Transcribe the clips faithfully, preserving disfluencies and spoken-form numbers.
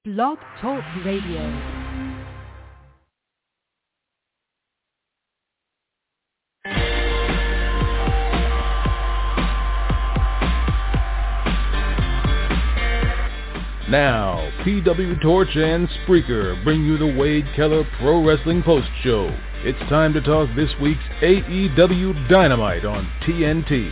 Blog Talk Radio. Now, P W Torch and Spreaker bring you the Wade Keller Pro Wrestling Post Show. It's time to talk this week's A E W Dynamite on T N T.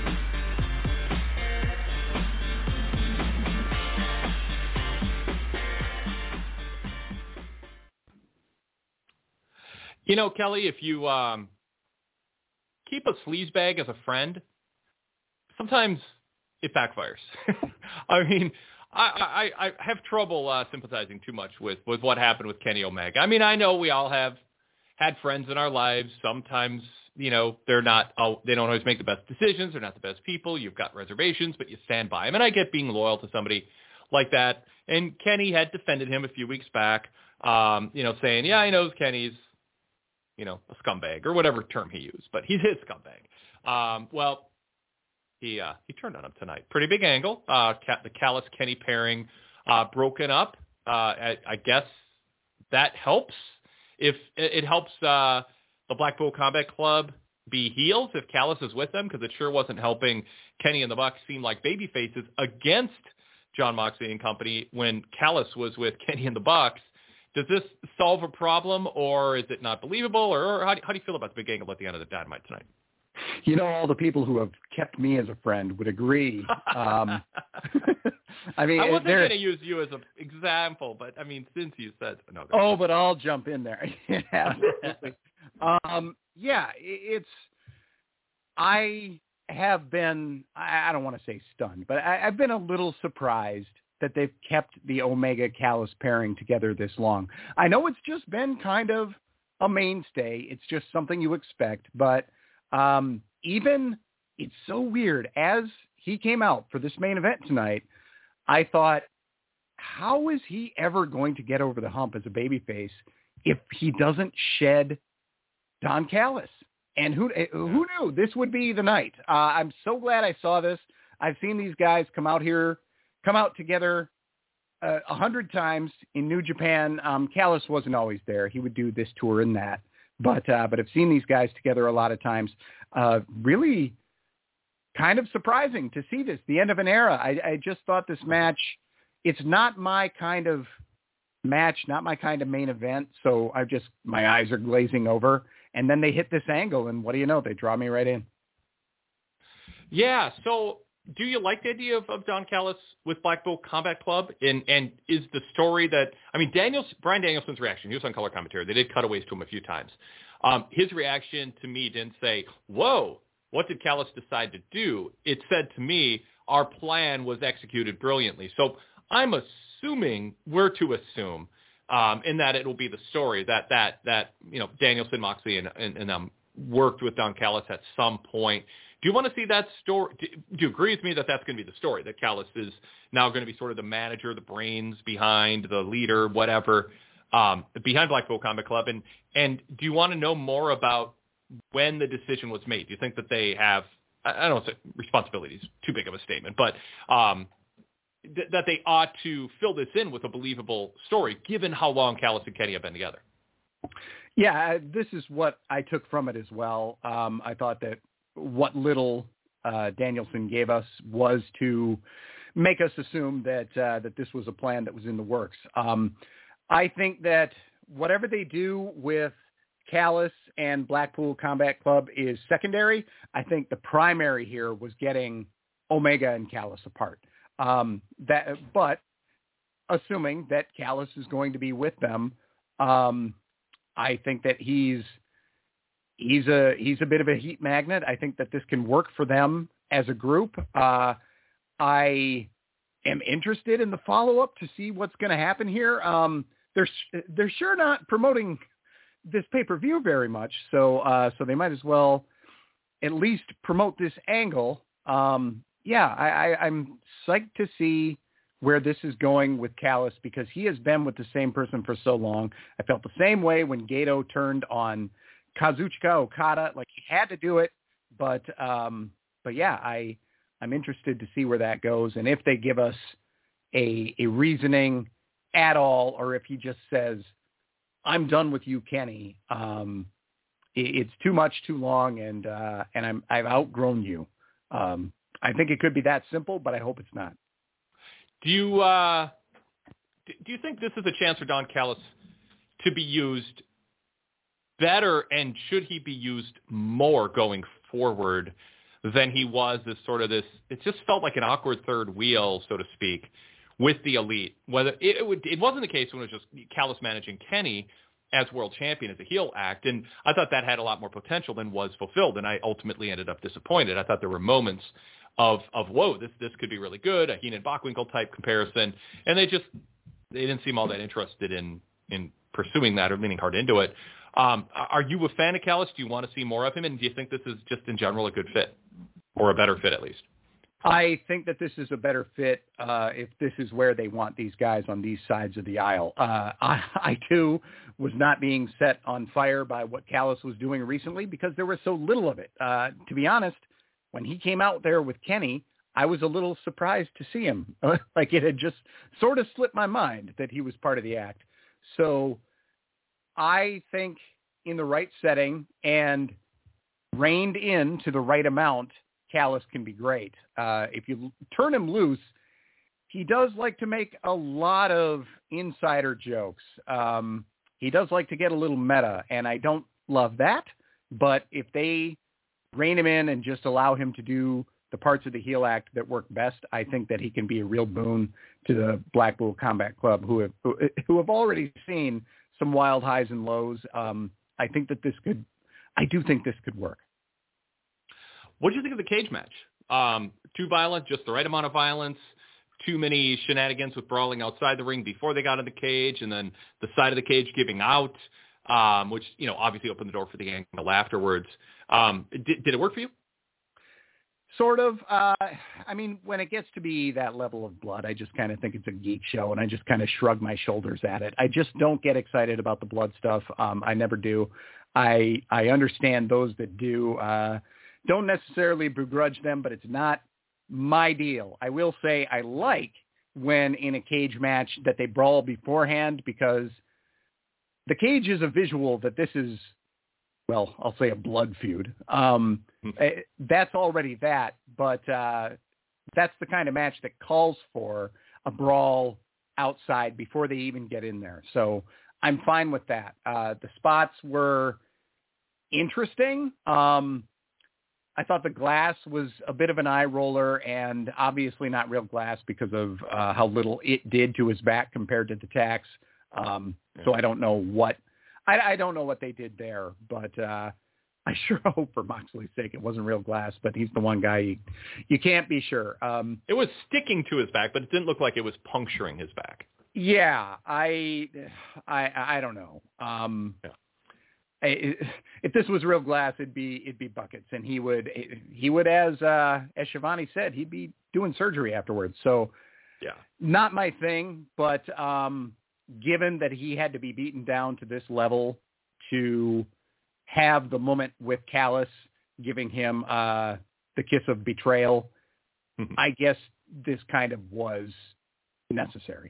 You know, Kelly, if you um, keep a sleazebag as a friend, sometimes it backfires. I mean... I, I, I have trouble uh, sympathizing too much with, with what happened with Kenny Omega. I mean, I know we all have had friends in our lives. Sometimes, you know, they're not, oh, they don't always make the best decisions. They're not the best people. You've got reservations, but you stand by them. And I get being loyal to somebody like that. And Kenny had defended him a few weeks back, um, you know, saying, yeah, I know Kenny's, you know, a scumbag or whatever term he used, but he's his scumbag. Um, well, He uh, he turned on him tonight. Pretty big angle. Uh, the Callis-Kenny pairing uh, broken up. Uh, I, I guess that helps. If it helps uh, the Blackpool Combat Club be heels if Callis is with them, because it sure wasn't helping Kenny and the Bucks seem like baby faces against Jon Moxley and company when Callis was with Kenny and the Bucks. Does this solve a problem, or is it not believable, or, or how, do, how do you feel about the big angle at the end of the Dynamite tonight? You know, all the people who have kept me as a friend would agree. Um, I mean, I wasn't going to use you as an example, but I mean, since you said no. Oh, but I'll jump in there. Absolutely. um, yeah, it's. I have been. I, I don't want to say stunned, but I, I've been a little surprised that they've kept the Omega Callis pairing together this long. I know it's just been kind of a mainstay. It's just something you expect, but. Um, even it's so weird as he came out for this main event tonight, I thought, how is he ever going to get over the hump as a babyface if he doesn't shed Don Callis? And who, who knew this would be the night? Uh, I'm so glad I saw this. I've seen these guys come out here, come out together a uh, hundred times in New Japan. Um, Callis wasn't always there. He would do this tour and that. But uh, but I've seen these guys together a lot of times. Uh, really kind of surprising to see this, the end of an era. I, I just thought this match, it's not my kind of match, not my kind of main event. So I just, my eyes are glazing over. And then they hit this angle, and what do you know? They draw me right in. Yeah, so do you like the idea of, of Don Callis with Blackpool Combat Club? And and is the story that, I mean, Daniels, Bryan Danielson's reaction, he was on color commentary. They did cutaways to him a few times. Um, his reaction to me didn't say, whoa, what did Callis decide to do? It said to me, our plan was executed brilliantly. So I'm assuming, we're to assume, um, in that it will be the story that, that, that you know, Danielson, Moxley, and, and, and um, worked with Don Callis at some point. Do you want to see that story? Do you agree with me that that's going to be the story, that Callis is now going to be sort of the manager, the brains behind, the leader, whatever, um, behind Blackpool Combat Club? And, and do you want to know more about when the decision was made? Do you think that they have, I don't know, responsibility is too big of a statement, but um, th- that they ought to fill this in with a believable story, given how long Callis and Kenny have been together? Yeah, this is what I took from it as well. Um, I thought that what little uh, Danielson gave us was to make us assume that uh, that this was a plan that was in the works. Um, I think that whatever they do with Callis and Blackpool Combat Club is secondary. I think the primary here was getting Omega and Callis apart. Um, that, but assuming that Callis is going to be with them, um, I think that he's He's a he's a bit of a heat magnet. I think that this can work for them as a group. Uh, I am interested in the follow-up to see what's going to happen here. Um, they're they're sure not promoting this pay-per-view very much, so uh, so they might as well at least promote this angle. Um, yeah, I, I, I'm psyched to see where this is going with Callis, because he has been with the same person for so long. I felt the same way when Gato turned on Kazuchika Okada. Like, he had to do it, but um, but yeah, I I'm interested to see where that goes, and if they give us a a reasoning at all, or if he just says, I'm done with you, Kenny. Um, it, it's too much, too long, and uh, and I'm I've outgrown you. Um, I think it could be that simple, but I hope it's not. Do you uh, do you think this is a chance for Don Callis to be used better, and should he be used more going forward than he was as sort of this? It just felt like an awkward third wheel, so to speak, with the Elite. Whether it, it, would, it wasn't the case when it was just Callis managing Kenny as world champion as a heel act, and I thought that had a lot more potential than was fulfilled, and I ultimately ended up disappointed. I thought there were moments of, of whoa, this this could be really good, a Heenan Bockwinkel type comparison, and they just they didn't seem all that interested in in pursuing that or leaning hard into it. Um, are you a fan of Callis? Do you want to see more of him, and do you think this is just in general a good fit, or a better fit at least? I think that this is a better fit uh, if this is where they want these guys on these sides of the aisle. Uh, I, I, too, was not being set on fire by what Callis was doing recently because there was so little of it. Uh, to be honest, when he came out there with Kenny, I was a little surprised to see him. Like it had just sort of slipped my mind that he was part of the act. So I think in the right setting and reined in to the right amount, Callis can be great. Uh, if you turn him loose, he does like to make a lot of insider jokes. Um, he does like to get a little meta, and I don't love that. But if they rein him in and just allow him to do the parts of the heel act that work best, I think that he can be a real boon to the Blackpool Combat Club, who have who, who have already seen some wild highs and lows. Um, I think that this could, I do think this could work. What do you think of the cage match? Um, too violent, just the right amount of violence, too many shenanigans with brawling outside the ring before they got in the cage, and then the side of the cage giving out, um, which, you know, obviously opened the door for the angle afterwards. Um, did, did it work for you? Sort of. Uh, I mean, when it gets to be that level of blood, I just kind of think it's a geek show, and I just kind of shrug my shoulders at it. I just don't get excited about the blood stuff. Um, I never do. I I understand those that do. Uh, don't necessarily begrudge them, but it's not my deal. I will say I like when in a cage match that they brawl beforehand, because the cage is a visual that this is, well, I'll say a blood feud. Um, that's already that, but uh, that's the kind of match that calls for a brawl outside before they even get in there. So I'm fine with that. Uh, the spots were interesting. Um, I thought the glass was a bit of an eye roller, and obviously not real glass because of uh, how little it did to his back compared to the tacks. Um, yeah. So I don't know what I, I don't know what they did there, but uh, I sure hope for Moxley's sake it wasn't real glass. But he's the one guy you, you can't be sure. Um, it was sticking to his back, but it didn't look like it was puncturing his back. Yeah, I I I don't know. Um, yeah. If this was real glass, it'd be it'd be buckets, and he would he would as uh, as Shivani said, he'd be doing surgery afterwards. So, yeah, not my thing. But um, given that he had to be beaten down to this level to have the moment with Callis giving him uh, the kiss of betrayal, mm-hmm. I guess this kind of was necessary.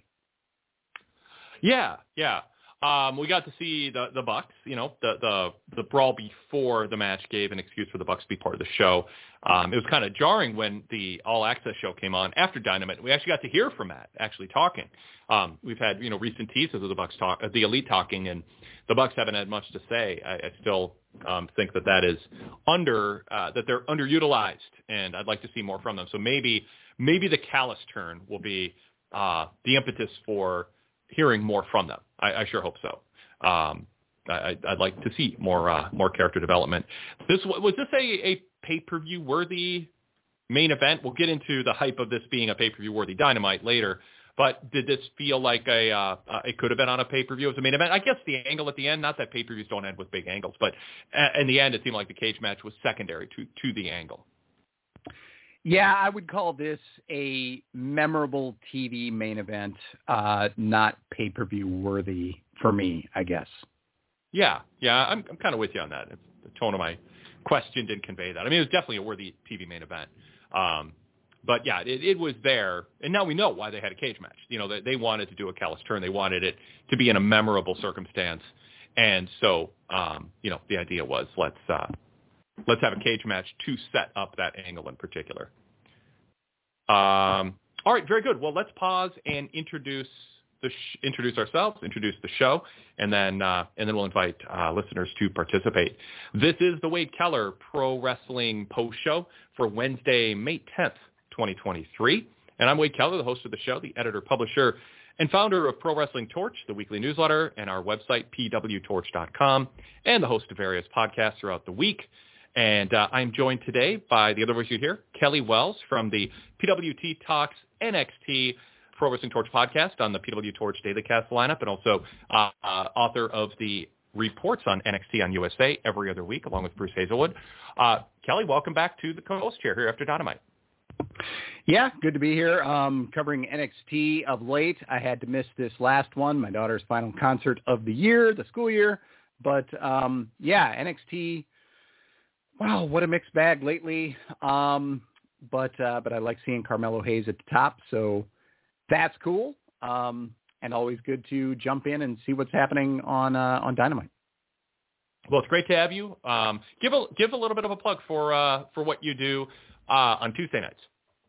Yeah, yeah. Um, we got to see the, the Bucks, you know, the, the, the brawl before the match gave an excuse for the Bucks to be part of the show. Um, it was kind of jarring when the All Access show came on after Dynamite. We actually got to hear from Matt actually talking. Um, we've had, you know, recent teases of the Bucks talk, uh, the Elite talking, and the Bucks haven't had much to say. I, I still um, think that that is under, uh, that they're underutilized, and I'd like to see more from them. So maybe, maybe the Callis turn will be uh, the impetus for hearing more from them. I, I sure hope so. Um, I, I'd like to see more uh, more character development. This was this a, a pay-per-view worthy main event? We'll get into the hype of this being a pay-per-view worthy Dynamite later. But did this feel like a uh, uh, it could have been on a pay-per-view as a main event? I guess the angle at the end, not that pay-per-views don't end with big angles, but uh, in the end, it seemed like the cage match was secondary to to the angle. Yeah, I would call this a memorable T V main event, uh, not pay-per-view worthy for me, I guess. Yeah, yeah, I'm I'm kind of with you on that. The tone of my question didn't convey that. I mean, it was definitely a worthy T V main event. Um, but yeah, it, it was there, and now we know why they had a cage match. You know, they, they wanted to do a Callis turn. They wanted it to be in a memorable circumstance, and so um, you know, the idea was let's uh, let's have a cage match to set up that angle in particular. Um, all right, very good. Well, let's pause and introduce the sh- introduce ourselves, introduce the show, and then uh, and then we'll invite uh, listeners to participate. This is the Wade Keller Pro Wrestling Post Show for Wednesday, May tenth, twenty twenty-three. And I'm Wade Keller, the host of the show, the editor, publisher, and founder of Pro Wrestling Torch, the weekly newsletter, and our website, p w torch dot com, and the host of various podcasts throughout the week. And uh, I'm joined today by the other voice you hear, Kelly Wells from the P W T Talks N X T Pro Wrestling Torch podcast on the P W Torch Daily Cast lineup, and also uh, uh, author of the reports on N X T on U S A every other week, along with Bruce Hazelwood. Uh, Kelly, welcome back to the co-host chair here after Dynamite. Yeah, good to be here. Um, covering N X T of late. I had to miss this last one, my daughter's final concert of the year, the school year. But um, yeah, N X T. Wow, what a mixed bag lately. Um, but uh, but I like seeing Carmelo Hayes at the top, so that's cool. Um, and always good to jump in and see what's happening on uh, on Dynamite. Well, it's great to have you. Um, give a give a little bit of a plug for uh, for what you do uh, on Tuesday nights.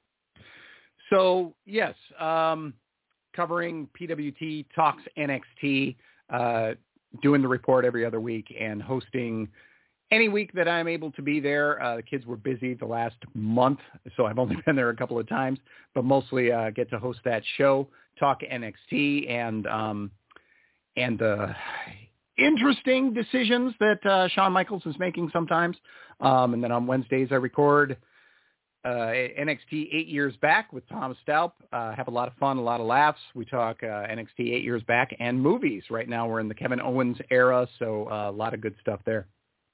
So yes, um, covering P W T Talks N X T, uh, doing the report every other week, and hosting any week that I'm able to be there. Uh, the kids were busy the last month, so I've only been there a couple of times, but mostly uh, get to host that show, talk N X T, and um, and the interesting decisions that uh, Shawn Michaels is making sometimes. Um, and then on Wednesdays I record uh, N X T Eight Years Back with Tom Stalp. Uh, have a lot of fun, a lot of laughs. We talk uh, N X T Eight Years Back and movies. Right now we're in the Kevin Owens era, so uh, a lot of good stuff there.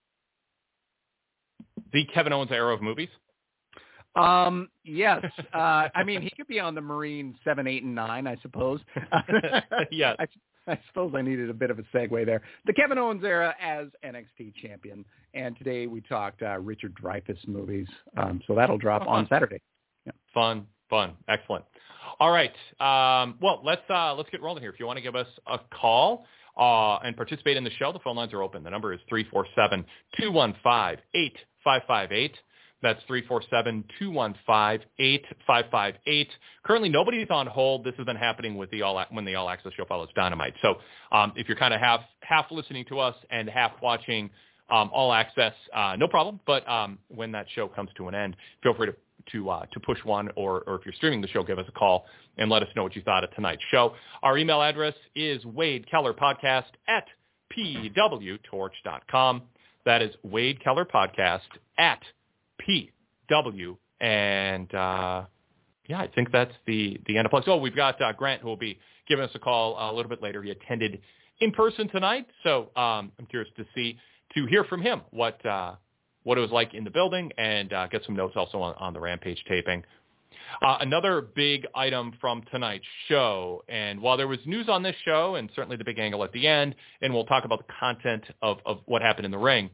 The Kevin Owens era of movies? Um, yes. Uh, I mean, he could be on the Marine seven, eight, and nine, I suppose. Yes. I, I suppose I needed a bit of a segue there. The Kevin Owens era as N X T champion. And today we talked uh, Richard Dreyfuss movies. Um, so that'll drop oh, on Saturday. Yeah. Fun, fun. Excellent. All right. Um, well, let's uh, let's get rolling here. If you want to give us a call uh, and participate in the show, the phone lines are open. The number is three four seven, two one five, eight five five eight. That's three four seven, two one five, eight five five eight. Currently, nobody's on hold. This has been happening with the all when the All Access show follows Dynamite. So um, if you're kind of half half listening to us and half watching um, All Access, uh, no problem. But um, when that show comes to an end, feel free to to uh, to push one, or, or if you're streaming the show, give us a call and let us know what you thought of tonight's show. Our email address is Wade Keller Podcast at p w torch dot com. That is Wade Keller Podcast at P W, and uh, yeah, I think that's the the end of plugs. Oh, we've got uh, Grant, who will be giving us a call a little bit later. He attended in person tonight, so um, I'm curious to see to hear from him what uh, what it was like in the building, and uh, get some notes also on, on the Rampage taping. Uh, another big item from tonight's show, and while there was news on this show, and certainly the big angle at the end, and we'll talk about the content of, of what happened in the ring,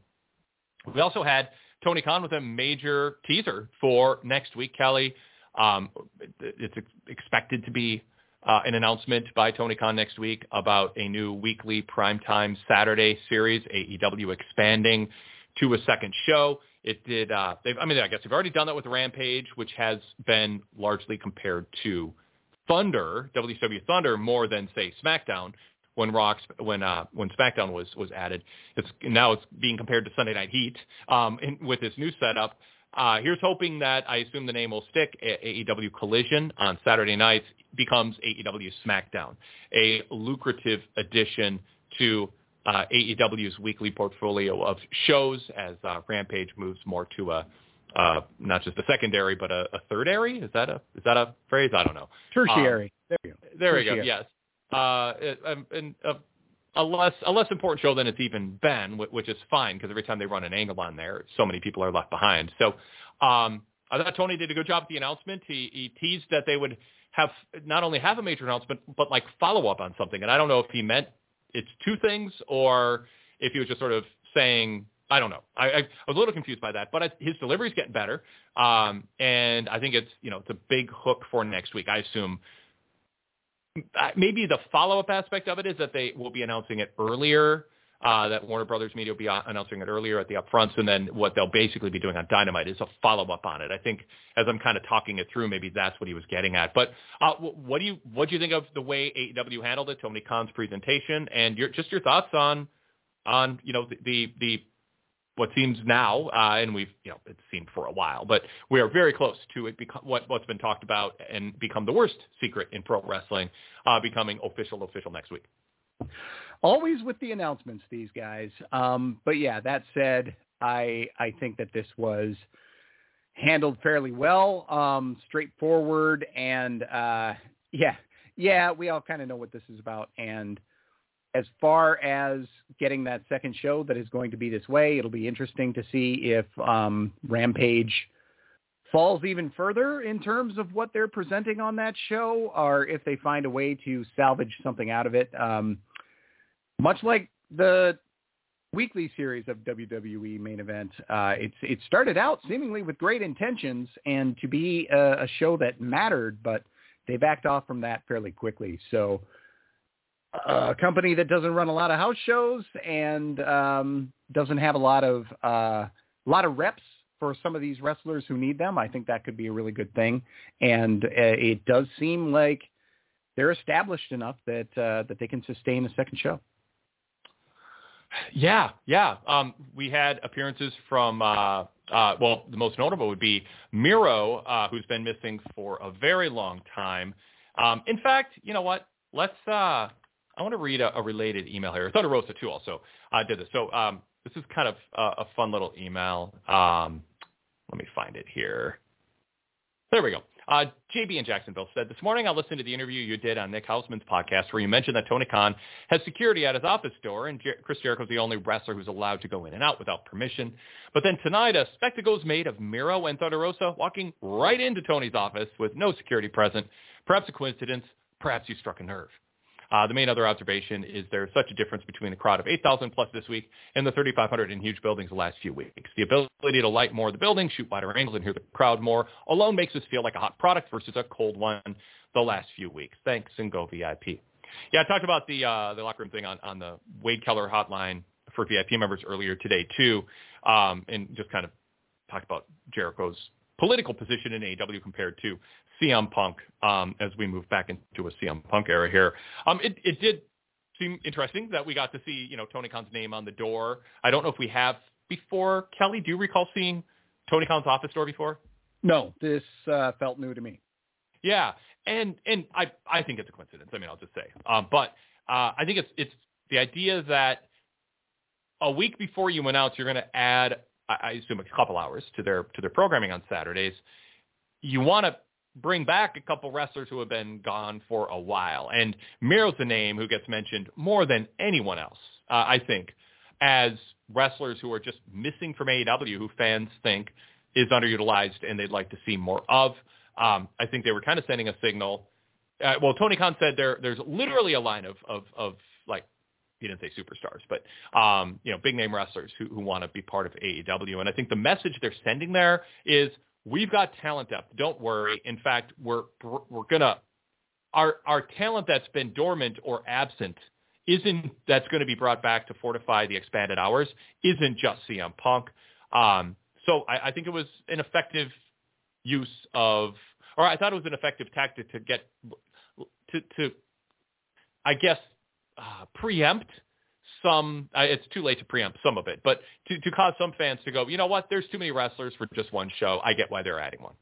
we also had Tony Khan with a major teaser for next week, Kelly. Um, it's expected to be uh, an announcement by Tony Khan next week about a new weekly primetime Saturday series, A E W expanding to a second show. It did. Uh, they've, I mean, I guess they've already done that with Rampage, which has been largely compared to Thunder, W C W Thunder, more than say SmackDown. When Rock's when uh, when SmackDown was was added, it's now it's being compared to Sunday Night Heat um, in, with this new setup. Uh, here's hoping that I assume the name will stick. A E W Collision on Saturday nights becomes A E W SmackDown, a lucrative addition to uh, A E W's weekly portfolio of shows as uh, Rampage moves more to a uh, not just a secondary but a, a thirdary. Is that a is that a phrase? I don't know. Tertiary. Um, there you go. There Tertiary. we go. Yes. Uh, and a, a less a less important show than it's even been, which is fine because every time they run an angle on there, so many people are left behind. So um, I thought Tony did a good job at the announcement. He, he teased that they would have not only have a major announcement, but like follow up on something. And I don't know if he meant it's two things or if he was just sort of saying I don't know. I, I, I was a little confused by that, but I, his delivery's getting better. Um, and I think it's, you know, it's a big hook for next week. I assume maybe the follow-up aspect of it is that they will be announcing it earlier, uh, that Warner Brothers Media will be announcing it earlier at the upfronts, and then what they'll basically be doing on Dynamite is a follow-up on it. I think as I'm kind of talking it through, maybe that's what he was getting at. But uh, what do you what do you think of the way A E W handled it, Tony Khan's presentation, and your, just your thoughts on on you know the the, the what seems now, uh, and we've, you know, it's seemed for a while, but we are very close to it become what, what's been talked about and become the worst secret in pro wrestling, uh, becoming official, official next week. Always with the announcements, these guys. Um, but yeah, that said, I, I think that this was handled fairly well, um, straightforward. And, uh, yeah, yeah, we all kind of know what this is about. And as far as getting that second show that is going to be this way, it'll be interesting to see if um, Rampage falls even further in terms of what they're presenting on that show, or if they find a way to salvage something out of it. Um, much like the weekly series of W W E Main Event, uh, it's it started out seemingly with great intentions and to be a, a show that mattered, but they backed off from that fairly quickly. So a company that doesn't run a lot of house shows and um, doesn't have a lot of uh, lot of reps for some of these wrestlers who need them, I think that could be a really good thing. And uh, it does seem like they're established enough that uh, that they can sustain a second show. Yeah, yeah. Um, we had appearances from, uh, uh, well, the most notable would be Miro, uh, who's been missing for a very long time. Um, in fact, you know what? Let's. Uh, I want to read a, a related email here. Thunder Rosa too also uh, did this. So um, this is kind of a, a fun little email. Um, let me find it here. There we go. Uh, J B in Jacksonville said, this morning I listened to the interview you did on Nick Hausman's podcast where you mentioned that Tony Khan has security at his office door and Jer- Chris Jericho is the only wrestler who's allowed to go in and out without permission. But then tonight a spectacle is made of Miro and Thunder Rosa walking right into Tony's office with no security present. Perhaps a coincidence. Perhaps you struck a nerve. Uh, the main other observation is there's such a difference between the crowd of eight thousand plus this week and the thirty-five hundred in huge buildings the last few weeks. The ability to light more of the building, shoot wider angles, and hear the crowd more alone makes us feel like a hot product versus a cold one the last few weeks. Thanks, and go V I P. Yeah, I talked about the uh, the locker room thing on, on the Wade Keller hotline for V I P members earlier today, too, um, and just kind of talked about Jericho's political position in A E W compared to C M Punk um, as we move back into a C M Punk era here. Um, it, it did seem interesting that we got to see, you know, Tony Khan's name on the door. I don't know if we have before. Kelly, do you recall seeing Tony Khan's office door before? No, this uh, felt new to me. Yeah, and and I I think it's a coincidence. I mean, I'll just say, um, but uh, I think it's it's the idea that a week before you announce you're going to add, I, I assume, a couple hours to their to their programming on Saturdays. You want to bring back a couple wrestlers who have been gone for a while. And Miro's the name who gets mentioned more than anyone else, uh, I think, as wrestlers who are just missing from A E W, who fans think is underutilized and they'd like to see more of. Um, I think they were kind of sending a signal. Uh, well, Tony Khan said there there's literally a line of, of, of like, he didn't say superstars, but, um, you know, big name wrestlers who, who want to be part of A E W. And I think the message they're sending there is, we've got talent depth. Don't worry. In fact, we're we're gonna our our talent that's been dormant or absent isn't that's going to be brought back to fortify the expanded hours. Isn't just C M Punk. Um, so I, I think it was an effective use of, or I thought it was an effective tactic to get to to I guess uh, preempt. Some, uh, it's too late to preempt some of it, but to, to cause some fans to go, you know what, there's too many wrestlers for just one show. I get why they're adding one.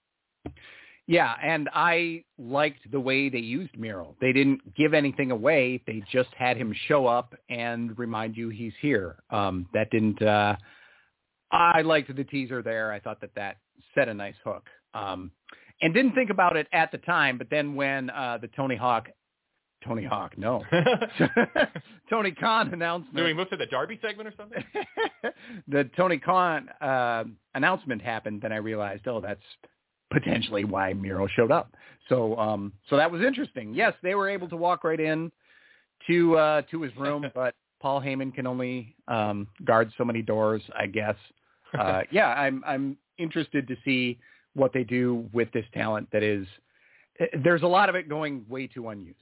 Yeah, and I liked the way they used Miro. They didn't give anything away. They just had him show up and remind you he's here. Um, that didn't, uh, I liked the teaser there. I thought that that set a nice hook. Um, and didn't think about it at the time, but then when uh, the Tony Hawk Tony Hawk, no. Tony Khan announcement. Do we move to the Darby segment or something? The Tony Khan uh, announcement happened, then I realized, oh, that's potentially why Miro showed up. So, um, so that was interesting. Yes, they were able to walk right in to uh, to his room, but Paul Heyman can only um, guard so many doors, I guess. Uh, yeah, I'm I'm interested to see what they do with this talent that is, there's a lot of it going way too unused.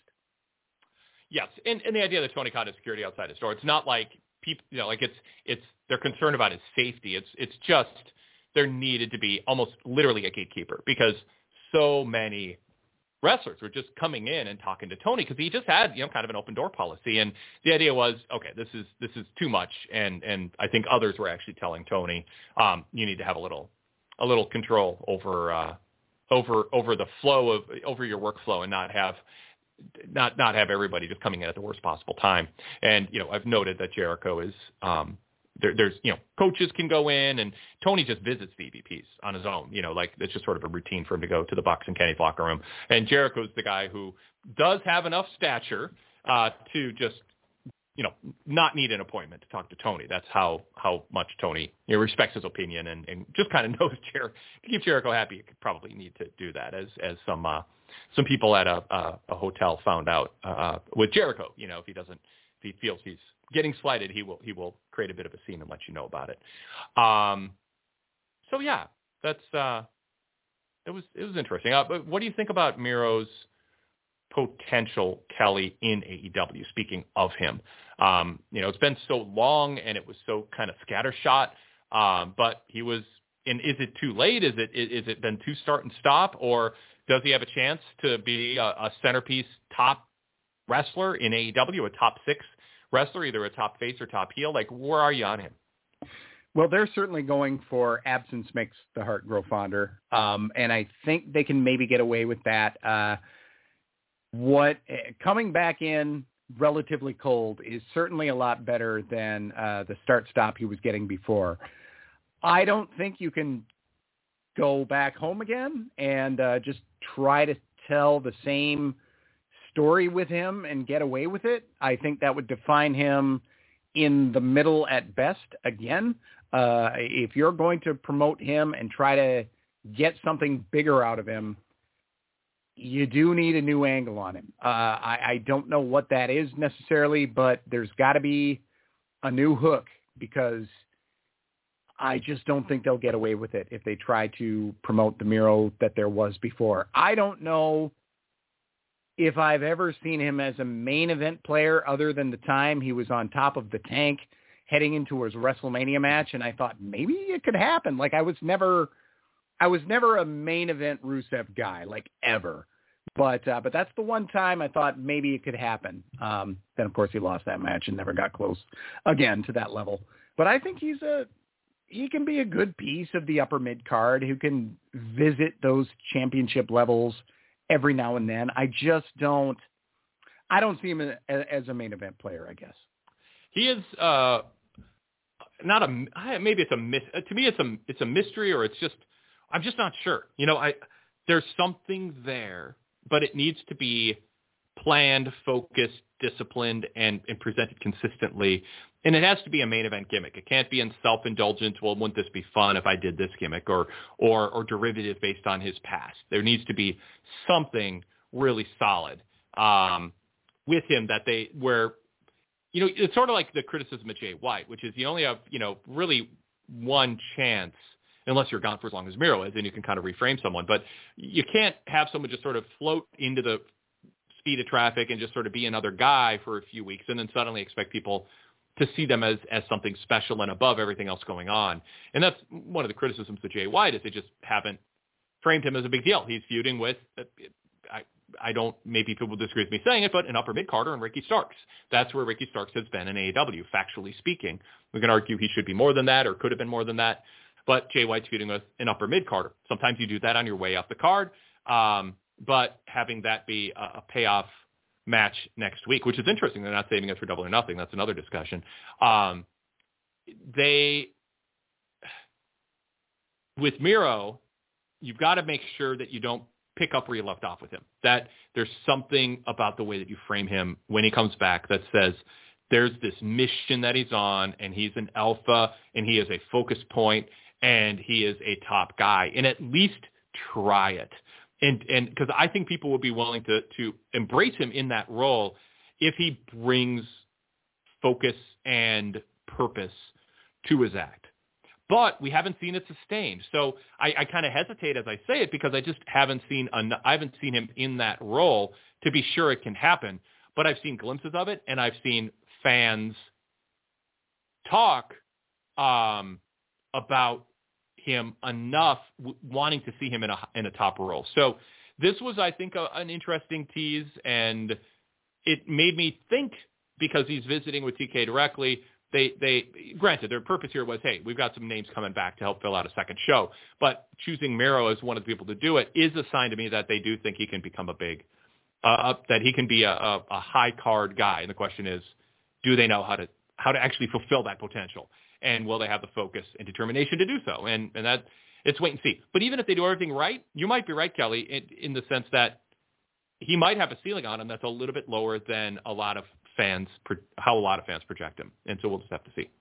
Yes, and, and the idea that Tony Khan has security outside his door, it's not like people, you know, like it's, it's, they're concerned about his safety. It's, it's just, there needed to be almost literally a gatekeeper because so many wrestlers were just coming in and talking to Tony because he just had, you know, kind of an open door policy. And the idea was, okay, this is, this is too much. And, and I think others were actually telling Tony, um, you need to have a little, a little control over, uh, over, over the flow of, over your workflow and not have, not, not have everybody just coming in at the worst possible time. And, you know, I've noted that Jericho is, um, there, there's, you know, coaches can go in and Tony just visits the E V Ps on his own, you know, like it's just sort of a routine for him to go to the Bucks and Kenny's locker room. And Jericho's the guy who does have enough stature, uh, to just, you know, not need an appointment to talk to Tony. That's how, how much Tony, you know, respects his opinion and, and just kind of knows Jericho. To keep Jericho happy, you could probably need to do that, as, as some, uh, some people at a, a, a hotel found out, uh, with Jericho. You know, if he doesn't, if he feels he's getting slighted, he will, he will create a bit of a scene and let you know about it. Um, so yeah, that's, uh, it was, it was interesting. Uh, but what do you think about Miro's potential, Kelly, in A E W? Speaking of him, um, you know, it's been so long and it was so kind of scattershot, um, but he was in, is it too late? Is it, is it been too start and stop, or does he have a chance to be a, a centerpiece top wrestler in A E W, a top six wrestler, either a top face or top heel? Like, where are you on him? Well, they're certainly going for absence makes the heart grow fonder. Um, and I think they can maybe get away with that. Uh, what coming back in relatively cold is certainly a lot better than uh, the start stop he was getting before. I don't think you can go back home again and uh, just try to tell the same story with him and get away with it. I think that would define him in the middle at best again. Uh, if you're going to promote him and try to get something bigger out of him, you do need a new angle on him. Uh, I, I don't know what that is necessarily, but there's got to be a new hook, because I just don't think they'll get away with it if they try to promote the Miro that there was before. I don't know if I've ever seen him as a main event player other than the time he was on top of the tank heading into his WrestleMania match, and I thought maybe it could happen. Like, I was never, I was never a main event Rusev guy, like, ever. But uh, but that's the one time I thought maybe it could happen. Um, then, of course, he lost that match and never got close again to that level. But I think he's a he can be a good piece of the upper mid card who can visit those championship levels every now and then. I just don't, I don't see him as, as a main event player, I guess. He is uh, not a, maybe it's a, to me it's a, it's a mystery, or it's just, I'm just not sure. You know, I, there's something there, but it needs to be planned, focused, disciplined, and, and presented consistently. And it has to be a main event gimmick. It can't be in self-indulgence. Well, wouldn't this be fun if I did this gimmick, or, or, or derivative based on his past? There needs to be something really solid um, with him that they, where, you know, it's sort of like the criticism of Jay White, which is you only have, you know, really one chance, unless you're gone for as long as Miro is, and you can kind of reframe someone. But you can't have someone just sort of float into the speed of traffic and just sort of be another guy for a few weeks and then suddenly expect people to see them as, as something special and above everything else going on. And that's one of the criticisms of Jay White, is they just haven't framed him as a big deal. He's feuding with, I, I don't, maybe people disagree with me saying it, but an upper mid-carder and Ricky Starks. That's where Ricky Starks has been in A E W, factually speaking. We can argue he should be more than that, or could have been more than that. But Jay White's feuding with an upper mid-carder. Sometimes you do that on your way up the card, um, but having that be a, a payoff match next week, which is interesting. They're not saving it for Double or Nothing. That's another discussion. Um, they, with Miro, you've got to make sure that you don't pick up where you left off with him, that there's something about the way that you frame him when he comes back that says there's this mission that he's on, and he's an alpha, and he is a focus point, and he is a top guy, and at least try it. And and because I think people would be willing to to embrace him in that role if he brings focus and purpose to his act. But we haven't seen it sustained. So I, I kind of hesitate as I say it because I just haven't seen en- I haven't seen him in that role to be sure it can happen. But I've seen glimpses of it, and I've seen fans talk um, about him enough w- wanting to see him in a in a top role. So this was, I think, a, an interesting tease, and it made me think because he's visiting with T K directly. They, they, granted, their purpose here was, hey, we've got some names coming back to help fill out a second show. But choosing Miro as one of the people to do it is a sign to me that they do think he can become a big, uh, that he can be a, a, a high card guy. And the question is, do they know how to how to actually fulfill that potential? And will they have the focus and determination to do so? And and that it's wait and see. But even if they do everything right, you might be right, Kelly, in, in the sense that he might have a ceiling on him that's a little bit lower than a lot of fans, how a lot of fans project him. And so we'll just have to see.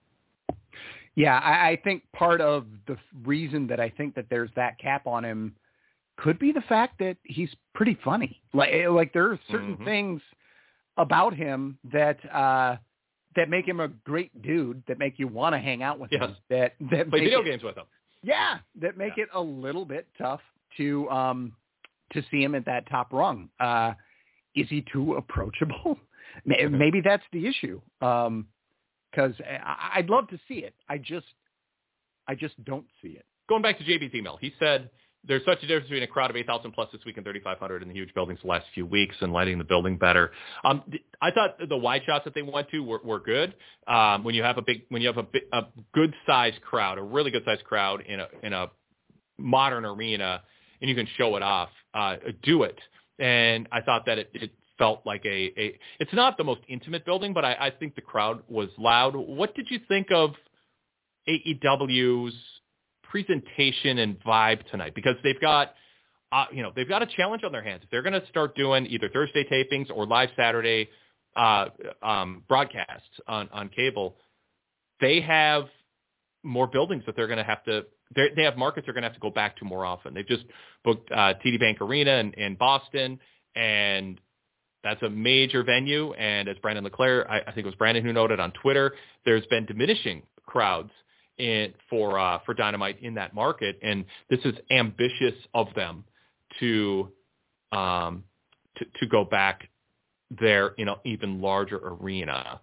Yeah, I, I think part of the reason that I think that there's that cap on him could be the fact that he's pretty funny. Like, like there are certain mm-hmm. things about him that uh, that make him a great dude, that make you want to hang out with yes. him. That that play video it, games with him. Yeah, that make yeah. it a little bit tough to um, to see him at that top rung. Uh, is he too approachable? Maybe that's the issue. Um, because I'd love to see it. I just, I just don't see it. Going back to J B's email, he said there's such a difference between a crowd of eight thousand plus this week and thirty-five hundred in the huge buildings the last few weeks and lighting the building better. Um, I thought the wide shots that they went to were, were good. Um, when you have a big, when you have a, big, a good sized crowd, a really good sized crowd in a in a modern arena, and you can show it off, uh, do it. And I thought that it. it felt like a, a, it's not the most intimate building, but I, I think the crowd was loud. What did you think of A E W's presentation and vibe tonight? Because they've got, uh, you know, they've got a challenge on their hands. If they're going to start doing either Thursday tapings or live Saturday uh, um, broadcasts on, on cable, they have more buildings that they're going to have to, they have markets they're going to have to go back to more often. They've just booked uh, T D Bank Arena in, in Boston, and that's a major venue, and as Brandon LeClaire, I, I think it was Brandon who noted on Twitter, there's been diminishing crowds in, for uh, for Dynamite in that market, and this is ambitious of them to um, to, to go back there in an even larger arena.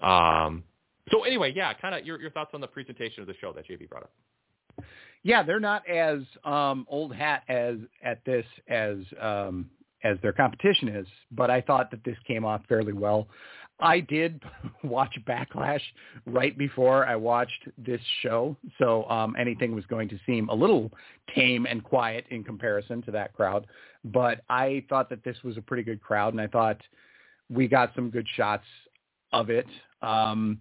Um, so anyway, yeah, kind of your your thoughts on the presentation of the show that J B brought up. Yeah, they're not as um, old hat as at this as. Um, as their competition is, but I thought that this came off fairly well. I did watch Backlash right before I watched this show, so um, anything was going to seem a little tame and quiet in comparison to that crowd, but I thought that this was a pretty good crowd, and I thought we got some good shots of it, um,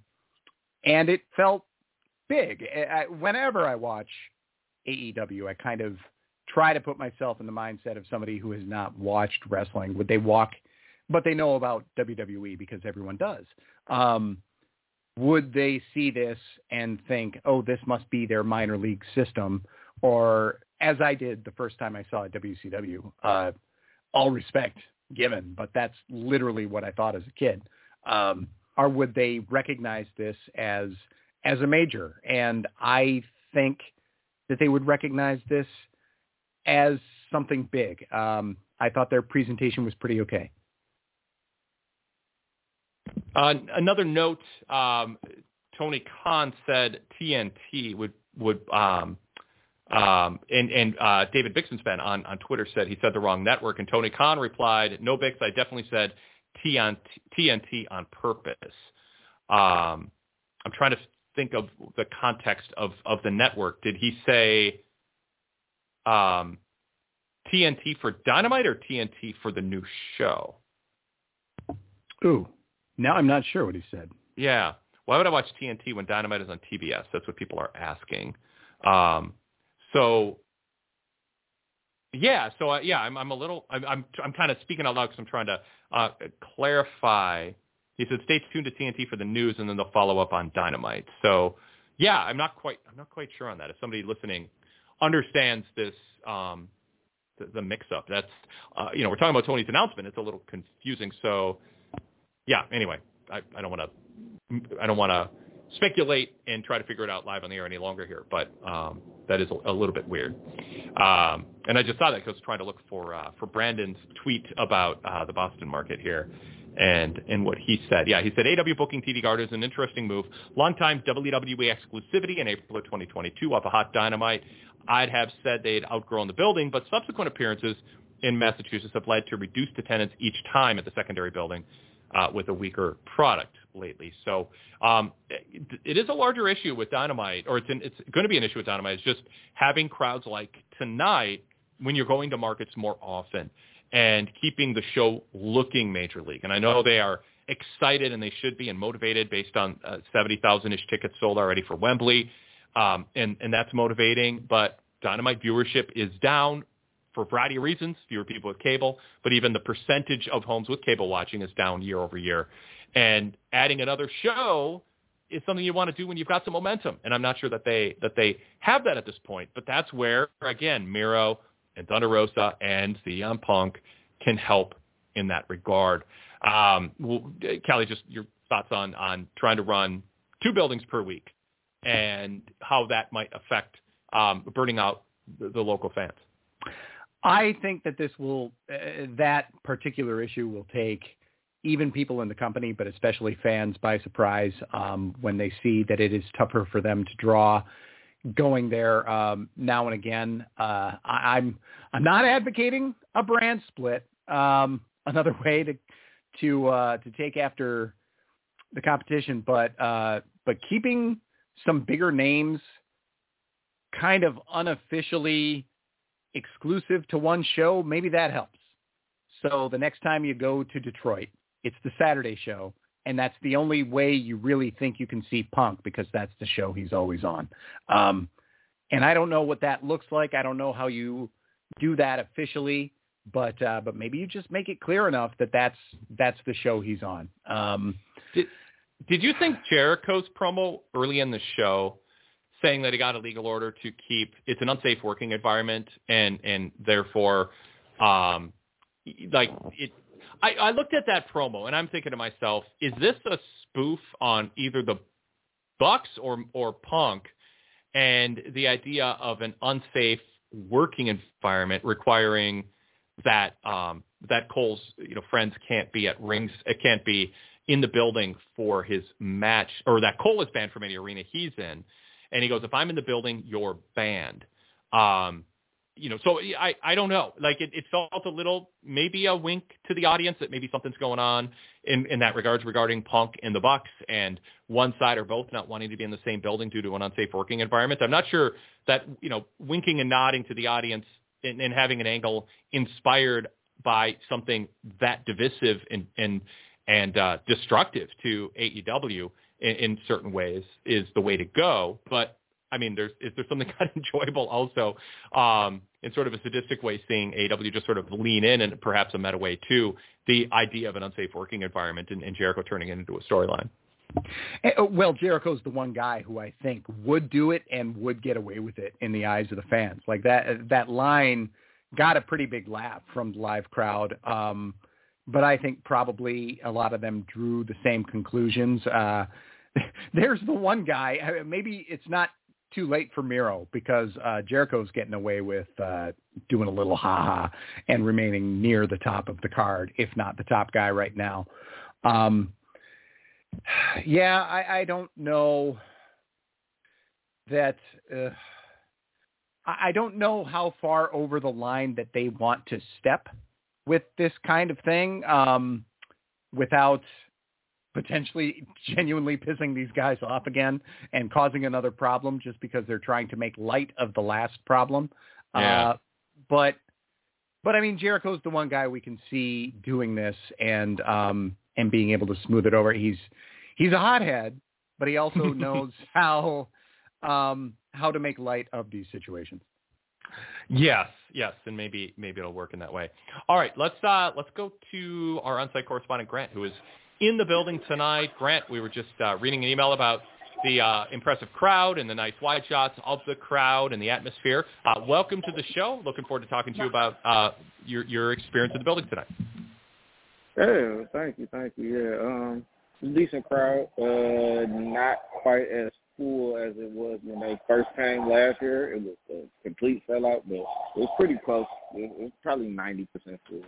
and it felt big. I, whenever I watch A E W, I kind of try to put myself in the mindset of somebody who has not watched wrestling. Would they walk, but they know about W W E because everyone does. Um, would they see this and think, oh, this must be their minor league system? Or as I did the first time I saw a W C W, uh, all respect given, but that's literally what I thought as a kid. Um, or would they recognize this as, as a major? And I think that they would recognize this as something big. Um, I thought their presentation was pretty okay. Uh, another note, um, Tony Khan said T N T would, would um, um, and, and uh, David Bixenspan on, on Twitter said he said the wrong network, and Tony Khan replied, no, Bix, I definitely said T N T on purpose. Um, I'm trying to think of the context of, of the network. Did he say Um, T N T for Dynamite or T N T for the new show? Ooh, now I'm not sure what he said. Yeah. Why would I watch T N T when Dynamite is on T B S? That's what people are asking. Um, so, yeah. So, uh, yeah, I'm, I'm a little, I'm, I'm, I'm kind of speaking out loud because I'm trying to uh, clarify. He said, stay tuned to T N T for the news, and then they'll follow up on Dynamite. So, yeah, I'm not quite, I'm not quite sure on that. If somebody listening understands this, um, the, the mix-up. That's, uh, you know, we're talking about Tony's announcement. It's a little confusing. So, yeah, anyway, I, I don't want to I don't want to speculate and try to figure it out live on the air any longer here, but um, that is a, a little bit weird. Um, and I just saw that because I was trying to look for uh, for Brandon's tweet about uh, the Boston market here and and what he said. Yeah, he said, A W booking T D Garden is an interesting move. Longtime W W E exclusivity in April of twenty twenty-two off a Hot Dynamite. I'd have said they'd outgrown the building, but subsequent appearances in Massachusetts have led to reduced attendance each time at the secondary building uh, with a weaker product lately. So um, it, it is a larger issue with Dynamite, or it's, an, it's going to be an issue with Dynamite. It's just having crowds like tonight when you're going to markets more often and keeping the show looking major league. And I know they are excited, and they should be, and motivated based on uh, seventy thousand-ish tickets sold already for Wembley, um, and, and that's motivating. But Dynamite viewership is down for a variety of reasons, fewer people with cable, but even the percentage of homes with cable watching is down year over year. And adding another show is something you want to do when you've got some momentum. And I'm not sure that they that they have that at this point, but that's where, again, Miro and Thunder Rosa and C M Punk can help in that regard. Um, well, Callie, just your thoughts on, on trying to run two buildings per week and how that might affect um, burning out the, the local fans. I think that this will, uh, that particular issue will take even people in the company, but especially fans by surprise um, when they see that it is tougher for them to draw going there um, now and again. Uh, I, I'm I'm not advocating a brand split. Um, another way to to uh, to take after the competition, but uh, but keeping some bigger names kind of unofficially exclusive to one show, maybe that helps. So the next time you go to Detroit, it's the Saturday show, and that's the only way you really think you can see Punk, because that's the show he's always on. Um, and I don't know what that looks like. I don't know how you do that officially, but uh, but maybe you just make it clear enough that that's that's the show he's on. Um, did, did you think Jericho's promo early in the show saying that he got a legal order to keep, it's an unsafe working environment, and, and therefore, um, like, it, I, I looked at that promo, and I'm thinking to myself, is this a spoof on either the Bucks or, or Punk, and the idea of an unsafe working environment requiring that, um, that Cole's, you know, friends can't be at rings, it can't be in the building for his match, or that Cole is banned from any arena he's in. And he goes, if I'm in the building, you're banned. Um, you know, so I, I don't know. Like it, it felt a little, maybe a wink to the audience that maybe something's going on in, in that regards regarding Punk and the Bucks, and one side or both not wanting to be in the same building due to an unsafe working environment. I'm not sure that, you know, winking and nodding to the audience and, and having an angle inspired by something that divisive and, and, and uh, destructive to A E W in, in certain ways is the way to go. But I mean, there's, is there something kind of enjoyable also um, in sort of a sadistic way, seeing A E W just sort of lean in, and perhaps a meta way to the idea of an unsafe working environment, and, and Jericho turning it into a storyline? Well, Jericho's the one guy who I think would do it and would get away with it in the eyes of the fans. Like that, that line got a pretty big laugh from the live crowd. Um, but I think probably a lot of them drew the same conclusions. Uh, there's the one guy, maybe it's not too late for Miro, because uh, Jericho's getting away with uh, doing a little ha-ha and remaining near the top of the card, if not the top guy right now. Um, yeah, I, I don't know that uh, I don't know how far over the line that they want to step with this kind of thing um, without potentially genuinely pissing these guys off again and causing another problem just because they're trying to make light of the last problem. Yeah. Uh, but, but I mean, Jericho's the one guy we can see doing this and, um, and being able to smooth it over. He's, he's a hothead, but he also knows how, um, how to make light of these situations. Yes, yes, and maybe maybe it'll work in that way. All right, let's uh, let's go to our on-site correspondent Grant, who is in the building tonight. Grant, we were just uh, reading an email about the uh, impressive crowd and the nice wide shots of the crowd and the atmosphere. Uh, welcome to the show. Looking forward to talking to you about uh, your your experience in the building tonight. Yeah, thank you, thank you. Yeah, um, decent crowd. Uh, not quite as full as it was when they first came last year. It was a complete sellout, but it was pretty close. It was probably ninety percent full.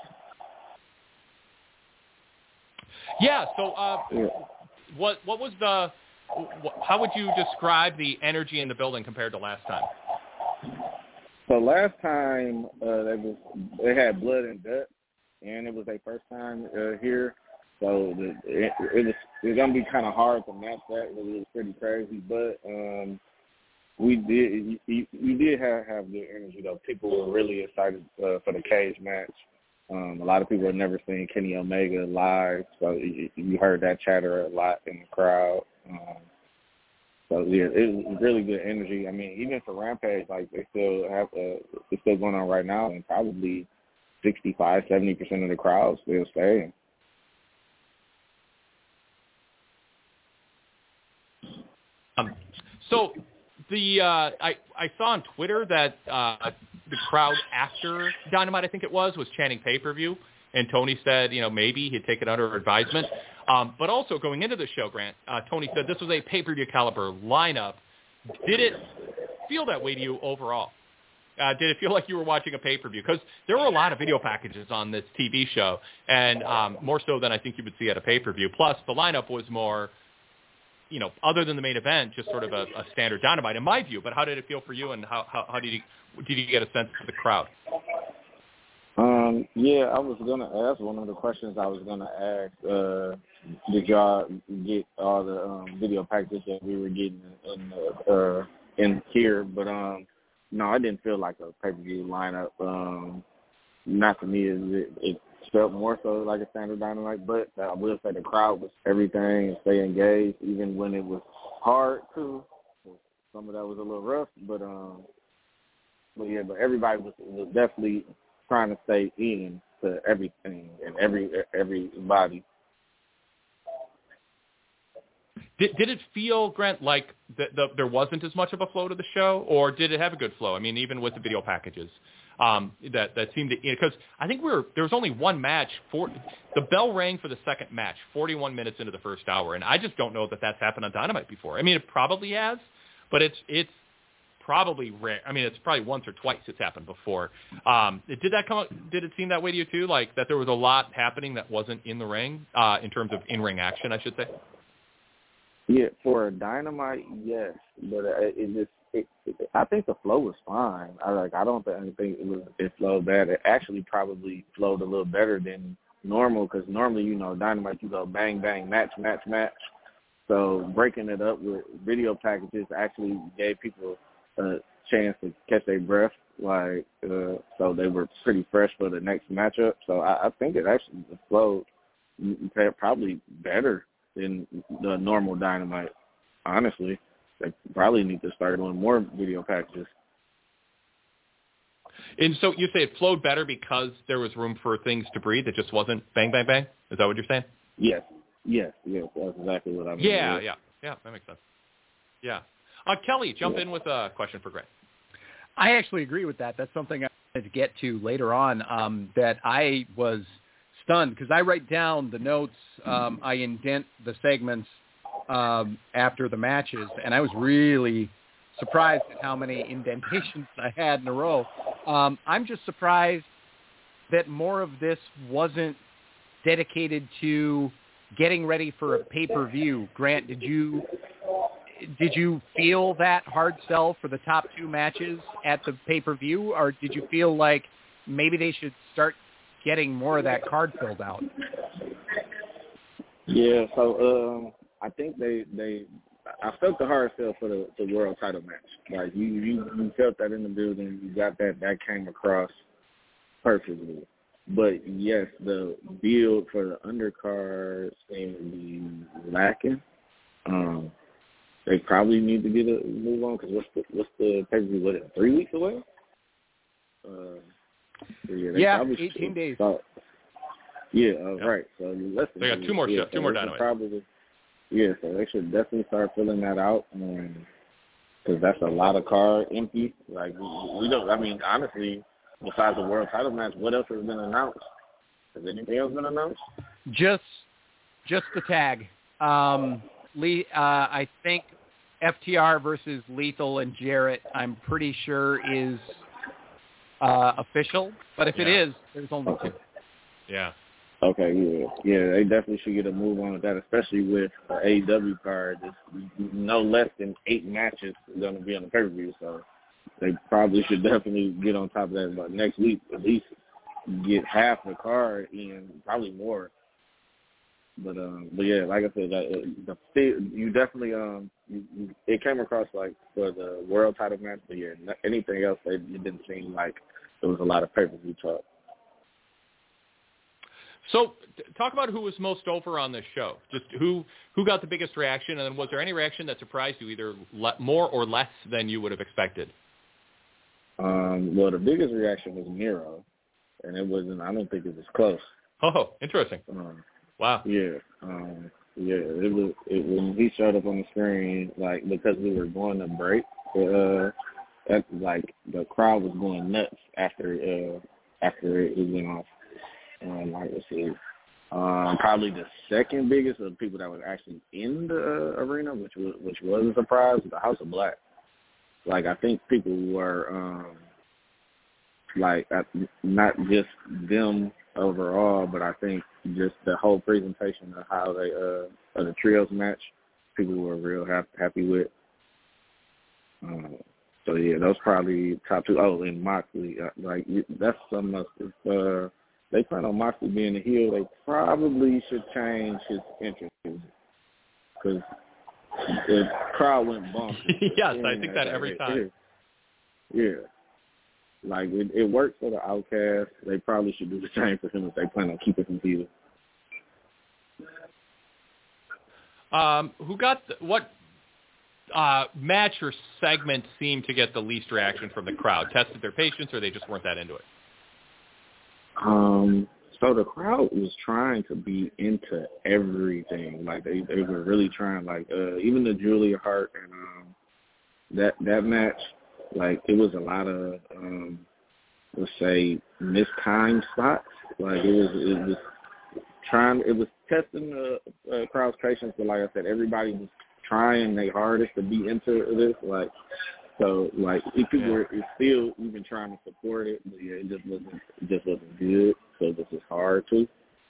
Yeah. So, uh, yeah. what what was the? What, how would you describe the energy in the building compared to last time? So last time uh, they was they had blood and guts, and it was their first time uh, here. So the, it, it was it was gonna be kind of hard to match that. It was pretty crazy, but um, we did you, you did have, have good energy though. People were really excited uh, for the cage match. Um, a lot of people had never seen Kenny Omega live, so you, you heard that chatter a lot in the crowd. Um, so yeah, it was really good energy. I mean, even for Rampage, like they still have uh, it's still going on right now, and probably sixty-five, seventy percent of the crowd still staying. Um, so the uh, I I saw on Twitter that uh, the crowd after Dynamite, I think it was, was chanting pay-per-view, and Tony said, you know, maybe he'd take it under advisement. Um, but also going into the show, Grant, uh, Tony said this was a pay-per-view caliber lineup. Did it feel that way to you overall? Uh, did it feel like you were watching a pay-per-view? Because there were a lot of video packages on this T V show, and um, more so than I think you would see at a pay-per-view. Plus, the lineup was more, you know, other than the main event, just sort of a, a standard Dynamite in my view. But how did it feel for you, and how how, how did you did you get a sense of the crowd? Um, yeah, I was gonna ask one of the questions I was gonna ask. Uh, did y'all get all the um, video packages that we were getting in the, uh, in here? But um, no, I didn't feel like a pay-per-view lineup. Um, not to me, it, it felt more so like a standard Dynamite. But I will say the crowd was everything and stay engaged, even when it was hard too. Some of that was a little rough, but um, but yeah, but everybody was was definitely trying to stay in to everything and every everybody. Did did it feel, Grant, like the, the, there wasn't as much of a flow to the show, or did it have a good flow? I mean, even with the video packages, um, that that seemed to, because I think we were there was only one match for the bell rang for the second match, forty-one minutes into the first hour, and I just don't know that that's happened on Dynamite before. I mean, it probably has, but it's it's. Probably rare. I mean, it's probably once or twice it's happened before. Um, did that come out, did it seem that way to you too? Like that there was a lot happening that wasn't in the ring, uh, in terms of in-ring action, I should say? Yeah, for a Dynamite, yes, but it, it just, it, it, I think the flow was fine. I like, I don't think it was it flowed bad. It actually probably flowed a little better than normal because normally, you know, Dynamite you go bang bang match match match. So breaking it up with video packages actually gave people a chance to catch their breath, like uh, so they were pretty fresh for the next matchup. So I, I think it actually flowed probably better than the normal Dynamite. Honestly, they probably need to start doing more video packages. And so you say it flowed better because there was room for things to breathe. It just wasn't bang bang bang. Is that what you're saying? Yes, yes, yes. That's exactly what I mean. Yeah, yeah, yeah. That makes sense. Yeah. Uh, Kelly, jump in with a question for Grant. I actually agree with that. That's something I wanted to get to later on, um, that I was stunned because I write down the notes. Um, I indent the segments um, after the matches, and I was really surprised at how many indentations I had in a row. Um, I'm just surprised that more of this wasn't dedicated to getting ready for a pay-per-view. Grant, did you... Did you feel that hard sell for the top two matches at the pay-per-view, or did you feel like maybe they should start getting more of that card filled out? Yeah, so um, I think they, they I felt the hard sell for the, the world title match. Like, you, you, you felt that in the building. You got that. That came across perfectly. But, yes, the build for the undercard seemed to be lacking. Um They probably need to get a move on because what's the what's the pay-per-view? What, three weeks away? Uh, so yeah, they yeah probably eighteen days. Start. Yeah, uh, yeah, right. So less than they got two more yeah, shows, so two more Dynamite. Probably, yeah, so they should definitely start filling that out because that's a lot of card empty. Like we, we don't. I mean, honestly, besides the world title match, what else has been announced? Has anything else been announced? Just just the tag. Um, Lee, uh, I think F T R versus Lethal and Jarrett, I'm pretty sure is uh, official. But if yeah. it is, there's only two. Yeah. Okay, yeah. Yeah, they definitely should get a move on with that, especially with the A E W card. There's no less than eight matches going to be on the pay-per-view, so they probably should definitely get on top of that. But next week, at least get half the card in, probably more. But um, but yeah, like I said, that, the you definitely um, you, you, it came across like for the world title match. But yeah, anything else, it, it didn't seem like there was a lot of pay-per-view talk. So talk about who was most over on this show. Just who who got the biggest reaction, and then was there any reaction that surprised you, either le- more or less than you would have expected? Um, well, the biggest reaction was Miro, and it wasn't. I don't think it was close. Oh, interesting. Um, wow. Yeah. Um, yeah. It was. It, when he showed up on the screen, like because we were going to break, uh, that, like the crowd was going nuts after uh, after it went off. Um, like let's see, um, probably the second biggest of people that was actually in the uh, arena, which was which was a surprise, was the House of Black. Like I think people were um, like not just them overall, but I think just the whole presentation of how they uh, of the trios match, people were real ha- happy with. Um, so yeah, those probably top two. Oh, and Moxley, like that's something else. Uh, They plan on Moxley being a heel. They probably should change his entrance because the crowd went bonkers. Yes, I think that every time. Yeah. Like, it, it worked for the Outcast. They probably should do the same for him if they plan on keeping him heel. Um, who got the, what uh, match or segment seemed to get the least reaction from the crowd? Tested their patience, or they just weren't that into it? Um, so the crowd was trying to be into everything. Like they, they were really trying. Like uh, even the Julia Hart and um, that that match. Like it was a lot of um, let's say mistimed spots. Like it was it was trying. It was testing the uh, crowd's patience. But like I said, everybody was trying their hardest to be into this. Like. So, like, if people were still even trying to support it, but yeah, it just wasn't, it just wasn't good. So this is hard too.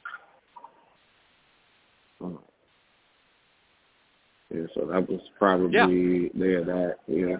Um, yeah, so that was probably yeah. there. That yeah.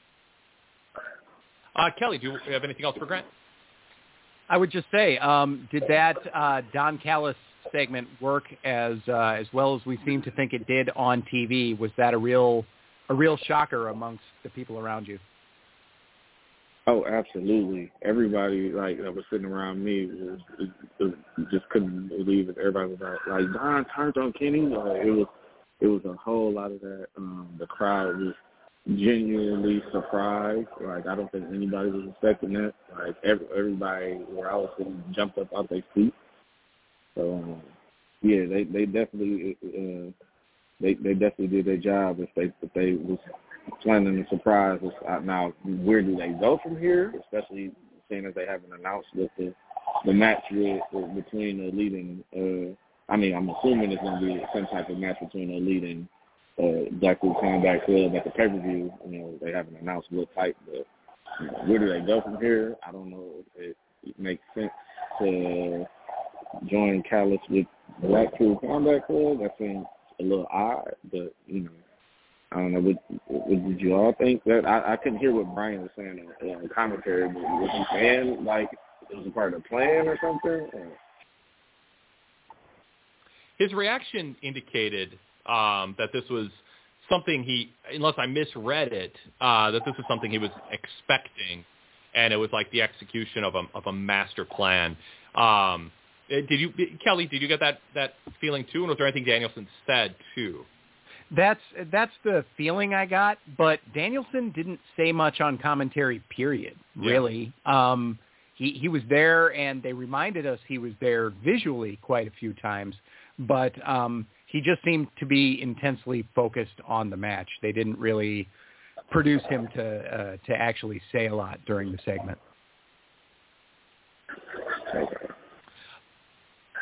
Uh, Kelly, do you have anything else for Grant? I would just say, um, did that uh, Don Callis segment work as uh, as well as we seem to think it did on T V? Was that a real a real shocker amongst the people around you? Oh, absolutely. Everybody, like, that was sitting around me was, was, was just couldn't believe it. Everybody was like, like Don turned on Kenny. Like, it was, it was a whole lot of that. Um, the crowd was genuinely surprised. Like, I don't think anybody was expecting that. Like, every, everybody where I was sitting jumped up out their feet. So, um, yeah, they, they definitely, uh, They they definitely did their job if they if they was planning a surprise. Now, where do they go from here? Especially seeing as they haven't announced with the the match with, with between the leading. Uh, I mean, I'm assuming it's going to be some type of match between the leading uh, Blackpool Combat Club at the pay per view. You know, they haven't announced what type, but you know, where do they go from here? I don't know if it, it makes sense to join Callis with Blackpool Combat Club. I think a little odd, but you know, I don't know. What, what did you all think? That I, I couldn't hear what Brian was saying on, on the commentary, but was he saying like it was a part of the plan or something? Or? His reaction indicated um, that this was something he, unless I misread it, uh, that this was something he was expecting, and it was like the execution of a of a master plan. Um, Did you, Kelly? Did you get that, that feeling too? And was there anything Danielson said too? That's that's the feeling I got. But Danielson didn't say much on commentary. Period. Really, yeah. um, he he was there, and they reminded us he was there visually quite a few times. But um, he just seemed to be intensely focused on the match. They didn't really produce him to uh, to actually say a lot during the segment. Okay.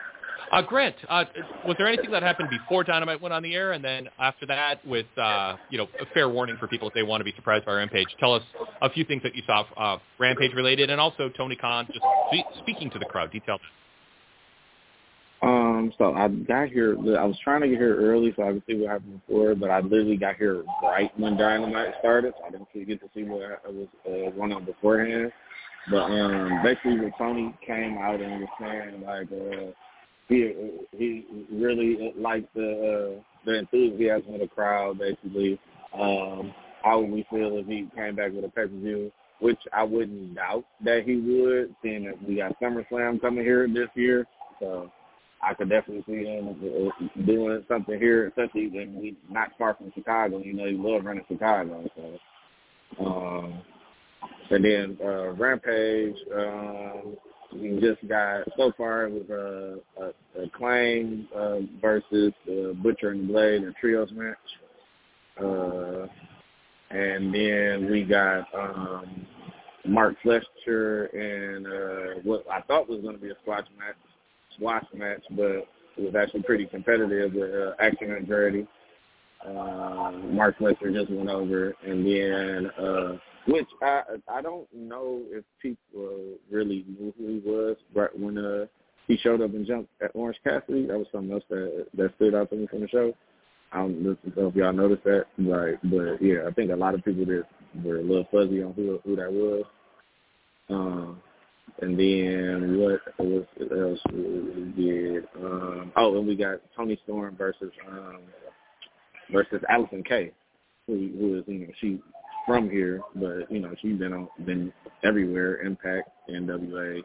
Uh, Grant, uh, was there anything that happened before Dynamite went on the air, and then after that, with uh, you know, a fair warning for people if they want to be surprised by Rampage? Tell us a few things that you saw uh, Rampage related, and also Tony Khan just spe- speaking to the crowd. Detail that. Um, so I got here. I was trying to get here early so I could see what happened before, but I literally got here right when Dynamite started, so I didn't really get to see what was uh, going on beforehand. But um, basically, when Tony came out and was saying like. Uh, He he really liked the uh, the enthusiasm of the crowd. Basically, um, how would we feel if he came back with a pay per view? Which I wouldn't doubt that he would, seeing that we got SummerSlam coming here this year. So I could definitely see him doing something here, especially when we not far from Chicago. You know, he loves running Chicago. So, um, and then uh, Rampage. Um, We just got, so far, it was a, a, a Claim uh, versus uh, Butcher and Blade in a trios match. Uh, and then we got um, Mark Fletcher and uh, what I thought was going to be a squash match, squash match, but it was actually pretty competitive with uh, Action Andretti. Uh, Mark Fletcher just went over. And then... Uh, Which I I don't know if people really knew who he was right when uh, he showed up and jumped at Orange Cassidy. That was something else that that stood out to me from the show. I don't know if y'all noticed that, right? But yeah, I think a lot of people that were a little fuzzy on who who that was. Um, and then what was else we did? Um, oh, and we got Toni Storm versus um, versus Allison Kay, who who is you know she. from here, but you know she's been on, been everywhere, Impact, N W A.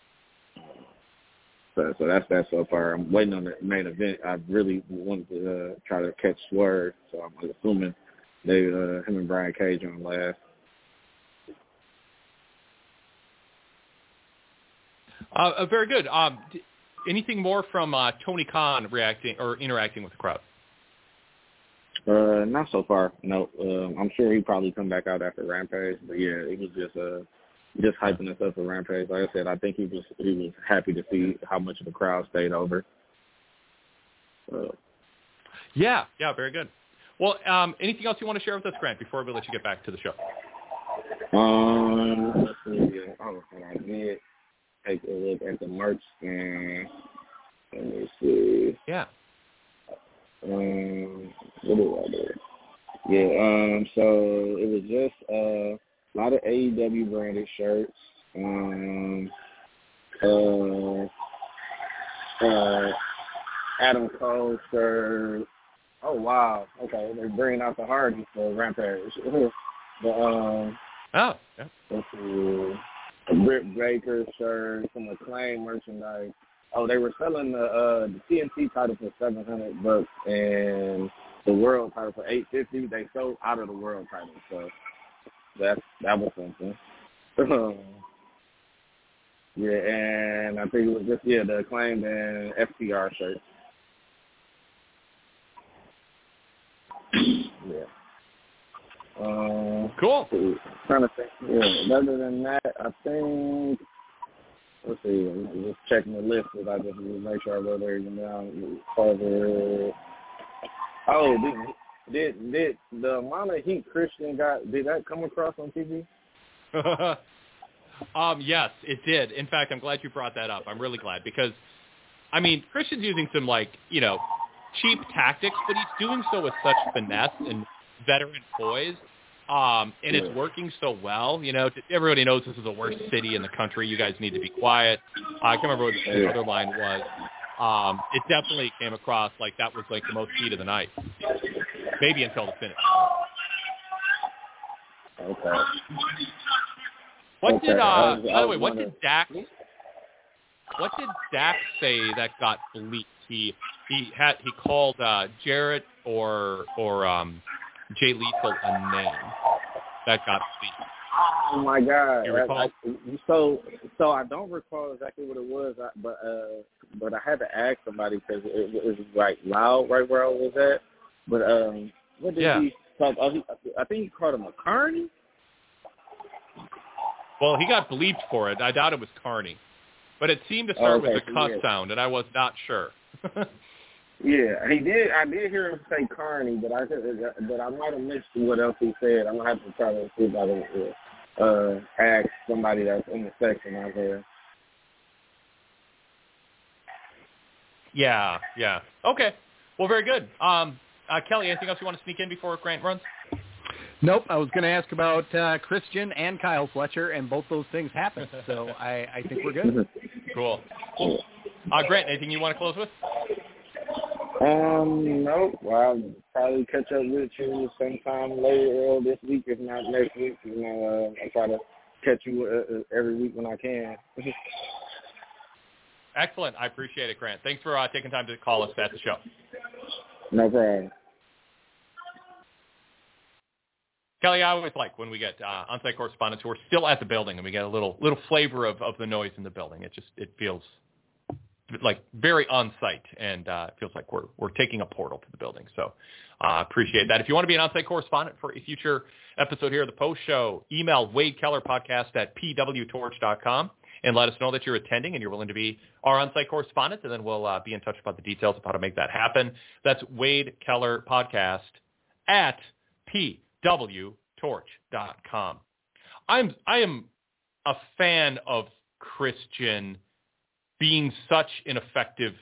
So, so that's that so far. I'm waiting on the main event. I really wanted to uh, try to catch Swerve, so I'm assuming they uh, him and Brian Cage on last. Uh, uh, very good. Um, d- anything more from uh, Tony Khan reacting or interacting with the crowd? Uh, not so far. No, um, I'm sure he'd probably come back out after Rampage. But yeah, it was just uh, just hyping us up for Rampage. Like I said, I think he was he was happy to see how much of the crowd stayed over. Uh, yeah, yeah, very good. Well, um, anything else you want to share with us, Grant, before we let you get back to the show? Um, let's see. Oh, I did take a look at the merch and let me see. Yeah. Um, what do I do? Yeah, um, so it was just uh, a lot of A E W branded shirts. Um, uh, uh, Adam Cole shirt. Oh wow, okay, they're bringing out the Hardys for Rampage. but um, oh, yeah. Let's see, a Britt Baker shirt, some Acclaim merchandise. Oh, they were selling the uh, the T N T title for seven hundred bucks and the world title for eight fifty. They sold out of the world title, so that that was something. yeah, and I think it was just yeah the Acclaimed and F T R shirts. yeah. Um, cool. Trying to think. Yeah. Other than that, I think. Let's see. I'm just checking the list because I just make sure I wrote everything down. Cover. Oh, did, did did the amount of heat Christian got? Did that come across on T V? um, yes, it did. In fact, I'm glad you brought that up. I'm really glad because, I mean, Christian's using some like you know cheap tactics, but he's doing so with such finesse and veteran poise. Um, and it's working so well. You know, everybody knows this is the worst city in the country. You guys need to be quiet. Uh, I can't remember what the other line was. Um, it definitely came across like that was like the most heat of the night. Maybe until the finish. Okay. What okay. did, uh, I was, by the way, what wondering. did Dax, what did Dax say that got leaked? He, he had, he called, uh, Jarrett or, or, um, Jay Lethal a name that got leaked. Oh my God! You recall? I, I, so, so I don't recall exactly what it was, I, but uh, but I had to ask somebody because it, it was like loud right where I was at. But um, what did yeah. he talk? Oh, he, I think he called him a Carney. Well, he got bleeped for it. I doubt it was Carney. but it seemed to start oh, okay, with a so cuss yeah. sound, and I was not sure. Yeah, he did. I did hear him say Carney, but I could, but I might have missed what else he said. I'm gonna have to try to see if I can uh, ask somebody that's in the section out there. Yeah, yeah. Okay. Well, very good. Um, uh, Kelly, anything else you want to sneak in before Grant runs? Nope. I was going to ask about uh, Christian and Kyle Fletcher, and both those things happened. So I, I think we're good. Cool. Well, uh, Grant, anything you want to close with? Um, nope. Well, I'll probably catch up with you sometime later this week, if not next week. You know, uh, I try to catch you uh, every week when I can. Excellent. I appreciate it, Grant. Thanks for uh, taking time to call us at the show. No problem. Kelly, I always like when we get uh, on-site correspondents who are still at the building and we get a little little flavor of, of the noise in the building. It just it feels like very on-site, and uh, it feels like we're we're taking a portal to the building. So uh, appreciate that. If you want to be an on-site correspondent for a future episode here of the Post Show, email Wade Keller Podcast at p w torch dot com and let us know that you're attending and you're willing to be our on-site correspondent, and then we'll uh, be in touch about the details of how to make that happen. That's Wade Keller Podcast at p w torch dot com. I'm I am a fan of Christian being such an effective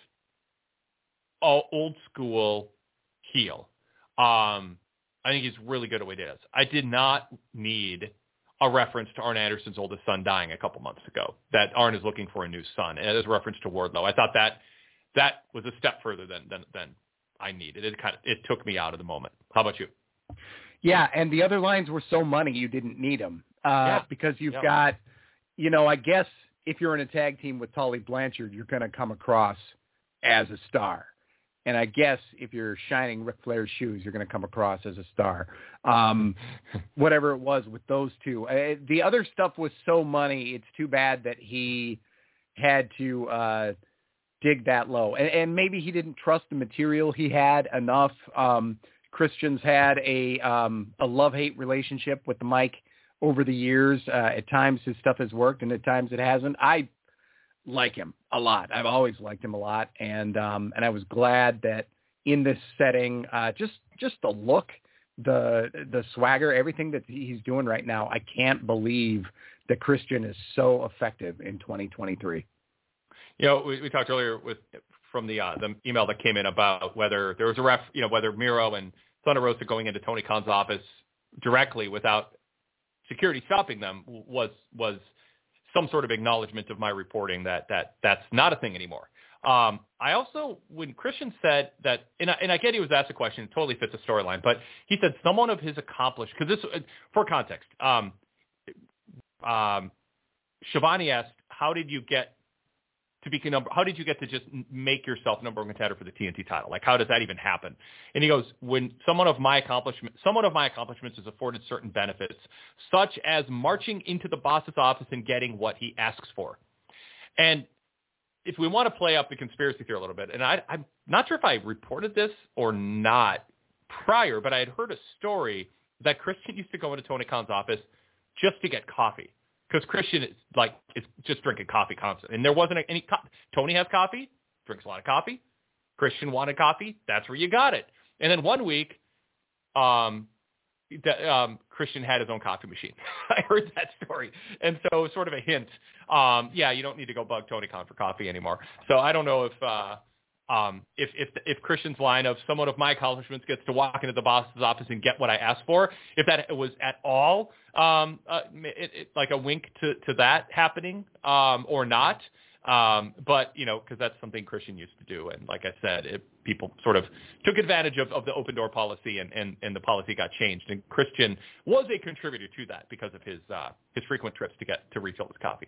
uh, old school heel. Um, I think he's really good at what he does. I did not need a reference to Arn Anderson's oldest son dying a couple months ago, that Arn is looking for a new son, and as a reference to Wardlow. I thought that that was a step further than than, than I needed. It kind of it took me out of the moment. How about you? Yeah, and the other lines were so money you didn't need them uh, yeah. because you've yeah. got, you know, I guess if you're in a tag team with Tully Blanchard, you're going to come across as a star. And I guess if you're shining Ric Flair's shoes, you're going to come across as a star. Um, whatever it was with those two. Uh, the other stuff was so money, it's too bad that he had to uh, dig that low. And, and maybe he didn't trust the material he had enough. Um, Christian's had a um, a love-hate relationship with the mic over the years. Uh, at times his stuff has worked, and at times it hasn't. I like him a lot. I've always liked him a lot, and um, and I was glad that in this setting, uh, just just the look, the the swagger, everything that he's doing right now, I can't believe that Christian is so effective in twenty twenty-three. You know, we, we talked earlier with from the uh, the email that came in about whether there was a ref, you know, whether Miro and Thunder Rosa going into Tony Khan's office directly without security stopping them was was some sort of acknowledgement of my reporting that that that's not a thing anymore. Um, I also, when Christian said that, and I, and I get he was asked a question, it totally fits the storyline, but he said someone of his accomplished, because this, for context, um, um, Shivani asked, how did you get to be number, how did you get to just make yourself number one contender for the T N T title? Like, how does that even happen? And he goes, when someone of my accomplishment, someone of my accomplishments is afforded certain benefits, such as marching into the boss's office and getting what he asks for. And if we want to play up the conspiracy theory a little bit, and I, I'm not sure if I reported this or not prior, but I had heard a story that Christian used to go into Tony Khan's office just to get coffee. Because Christian is like is just drinking coffee constantly, and there wasn't any. Co- Tony has coffee, drinks a lot of coffee. Christian wanted coffee. That's where you got it. And then one week, um, the, um, Christian had his own coffee machine. I heard that story, and so it was sort of a hint. Um, yeah, you don't need to go bug Tony Khan for coffee anymore. So I don't know if uh, um, if if if Christian's line of someone of my accomplishments gets to walk into the boss's office and get what I asked for, if that was at all um, uh, it, it, like a wink to, to that happening um, or not. Um, but, you know, because that's something Christian used to do. And like I said, it, people sort of took advantage of, of the open door policy, and, and, and the policy got changed. And Christian was a contributor to that because of his uh, his frequent trips to get to refill his coffee.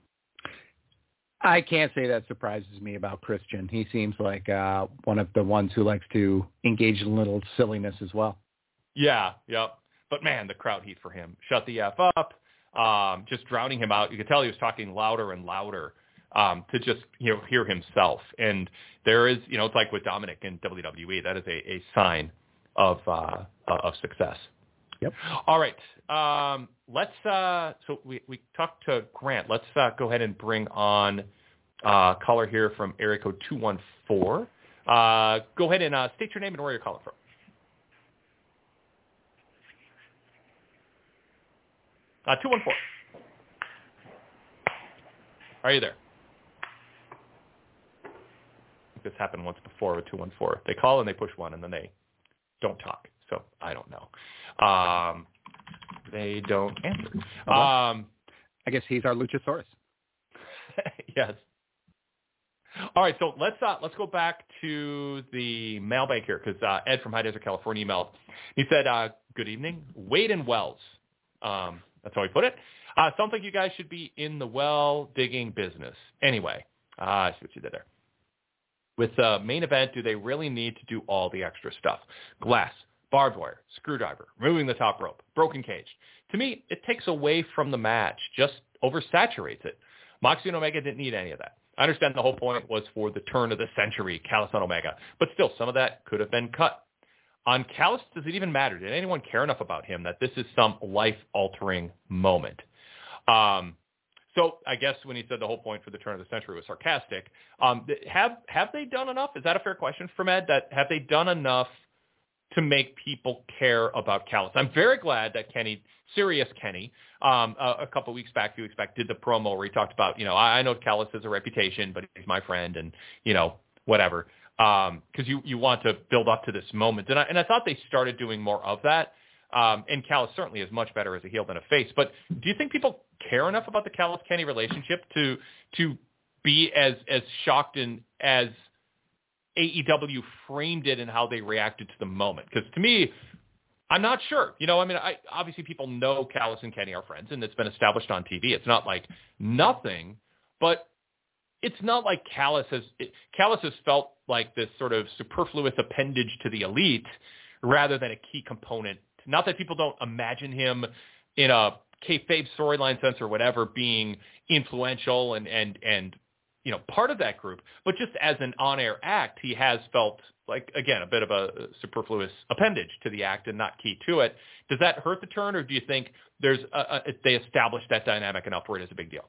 I can't say that surprises me about Christian. He seems like uh, one of the ones who likes to engage in a little silliness as well. Yeah, yep. But, man, the crowd heat for him. Shut the F up, um, just drowning him out. You could tell he was talking louder and louder um, to just, you know, hear himself. And there is, you know, it's like with Dominic in W W E. That is a, a sign of uh, of success. Yep. All right. Um, let's, uh, so we, we talked to Grant. Let's uh, go ahead and bring on uh, caller here from area code two one four. Uh, go ahead and uh, state your name and where you're calling from. Uh, two one four. Are you there? I think this happened once before with two one four. They call and they push one and then they don't talk. So I don't know. Um, they don't answer. Oh, well. Um, I guess he's our Luchasaurus. Yes. All right, so let's uh, let's go back to the mailbag here because uh, Ed from High Desert, California emailed. He said, uh, good evening. Wade and Wells. Um, that's how he put it. Uh, sounds like you guys should be in the well digging business. Anyway, uh, I see what you did there. With the uh, main event, do they really need to do all the extra stuff? Glass, barbed wire, screwdriver, removing the top rope, broken cage. To me, it takes away from the match, just oversaturates it. Moxley and Omega didn't need any of that. I understand the whole point was for the turn of the century, Callis on Omega, but still, some of that could have been cut. On Callis, does it even matter? Did anyone care enough about him that this is some life-altering moment? Um, so I guess when he said the whole point for the turn of the century was sarcastic, um, have have they done enough? Is that a fair question from Ed? That have they done enough to make people care about Callis? I'm very glad that Kenny, Serious Kenny, um, a, a couple of weeks back, a few weeks back, did the promo where he talked about, you know, I, I know Callis has a reputation, but he's my friend and, you know, whatever. Um, cause you, you want to build up to this moment. And I, and I thought they started doing more of that. Um, and Callis certainly is much better as a heel than a face, but do you think people care enough about the Callis Kenny relationship to, to be as, as shocked and as A E W framed it and how they reacted to the moment? Because to me, I'm not sure. You know, I mean, I, obviously people know Callis and Kenny are friends, and it's been established on T V. It's not like nothing, but it's not like Callis has it, Callis has felt like this sort of superfluous appendage to the elite rather than a key component. Not that people don't imagine him in a kayfabe storyline sense or whatever being influential and, and, and, you know, part of that group, but just as an on-air act, he has felt like, again, a bit of a superfluous appendage to the act and not key to it. Does that hurt the turn, or do you think there's a, a, they established that dynamic enough where it is a big deal?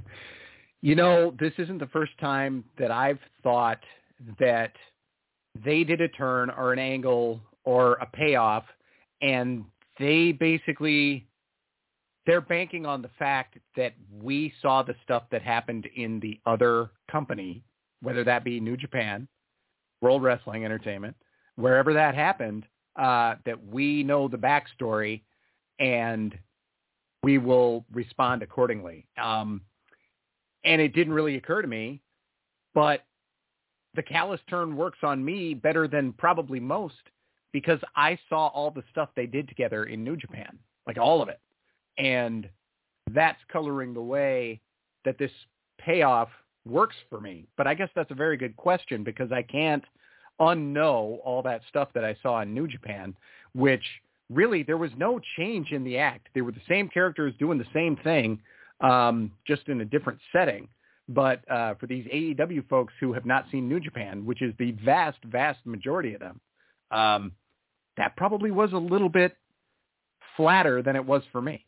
You know, this isn't the first time that I've thought that they did a turn or an angle or a payoff, and they basically, they're banking on the fact that we saw the stuff that happened in the other company, whether that be New Japan, World Wrestling Entertainment, wherever that happened, uh, that we know the backstory and we will respond accordingly. Um, and it didn't really occur to me, but the Callis turn works on me better than probably most because I saw all the stuff they did together in New Japan, like all of it. And that's coloring the way that this payoff works for me. But I guess that's a very good question because I can't unknow all that stuff that I saw in New Japan, which really there was no change in the act. They were the same characters doing the same thing, um, just in a different setting. But uh, for these A E W folks who have not seen New Japan, which is the vast, vast majority of them, um, that probably was a little bit flatter than it was for me.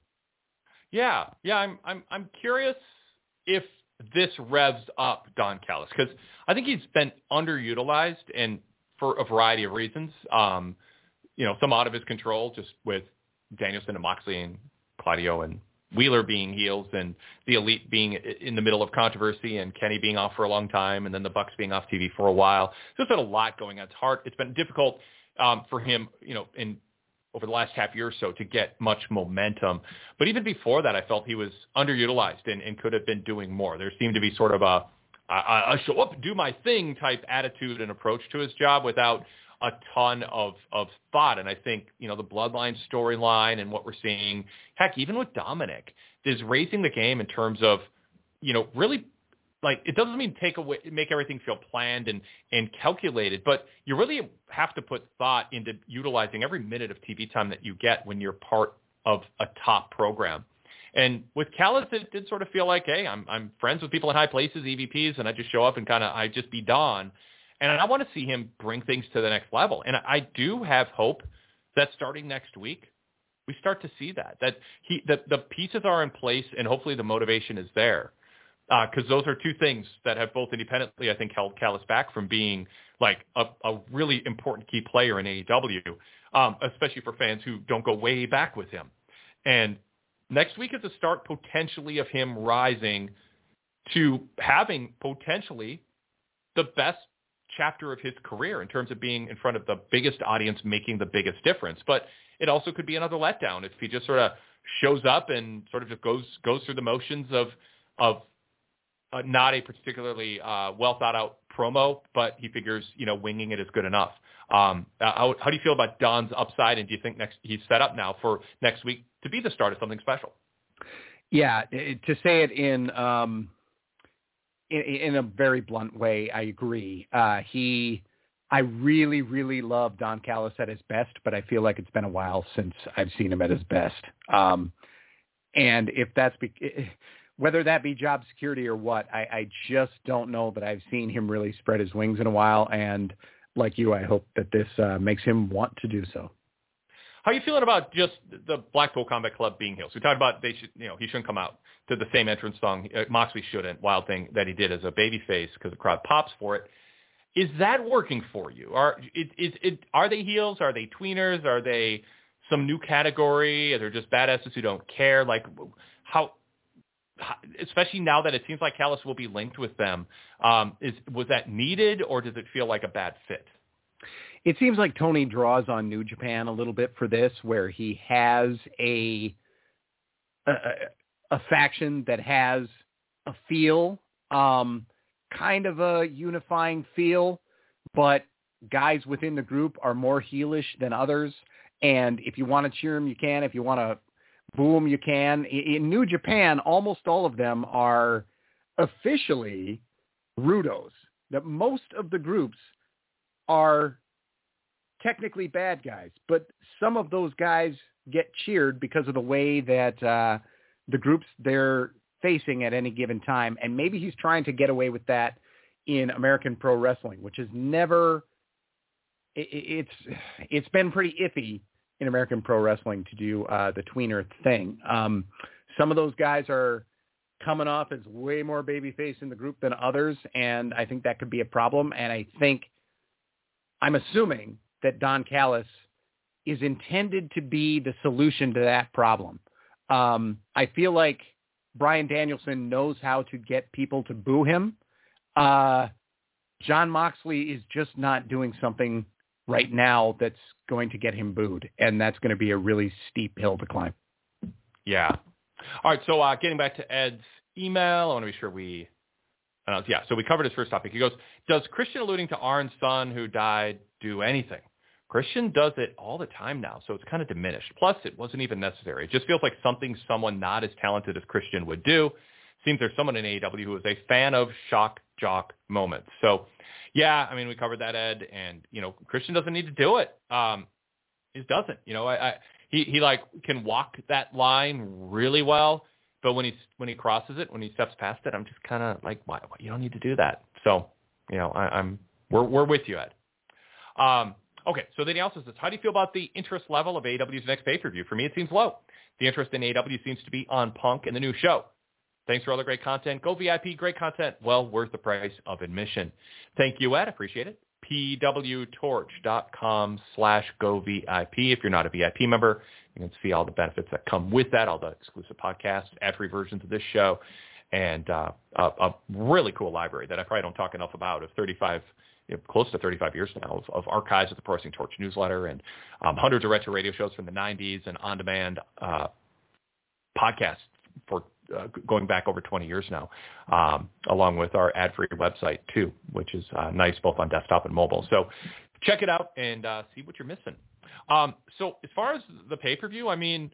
Yeah, yeah, I'm I'm I'm curious if this revs up Don Callis because I think he's been underutilized and for a variety of reasons. Um, you know, some out of his control, just with Danielson and Moxley and Claudio and Wheeler being heels and the Elite being in the middle of controversy and Kenny being off for a long time and then the Bucks being off T V for a while. So there's been a lot going on. It's hard. It's been difficult um, for him, you know, in over the last half year or so to get much momentum. But even before that, I felt he was underutilized and, and could have been doing more. There seemed to be sort of a, a, a show up, do my thing type attitude and approach to his job without a ton of, of thought. And I think, you know, the Bloodline storyline and what we're seeing, heck, even with Dominic, is raising the game in terms of, you know, really, like, it doesn't mean take away, make everything feel planned and, and calculated, but you really have to put thought into utilizing every minute of T V time that you get when you're part of a top program. And with Callis, it did sort of feel like, hey, I'm I'm friends with people in high places, E V Ps, and I just show up and kind of, I just be Don. And I want to see him bring things to the next level. And I do have hope that starting next week, we start to see that, that he, that the pieces are in place and hopefully the motivation is there. Because uh, those are two things that have both independently, I think, held Callis back from being like a, a really important key player in A E W, um, especially for fans who don't go way back with him. And next week is the start potentially of him rising to having potentially the best chapter of his career in terms of being in front of the biggest audience, making the biggest difference. But it also could be another letdown if he just sort of shows up and sort of just goes goes through the motions of of uh, not a particularly uh, well thought out promo, but he figures, you know, winging it is good enough. Um, how, how do you feel about Don's upside, and do you think next he's set up now for next week to be the start of something special? Yeah, to say it in um, in, in a very blunt way, I agree. Uh, he, I really, really love Don Callis at his best, but I feel like it's been a while since I've seen him at his best. Um, and if that's be, whether that be job security or what, I, I just don't know that I've seen him really spread his wings in a while. And like you, I hope that this uh, makes him want to do so. How are you feeling about just the Blackpool Combat Club being heels? We talked about they should, you know, he shouldn't come out to the same entrance song. Uh, Moxley shouldn't. Wild Thing that he did as a babyface because the crowd pops for it. Is that working for you? Are it, it, it, are they heels? Are they tweeners? Are they some new category? Are they just badasses who don't care? Like how, how especially now that it seems like Callis will be linked with them. Um, is was that needed, or does it feel like a bad fit? It seems like Tony draws on New Japan a little bit for this, where he has a a, a faction that has a feel, um, kind of a unifying feel, but guys within the group are more heelish than others. And if you want to cheer them, you can. If you want to boo them, you can. In New Japan, almost all of them are officially Rudos. That most of the groups are technically bad guys, but some of those guys get cheered because of the way that uh, the groups they're facing at any given time. And maybe he's trying to get away with that in American Pro Wrestling, which is never, it, it's, it's been pretty iffy in American Pro Wrestling to do uh, the tweener thing. Um, some of those guys are coming off as way more babyface in the group than others, and I think that could be a problem. And I think, I'm assuming that Don Callis is intended to be the solution to that problem. Um, I feel like Bryan Danielson knows how to get people to boo him. Uh, Jon Moxley is just not doing something right now that's going to get him booed, and that's going to be a really steep hill to climb. Yeah. All right, so uh, getting back to Ed's email, I want to be sure we uh, – yeah, so we covered his first topic. He goes, does Christian alluding to Arn's son who died do anything? Christian does it all the time now, so it's kind of diminished. Plus, it wasn't even necessary. It just feels like something someone not as talented as Christian would do. Seems there's someone in A E W who is a fan of shock jock moments. So, yeah, I mean, we covered that, Ed, and, you know, Christian doesn't need to do it. Um, he just doesn't. You know, I, I he, he, like, can walk that line really well, but when, he's, when he crosses it, when he steps past it, I'm just kind of like, why, why? You don't need to do that. So, you know, I, I'm we're we're with you, Ed. Um, Okay, so then he also says, how do you feel about the interest level of A E W's next pay-per-view? For me, it seems low. The interest in A E W seems to be on Punk and the new show. Thanks for all the great content. Go V I P, great content, well worth the price of admission. Thank you, Ed. Appreciate it. P W torch dot com slash go V I P. If you're not a V I P member, you can see all the benefits that come with that, all the exclusive podcasts, ad-free versions of this show, and uh, a, a really cool library that I probably don't talk enough about of thirty-five You know, close to thirty-five years now of, of archives of the Pro Wrestling Torch newsletter and um, hundreds of retro radio shows from the nineties and on-demand uh, podcasts for uh, going back over twenty years now, um, along with our ad-free website too, which is uh, nice both on desktop and mobile. So check it out and uh, see what you're missing. Um, so as far as the pay-per-view, I mean,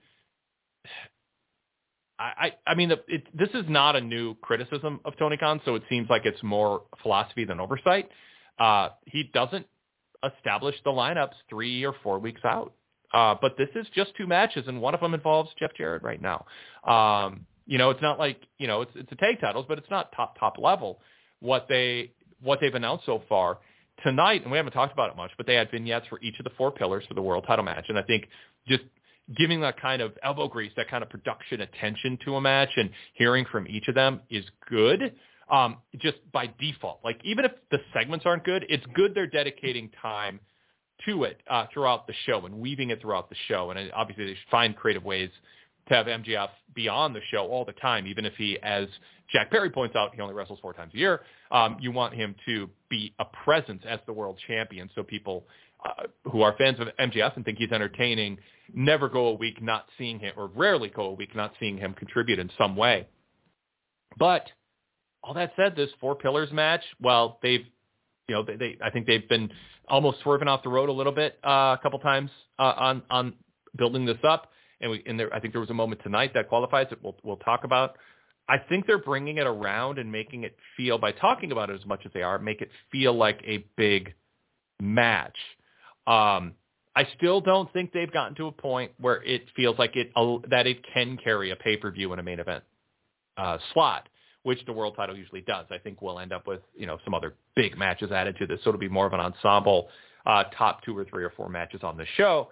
I, I mean, it, it, this is not a new criticism of Tony Khan, so it seems like it's more philosophy than oversight. Uh, he doesn't establish the lineups three or four weeks out. Uh, but this is just two matches, and one of them involves Jeff Jarrett right now. Um, you know, it's not like, you know, it's it's a tag titles, but it's not top, top level. What, they, what they've announced so far tonight, and we haven't talked about it much, but they had vignettes for each of the four pillars for the world title match. And I think just giving that kind of elbow grease, that kind of production attention to a match and hearing from each of them is good. Um, just by default, like even if the segments aren't good, it's good they're dedicating time to it uh, throughout the show and weaving it throughout the show. And obviously they should find creative ways to have M J F be on the show all the time, even if he, as Jack Perry points out, he only wrestles four times a year. Um, you want him to be a presence as the world champion, so people uh, who are fans of M J F and think he's entertaining never go a week not seeing him, or rarely go a week not seeing him contribute in some way. But all that said, this Four Pillars match, well, they've, you know, they, they I think they've been almost swerving off the road a little bit uh, a couple times uh, on on building this up. And we, and there, I think there was a moment tonight that qualifies that we'll, we'll talk about. I think they're bringing it around and making it feel, by talking about it as much as they are, make it feel like a big match. Um, I still don't think they've gotten to a point where it feels like it uh, that it can carry a pay-per-view in a main event uh, slot, which the world title usually does. I think we'll end up with, you know, some other big matches added to this, so it'll be more of an ensemble, uh, top two or three or four matches on the show.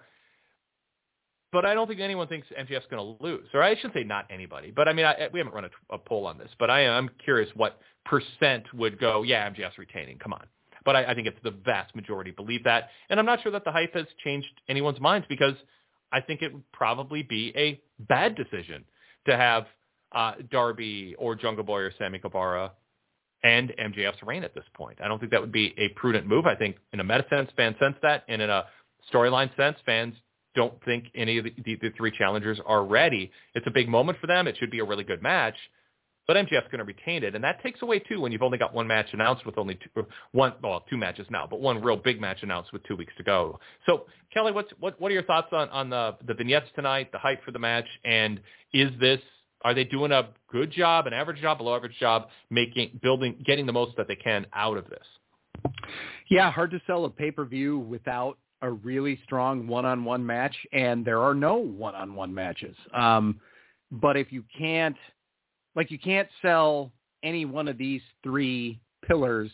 But I don't think anyone thinks M J F's going to lose. Or I shouldn't say not anybody. But, I mean, I, we haven't run a, a poll on this. But I, I'm curious what percent would go, yeah, M J F's retaining. Come on. But I, I think it's the vast majority believe that. And I'm not sure that the hype has changed anyone's minds, because I think it would probably be a bad decision to have uh, Darby or Jungle Boy or Sammy Guevara and M J F's reign at this point. I don't think that would be a prudent move. I think in a meta sense, fans sense that. And in a storyline sense, fans don't think any of the, the, the three challengers are ready. It's a big moment for them. It should be a really good match, but M J F's going to retain it. And that takes away, too, when you've only got one match announced with only two, one, well, two matches now, but one real big match announced with two weeks to go. So, Kelly, what's, what, what are your thoughts on, on the, the vignettes tonight, the hype for the match, and is this, are they doing a good job, an average job, below average job, making, building, getting the most that they can out of this? Yeah, hard to sell a pay-per-view without a really strong one-on-one match, and there are no one-on-one matches. Um, but if you can't, like you can't sell any one of these three pillars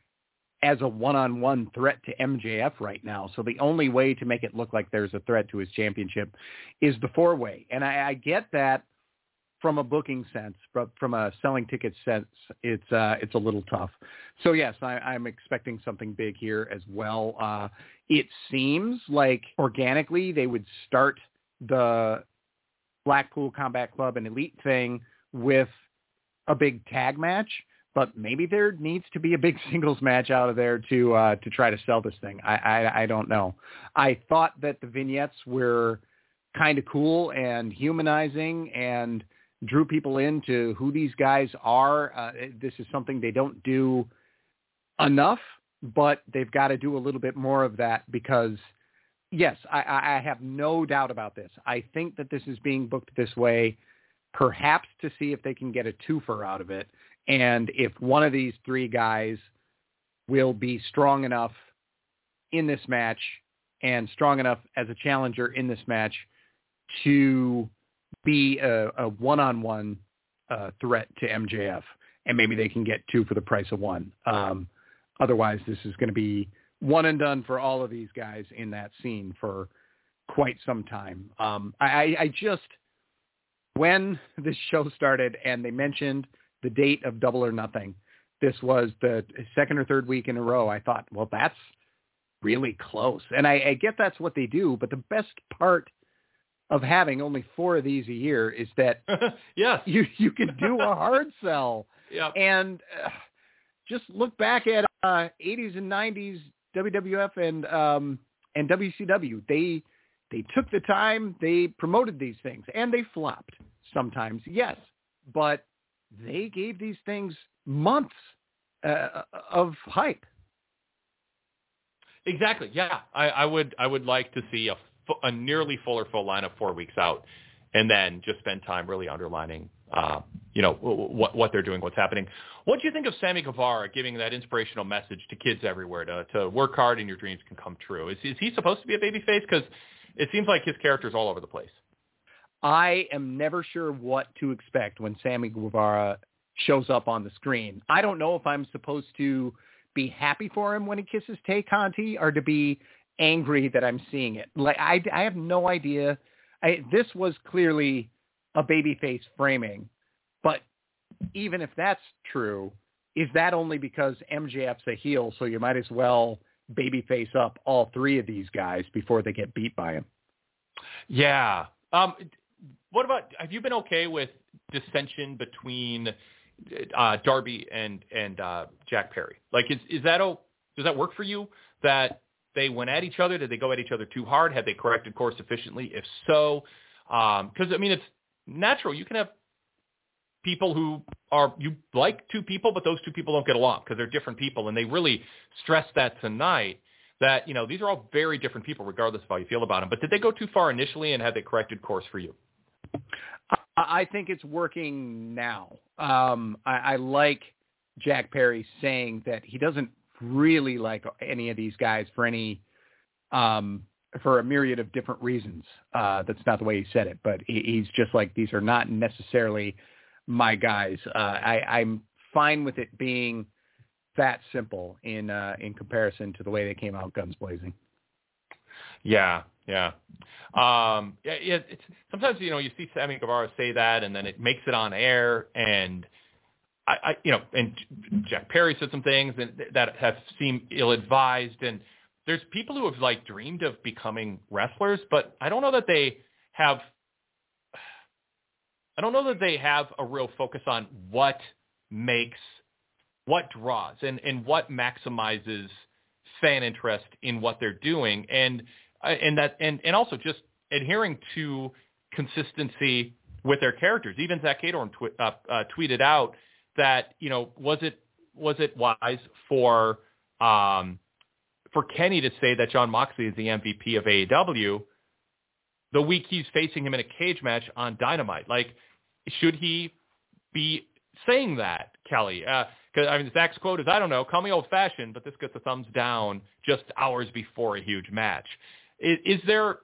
as a one-on-one threat to M J F right now. So the only way to make it look like there's a threat to his championship is the four-way. And I, I get that from a booking sense, but from a selling ticket sense, it's uh, it's a little tough. So yes, I, I'm expecting something big here as well. Uh, it seems like organically they would start the Blackpool Combat Club and Elite thing with a big tag match, but maybe there needs to be a big singles match out of there to uh, to try to sell this thing. I, I I don't know. I thought that the vignettes were kind of cool and humanizing and drew people into who these guys are. Uh, this is something they don't do enough, but they've got to do a little bit more of that because, yes, I, I have no doubt about this. I think that this is being booked this way, perhaps to see if they can get a twofer out of it. And if one of these three guys will be strong enough in this match and strong enough as a challenger in this match to be a, a one-on-one uh, threat to M J F, and maybe they can get two for the price of one. Um, otherwise, this is going to be one and done for all of these guys in that scene for quite some time. Um, I, I just, when this show started and they mentioned the date of Double or Nothing, this was the second or third week in a row, I thought, well, that's really close. And I, I get that's what they do, but the best part of having only four of these a year is that yes. you you can do a hard sell. Yep. And uh, just look back at uh, eighties and nineties W W F and um, and W C W. They they took the time, they promoted these things, and they flopped sometimes, yes, but they gave these things months uh, of hype. Exactly. Yeah, I, I would I would like to see a a nearly full or full lineup four weeks out, and then just spend time really underlining, uh, you know, what what they're doing, what's happening. What do you think of Sammy Guevara giving that inspirational message to kids everywhere to to work hard and your dreams can come true? Is is he supposed to be a babyface? Because it seems like his character's all over the place. I am never sure what to expect when Sammy Guevara shows up on the screen. I don't know if I'm supposed to be happy for him when he kisses Tay Conti or to be angry that I'm seeing it. Like I, I have no idea. I, this was clearly a babyface framing, but even if that's true, is that only because M J F's a heel, so you might as well babyface up all three of these guys before they get beat by him? Yeah. Um, what about, have you been okay with dissension between uh, Darby and and uh, Jack Perry? Like, is is that oh, does that work for you? That they went at each other? Did they go at each other too hard? Had they corrected course efficiently? If so, because um, I mean, it's natural. You can have people who are, you like two people, but those two people don't get along because they're different people, and they really stressed that tonight. That, you know, these are all very different people, regardless of how you feel about them. But did they go too far initially, and had they corrected course for you? I think it's working now. Um, I, I like Jack Perry saying that he doesn't really like any of these guys for any um, for a myriad of different reasons. Uh, that's not the way he said it, but he, he's just like, these are not necessarily my guys. Uh, I, I'm fine with it being that simple in uh, in comparison to the way they came out guns blazing. Yeah, yeah. Um, yeah, yeah it's, sometimes, you know, you see Sammy Guevara say that, and then it makes it on air, and I, I you know, and Jack Perry said some things and that have seemed ill-advised, and there's people who have, like, dreamed of becoming wrestlers, but I don't know that they have I don't know that they have a real focus on what makes, what draws, and, and what maximizes fan interest in what they're doing, and and that and, and also just adhering to consistency with their characters. Even Zach Cadorn tw- uh, uh, tweeted out that, you know, was it was it wise for um, for Kenny to say that Jon Moxley is the M V P of A E W the week he's facing him in a cage match on Dynamite? Like, should he be saying that, Kelly? Because, uh, I mean, Zach's quote is, I don't know, call me old-fashioned, but this gets a thumbs down just hours before a huge match. Is, is there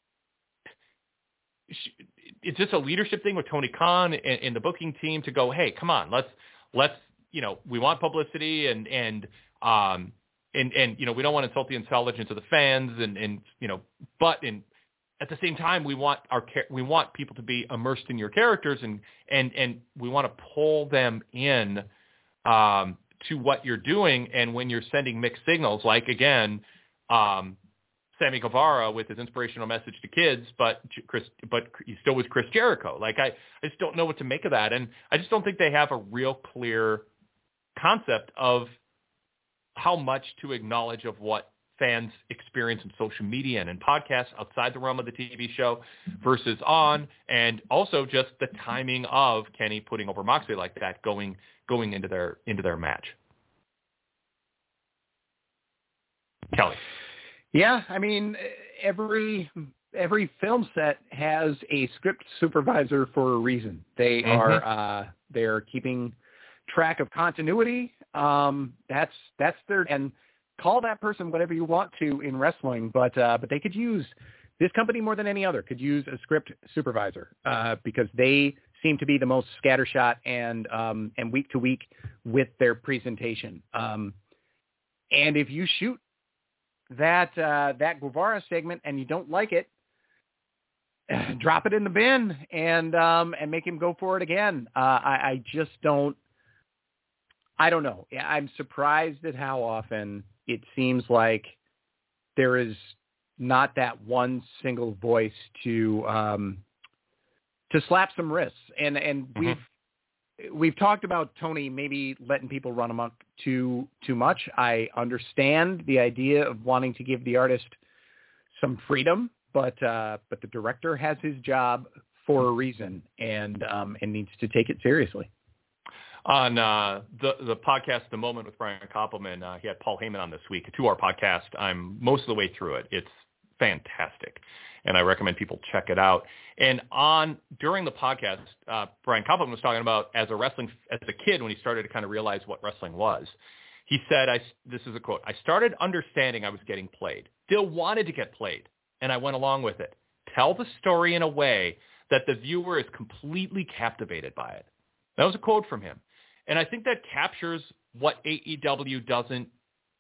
– is this a leadership thing with Tony Khan and, and the booking team to go, hey, come on, let's – let's you know, we want publicity and, and um, and, and, you know, we don't want to insult the intelligence of the fans and, and you know, but in – at the same time, we want our we want people to be immersed in your characters, and and, and we want to pull them in um, to what you're doing. And when you're sending mixed signals, like again, um, Sammy Guevara with his inspirational message to kids, but Chris, but he still was Chris Jericho. Like I, I just don't know what to make of that, and I just don't think they have a real clear concept of how much to acknowledge of what fans experience in social media and in podcasts outside the realm of the T V show versus on, and also just the timing of Kenny putting over Moxley like that going going into their into their match. Kelly. Yeah, I mean, every every film set has a script supervisor for a reason. They mm-hmm. are uh, they're keeping track of continuity. Um, that's that's their and. Call that person whatever you want to in wrestling, but uh, but they could use, this company more than any other could use a script supervisor uh, because they seem to be the most scattershot and um, and week to week with their presentation. Um, and if you shoot that uh, that Guevara segment and you don't like it, drop it in the bin and um, and make him go for it again. Uh, I, I just don't. I don't know. I'm surprised at how often it seems like there is not that one single voice to um, to slap some wrists. And and mm-hmm. we've we've talked about Tony maybe letting people run amok too too much. I understand the idea of wanting to give the artist some freedom, but uh, but the director has his job for a reason and um, and needs to take it seriously. On uh, the the podcast, The Moment with Brian Koppelman, uh, he had Paul Heyman on this week. A two-hour podcast. I'm most of the way through it. It's fantastic, and I recommend people check it out. And on during the podcast, uh, Brian Koppelman was talking about as a wrestling as a kid when he started to kind of realize what wrestling was. He said, "I this is a quote. I started understanding I was getting played. Still wanted to get played, and I went along with it. Tell the story in a way that the viewer is completely captivated by it." That was a quote from him. And I think that captures what A E W doesn't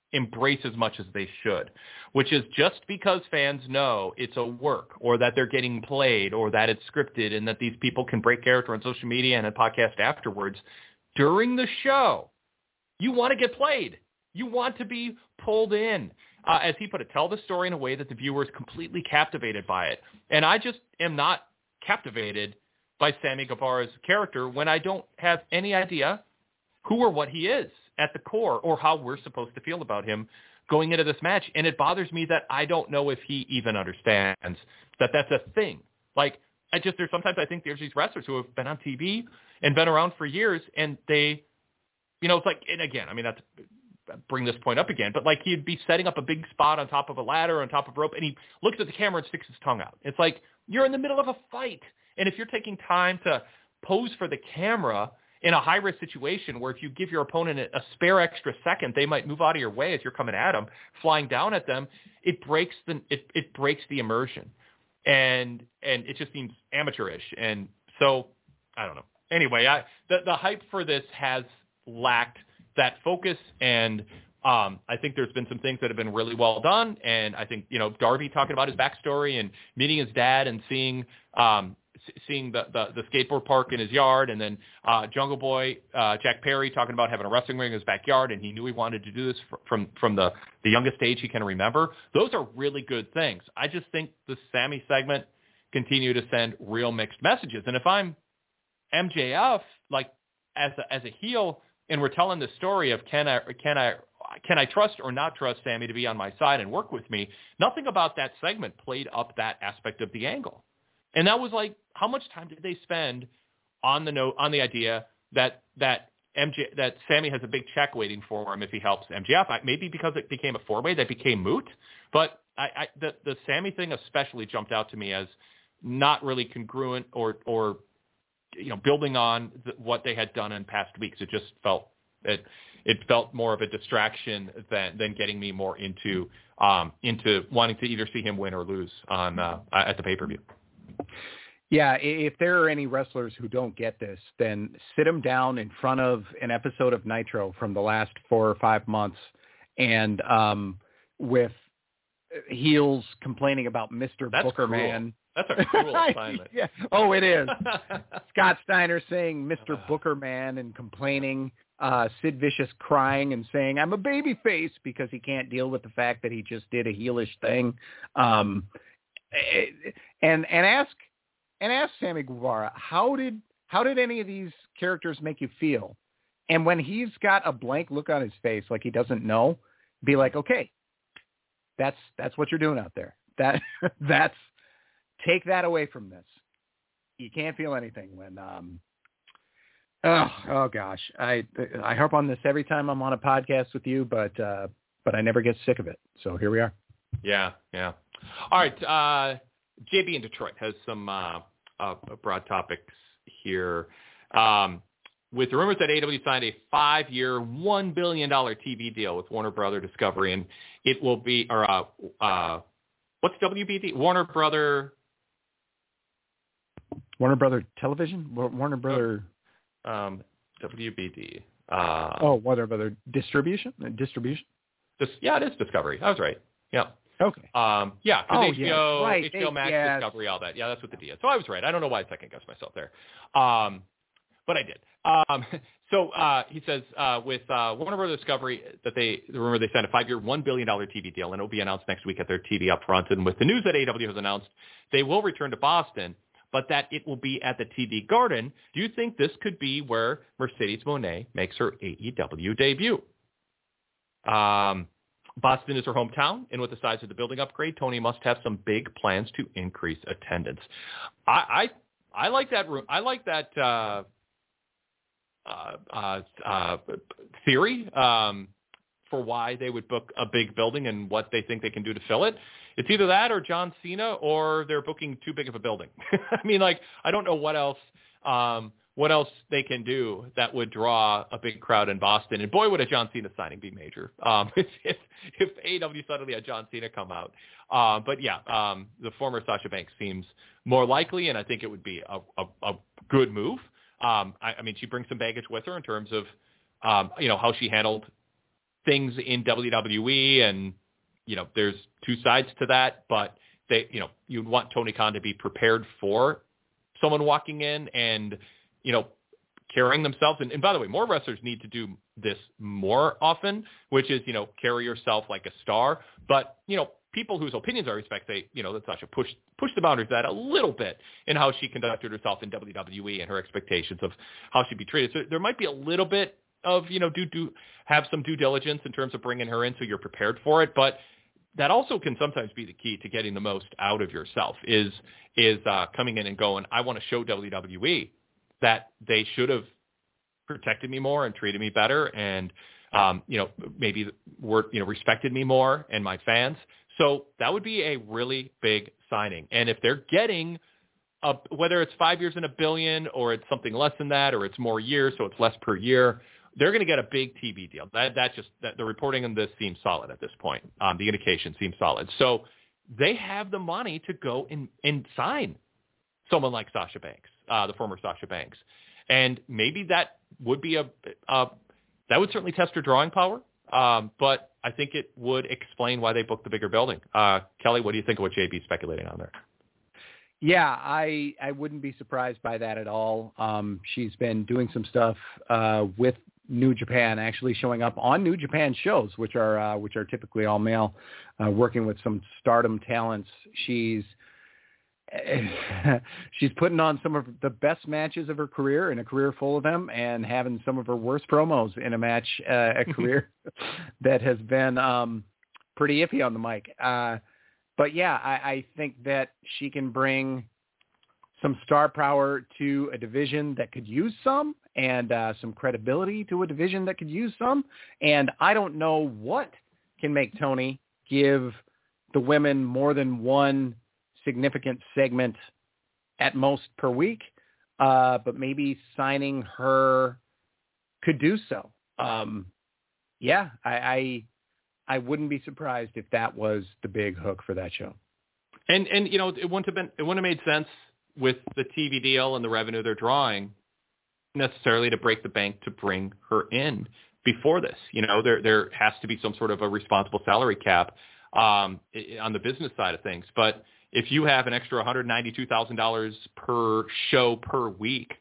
embrace as much as they should, which is just because fans know it's a work or that they're getting played or that it's scripted and that these people can break character on social media and a podcast afterwards. During the show, you want to get played. You want to be pulled in. Uh, as he put it, tell the story in a way that the viewer is completely captivated by it. And I just am not captivated by Sammy Guevara's character when I don't have any idea who or what he is at the core or how we're supposed to feel about him going into this match. And it bothers me that I don't know if he even understands that that's a thing. Like, I just, there's sometimes I think there's these wrestlers who have been on T V and been around for years and they, you know, it's like, and again, I mean, that's, bring this point up again, but like he'd be setting up a big spot on top of a ladder, on top of a rope, and he looks at the camera and sticks his tongue out. It's like, you're in the middle of a fight. And if you're taking time to pose for the camera in a high-risk situation where if you give your opponent a spare extra second, they might move out of your way as you're coming at them, flying down at them, it breaks the, it, it breaks the immersion. And, and it just seems amateurish. And so, I don't know. Anyway, I, the, the hype for this has lacked that focus, and um, I think there's been some things that have been really well done, and I think, you know, Darby talking about his backstory and meeting his dad and seeing um, seeing the, the, the skateboard park in his yard, and then uh, Jungle Boy, uh, Jack Perry talking about having a wrestling ring in his backyard, and he knew he wanted to do this fr- from from the, the youngest age he can remember. Those are really good things. I just think the Sammy segment continue to send real mixed messages, and if I'm M J F, like as a, as a heel, and we're telling the story of can I can I can I trust or not trust Sammy to be on my side and work with me? Nothing about that segment played up that aspect of the angle, and that was like, how much time did they spend on the note on the idea that that M J that Sammy has a big check waiting for him if he helps M J F? Maybe because it became a four way that became moot, but I, I the the Sammy thing especially jumped out to me as not really congruent or or. you know, building on the, what they had done in past weeks. It just felt, it, it felt more of a distraction than, than getting me more into, um, into wanting to either see him win or lose on, uh, at the pay-per-view. Yeah. If there are any wrestlers who don't get this, then sit them down in front of an episode of Nitro from the last four or five months. And, um, with heels complaining about Mister That's Booker cruel. Man. That's a cruel assignment. Yeah. Oh, it is. Scott Steiner saying Mister Booker Man and complaining, uh, Sid Vicious crying and saying, I'm a baby face, because he can't deal with the fact that he just did a heelish thing. Um, and, and ask, and ask Sammy Guevara, how did, how did any of these characters make you feel? And when he's got a blank look on his face, like he doesn't know, be like, okay, that's, that's what you're doing out there. That that's, take that away from this. You can't feel anything when, um, oh, oh gosh, I, I harp on this every time I'm on a podcast with you, but, uh, but I never get sick of it. So here we are. Yeah. Yeah. All right. Uh, J B in Detroit has some, uh, uh, broad topics here. Um, with the rumors that A E W signed a five-year, one billion dollars T V deal with Warner Brother Discovery, and it will be, or, uh, uh, what's W B D? Warner Brother, Warner Brother Television? Warner Brother... Um, W B D. Uh, oh, Warner Brother Distribution? Distribution? Dis- yeah, it is Discovery. I was right. Yeah. Okay. Um, yeah, because oh, H B O, yes. right. H B O they, Max, yes. Discovery, all that. Yeah, that's what the D is. So I was right. I don't know why I second-guessed myself there. Um, but I did. Um, so uh, he says uh, with uh, Warner Brother Discovery that they, the rumor they signed a five-year, one billion dollars T V deal, and it will be announced next week at their T V Upfront. And with the news that A E W has announced, they will return to Boston, but that it will be at the T V Garden. Do you think this could be where Mercedes Moné makes her A E W debut? Um, Boston is her hometown, and with the size of the building upgrade, Tony must have some big plans to increase attendance. I I, I like that room. I like that uh, uh, uh, uh, theory um, for why they would book a big building and what they think they can do to fill it. It's either that or John Cena, or they're booking too big of a building. I mean, like, I don't know what else, um, what else they can do that would draw a big crowd in Boston. And boy, would a John Cena signing be major um, if, if, if A E W suddenly had John Cena come out. Uh, but yeah, um, the former Sasha Banks seems more likely, and I think it would be a, a, a good move. Um, I, I mean, she brings some baggage with her in terms of, um, you know, how she handled things in W W E, and, you know, there's two sides to that, but they, you know, you'd want Tony Khan to be prepared for someone walking in and, you know, carrying themselves. And, and by the way, more wrestlers need to do this more often, which is, you know, carry yourself like a star. But, you know, people whose opinions I respect, they, you know, that Sasha pushed, pushed the boundaries that a little bit in how she conducted herself in W W E and her expectations of how she'd be treated. So there might be a little bit of, you know, do, do have some due diligence in terms of bringing her in so you're prepared for it. But that also can sometimes be the key to getting the most out of yourself is, is uh, coming in and going, I want to show W W E that they should have protected me more and treated me better and, um, you know, maybe were, you know, respected me more and my fans. So that would be a really big signing. And if they're getting, a, whether it's five years and a billion or it's something less than that or it's more years, so it's less per year, they're going to get a big T V deal. That, that just, that the reporting on this seems solid at this point. Um, the indication seems solid. So they have the money to go and, and sign someone like Sasha Banks, uh, the former Sasha Banks. And maybe that would be a, uh, that would certainly test her drawing power. Um, but I think it would explain why they booked the bigger building. Uh, Kelly, what do you think of what J B's speculating on there? Yeah, I, I wouldn't be surprised by that at all. Um, she's been doing some stuff uh, with New Japan, actually showing up on New Japan shows, which are uh, which are typically all male, uh, working with some Stardom talents. She's she's putting on some of the best matches of her career in a career full of them and having some of her worst promos in a match, uh, a career that has been um, pretty iffy on the mic. Uh, but yeah, I, I think that she can bring some star power to a division that could use some and uh, some credibility to a division that could use some. And I don't know what can make Tony give the women more than one significant segment at most per week, uh, but maybe signing her could do so. Um, yeah, I, I I wouldn't be surprised if that was the big hook for that show. And and you know it wouldn't have been it wouldn't have made sense with the T V deal and the revenue they're drawing necessarily to break the bank to bring her in before this. You know there there has to be some sort of a responsible salary cap um, on the business side of things, but if you have an extra one hundred ninety-two thousand dollars per show per week,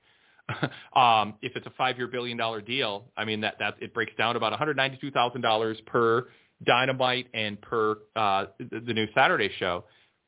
um, if it's a five-year billion dollar deal, I mean, that, that it breaks down to about one hundred ninety-two thousand dollars per Dynamite and per uh, the, the new Saturday show.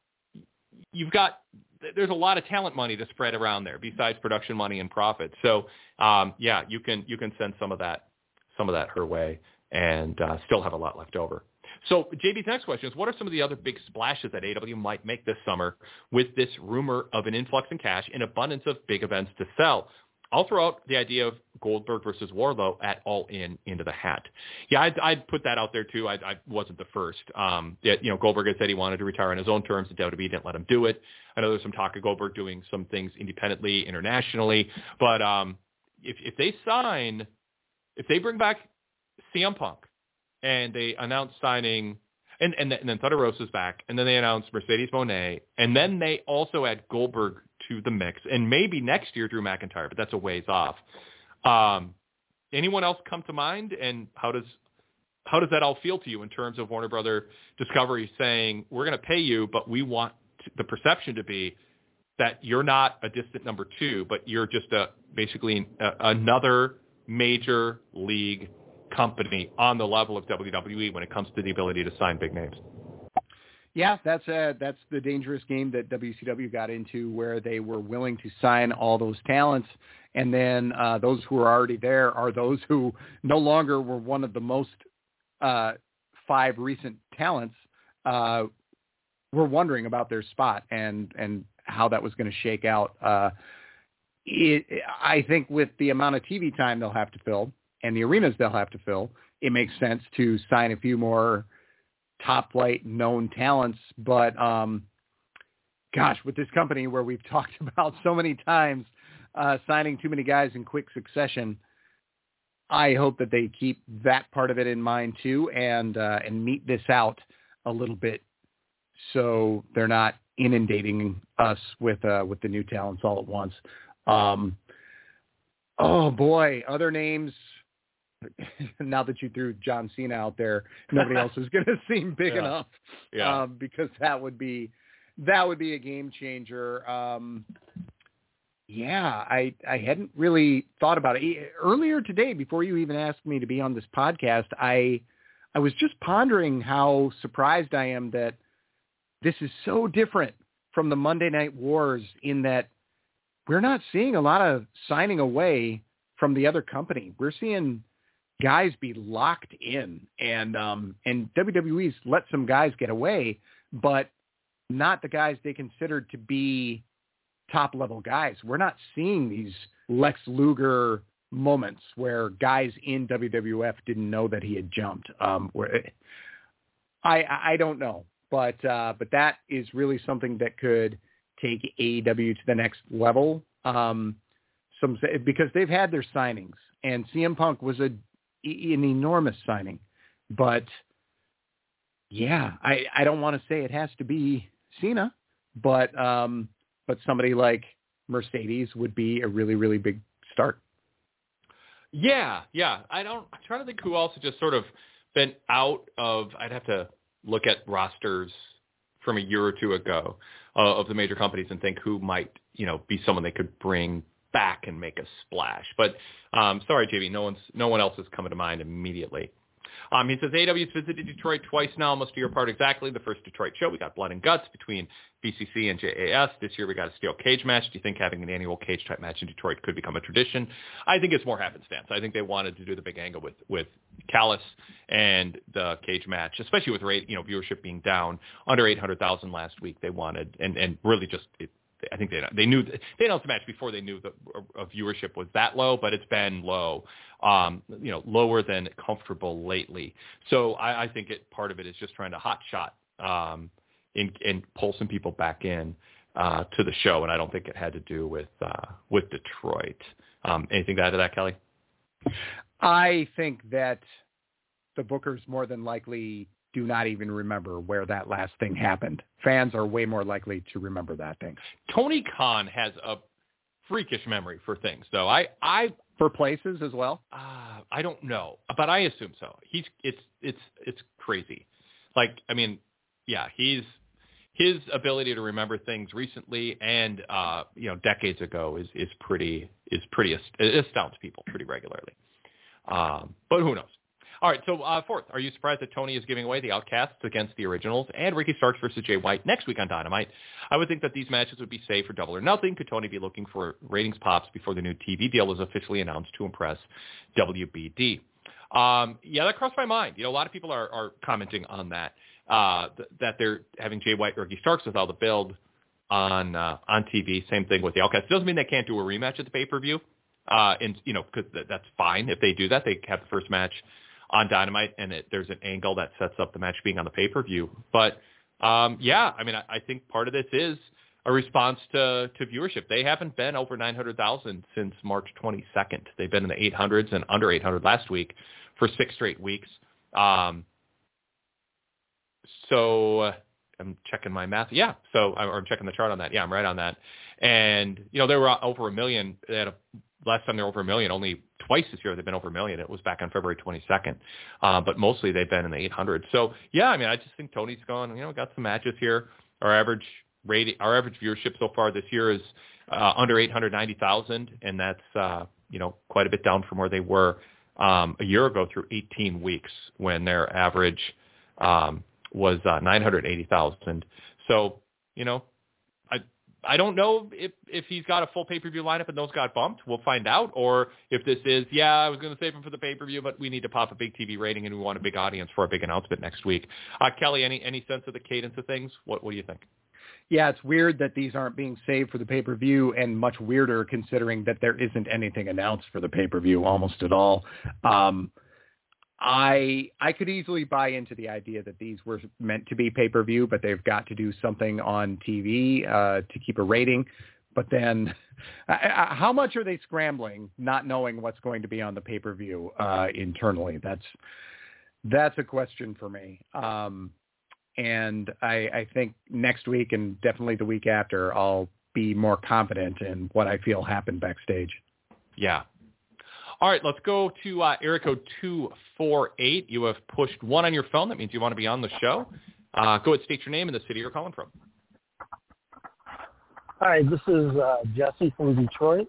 You've got, there's a lot of talent money to spread around there besides production money and profit. So, um, yeah, you can, you can send some of that, some of that her way and uh, still have a lot left over. So J B's next question is, what are some of the other big splashes that A E W might make this summer with this rumor of an influx in cash and abundance of big events to sell? I'll throw out the idea of Goldberg versus Wardlow at All In into the hat. Yeah, I'd, I'd put that out there too. I, I wasn't the first. Um, it, you know, Goldberg had said he wanted to retire on his own terms. The W W E didn't let him do it. I know there's some talk of Goldberg doing some things independently, internationally. But um, if, if they sign, if they bring back C M Punk, and they announced signing, and, and, and then Thunder Rosa's back, and then they announced Mercedes Moné, and then they also add Goldberg to the mix, and maybe next year Drew McIntyre, but that's a ways off. Um, anyone else come to mind, and how does how does that all feel to you in terms of Warner Brother Discovery saying, we're going to pay you, but we want the perception to be that you're not a distant number two, but you're just a basically a, another major league company on the level of W W E when it comes to the ability to sign big names. Yeah, that's uh, that's the dangerous game that W C W got into, where they were willing to sign all those talents, and then uh, those who are already there are those who no longer were one of the most uh, five recent talents uh, were wondering about their spot and and how that was going to shake out. Uh, it, I think with the amount of T V time they'll have to fill and the arenas they'll have to fill, it makes sense to sign a few more top flight known talents. But um, gosh, with this company where we've talked about so many times uh, signing too many guys in quick succession, I hope that they keep that part of it in mind too, and uh, and meet this out a little bit so they're not inundating us with uh, with the new talents all at once. Um, oh boy, other names now that you threw John Cena out there, nobody else is going to seem big yeah. enough. Yeah. Um, because that would be that would be a game changer. Um, yeah, I I hadn't really thought about it earlier today. Before you even asked me to be on this podcast, I I was just pondering how surprised I am that this is so different from the Monday Night Wars in that we're not seeing a lot of signing away from the other company. We're seeing guys be locked in, and um, and W W E's let some guys get away, but not the guys they considered to be top level guys. We're not seeing these Lex Luger moments where guys in W W F didn't know that he had jumped. Um, where I I don't know, but uh, but that is really something that could take A E W to the next level. Um, some because they've had their signings, and C M Punk was a an enormous signing, but yeah, I I don't want to say it has to be Cena, but um, but somebody like Mercedes would be a really really big start. Yeah, yeah. I don't. I'm trying to think who else has just sort of been out of. I'd have to look at rosters from a year or two ago uh, of the major companies and think who might, you know, be someone they could bring back and make a splash. But um, sorry, J B, no one's no one else is coming to mind immediately. Um, he says, A E W's visited Detroit twice now, almost a year apart exactly. The first Detroit show, we got blood and guts between B C C and J A S. This year we got a steel cage match. Do you think having an annual cage-type match in Detroit could become a tradition? I think it's more happenstance. I think they wanted to do the big angle with, with Callis and the cage match, especially with rate, you know, viewership being down under eight hundred thousand last week. They wanted, and, and really just it, I think they they knew they announced the match before they knew the uh, viewership was that low, but it's been low, um, you know, lower than comfortable lately. So I, I think it part of it is just trying to hot shot um, and, and pull some people back in uh, to the show, and I don't think it had to do with uh, with Detroit. Um, anything to add to that, Kelly? I think that the bookers more than likely do not even remember where that last thing happened. Fans are way more likely to remember that thing. Tony Khan has a freakish memory for things, though. I, I for places as well. Uh, I don't know, but I assume so. He's it's it's it's crazy. Like I mean, yeah, he's his ability to remember things recently and uh, you know decades ago is is pretty is pretty it astounds people pretty regularly. Um, but who knows? All right, so uh, fourth, are you surprised that Tony is giving away the Outcasts against the Originals and Ricky Starks versus Jay White next week on Dynamite? I would think that these matches would be saved for Double or Nothing. Could Tony be looking for ratings pops before the new T V deal is officially announced to impress W B D? Um, yeah, that crossed my mind. You know, a lot of people are, are commenting on that, uh, th- that they're having Jay White and Ricky Starks with all the build on uh, on T V. Same thing with the Outcasts. Doesn't mean they can't do a rematch at the pay-per-view. Uh, and, you know, because th- that's fine. If they do that, they have the first match on Dynamite, and it, there's an angle that sets up the match being on the pay-per-view. But, um, yeah, I mean, I, I think part of this is a response to, to viewership. They haven't been over nine hundred thousand since March twenty-second. They've been in the eight hundreds and under eight hundred last week for six straight weeks. Um, so uh, I'm checking my math. Yeah, so or I'm checking the chart on that. Yeah, I'm right on that. And, you know, they were over a million. They had a, last time they were over a million, only twice this year they've been over a million. It was back on February twenty-second. Uh, but mostly they've been in the eight hundreds. So, yeah, I mean, I just think Tony's going, you know, got some matches here. Our average rating, our average viewership so far this year is uh, under eight hundred ninety thousand, and that's, uh, you know, quite a bit down from where they were um, a year ago through eighteen weeks when their average um, was uh, nine hundred eighty thousand. So, you know, I I don't know if, if he's got a full pay-per-view lineup and those got bumped. We'll find out. Or if this is, yeah, I was going to save him for the pay-per-view, but we need to pop a big T V rating and we want a big audience for a big announcement next week. Uh, Kelly, any any sense of the cadence of things? What what do you think? Yeah, it's weird that these aren't being saved for the pay-per-view, and much weirder considering that there isn't anything announced for the pay-per-view almost at all. Um, I I could easily buy into the idea that these were meant to be pay-per-view, but they've got to do something on T V uh, to keep a rating. But then uh, how much are they scrambling, not knowing what's going to be on the pay-per-view uh, internally? That's that's a question for me. Um, and I, I think next week and definitely the week after, I'll be more confident in what I feel happened backstage. Yeah. All right, let's go to uh, area code two four eight. You have pushed one on your phone. That means you want to be on the show. Uh, go ahead, state your name and the city you're calling from. Hi, this is uh, Jesse from Detroit.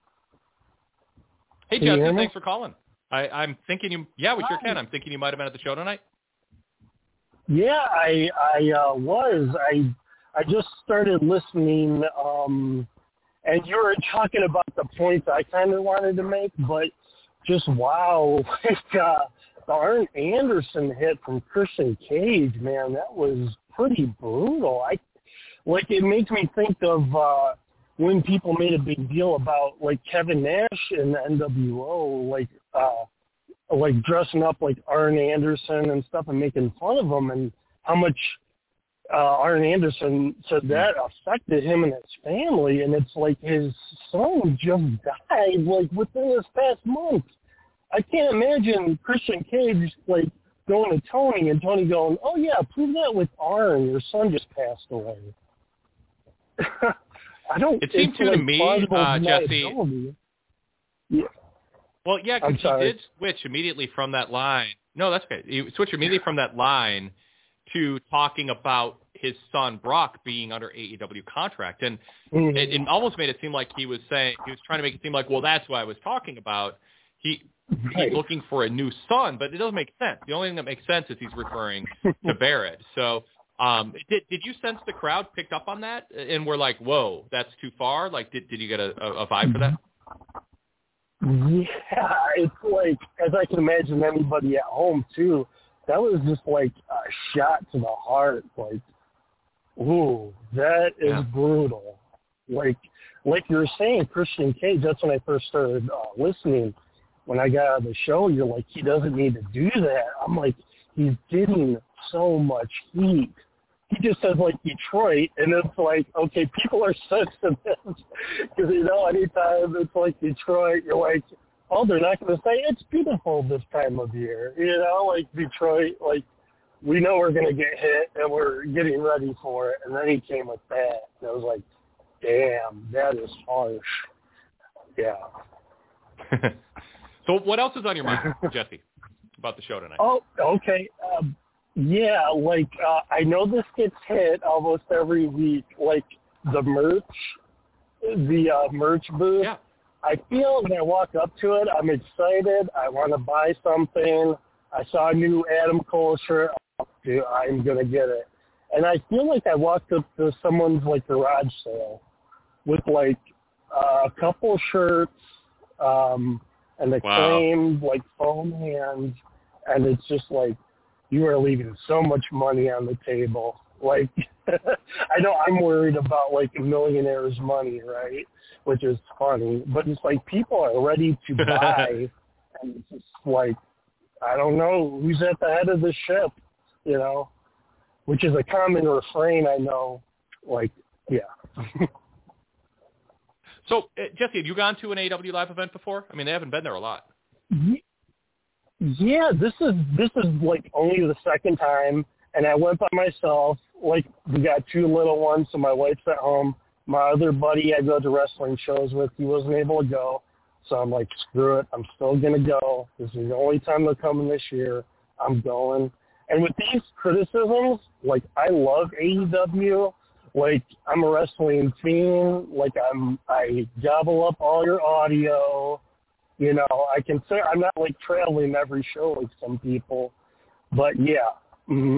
Hey, can Jesse, thanks for calling. I, I'm thinking you, yeah, we Hi. sure can. I'm thinking you might have been at the show tonight. Yeah, I I uh, was. I I just started listening, um, and you were talking about the points I kind of wanted to make, but just wow, like, uh, the Arn Anderson hit from Christian Cage, man, that was pretty brutal. I like it makes me think of uh, when people made a big deal about like Kevin Nash and the N W O, like. Uh, like dressing up like Arn Anderson and stuff and making fun of him, and how much uh, Arn Anderson said that affected him and his family. And it's like his son just died like within this past month. I can't imagine Christian Cage like going to Tony and Tony going, oh yeah, prove that with Arn. Your son just passed away. I don't. It seemed to, like to me, uh, Jesse. Yeah. Well, yeah, because he did switch immediately from that line. No, that's okay. He switched immediately from that line to talking about his son Brock being under A E W contract, and mm-hmm. it, it almost made it seem like he was saying he was trying to make it seem like, well, that's what I was talking about. He right. he's looking for a new son, but it doesn't make sense. The only thing that makes sense is he's referring to Barrett. So, um, did did you sense the crowd picked up on that and were like, whoa, that's too far? Like, did did you get a, a, a vibe for that? Yeah, it's like, as I can imagine anybody at home, too, that was just like a shot to the heart. Like, ooh, that is yeah. brutal. Like, like you were saying, Christian Cage, that's when I first started uh, listening. When I got out of the show, you're like, he doesn't need to do that. I'm like, he's getting so much heat. He just says, like, Detroit, and it's like, okay, people are sensitive because, you know, anytime it's like Detroit, you're like, oh, they're not going to say it's beautiful this time of year. You know, like Detroit, like, we know we're going to get hit, and we're getting ready for it. And then he came with that, and I was like, damn, that is harsh. Yeah. So what else is on your mind, Jesse, about the show tonight? Oh, okay. Um, Yeah, like, uh, I know this gets hit almost every week, like the merch, the uh, merch booth. Yeah. I feel when I walk up to it, I'm excited. I want to buy something. I saw a new Adam Cole shirt. Dude, I'm going to get it. And I feel like I walked up to someone's, like, garage sale with, like, uh, a couple shirts um, and a wow. claimed, like, foam hand. And it's just like, you are leaving so much money on the table. Like, I know I'm worried about, like, a millionaire's money, right? Which is funny. But it's like people are ready to buy. And it's just like, I don't know who's at the head of the ship, you know, which is a common refrain, I know. Like, yeah. So, uh, Jesse, have you gone to an A E W live event before? I mean, they haven't been there a lot. Yeah, this is this is like only the second time, and I went by myself. Like, we got two little ones, so my wife's at home. My other buddy I go to wrestling shows with, he wasn't able to go, so I'm like, screw it, I'm still gonna go. This is the only time they're coming this year. I'm going. And with these criticisms, like, I love A E W. Like, I'm a wrestling fiend. Like, I'm I gobble up all your audio. You know, I can say I'm not, like, traveling every show like some people. But, yeah. Mm-hmm.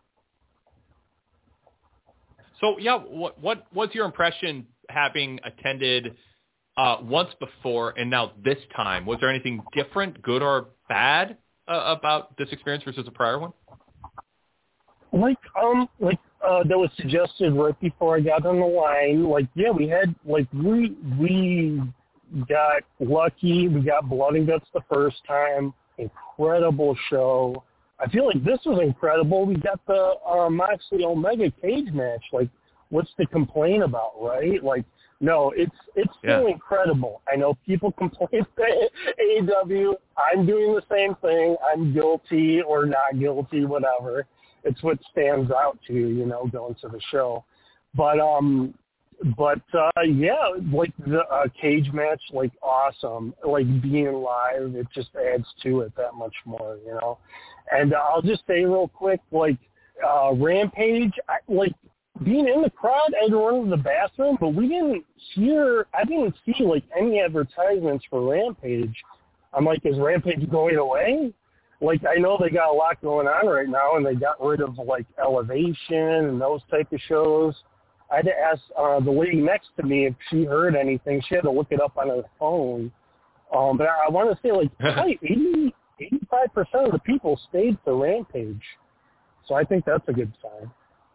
So, yeah, what what was your impression having attended uh, once before and now this time? Was there anything different, good or bad, uh, about this experience versus a prior one? Like, um, like, uh, that was suggested right before I got on the line. Like, yeah, we had, like, we, we got lucky. We got Blood and Guts the first time. Incredible show. I feel like this was incredible. We got the uh, Moxley Omega cage match. Like, what's to complain about, right? Like, no, it's it's still yeah. incredible. I know people complain at A E W. I'm doing the same thing. I'm guilty or not guilty, whatever. It's what stands out to you, you know, going to the show. But um, but uh, yeah, like the uh, cage match, like awesome. Like being live, it just adds to it that much more, you know. And uh, I'll just say real quick, like uh, Rampage, I, like being in the crowd, I had to run to the bathroom, but we didn't hear, I didn't see like any advertisements for Rampage. I'm like, is Rampage going away? Like, I know they got a lot going on right now, and they got rid of, like, Elevation and those type of shows. I had to ask uh, the lady next to me if she heard anything. She had to look it up on her phone. Um, but I, I want to say, like, probably eighty, eighty-five percent of the people stayed for Rampage. So I think that's a good sign.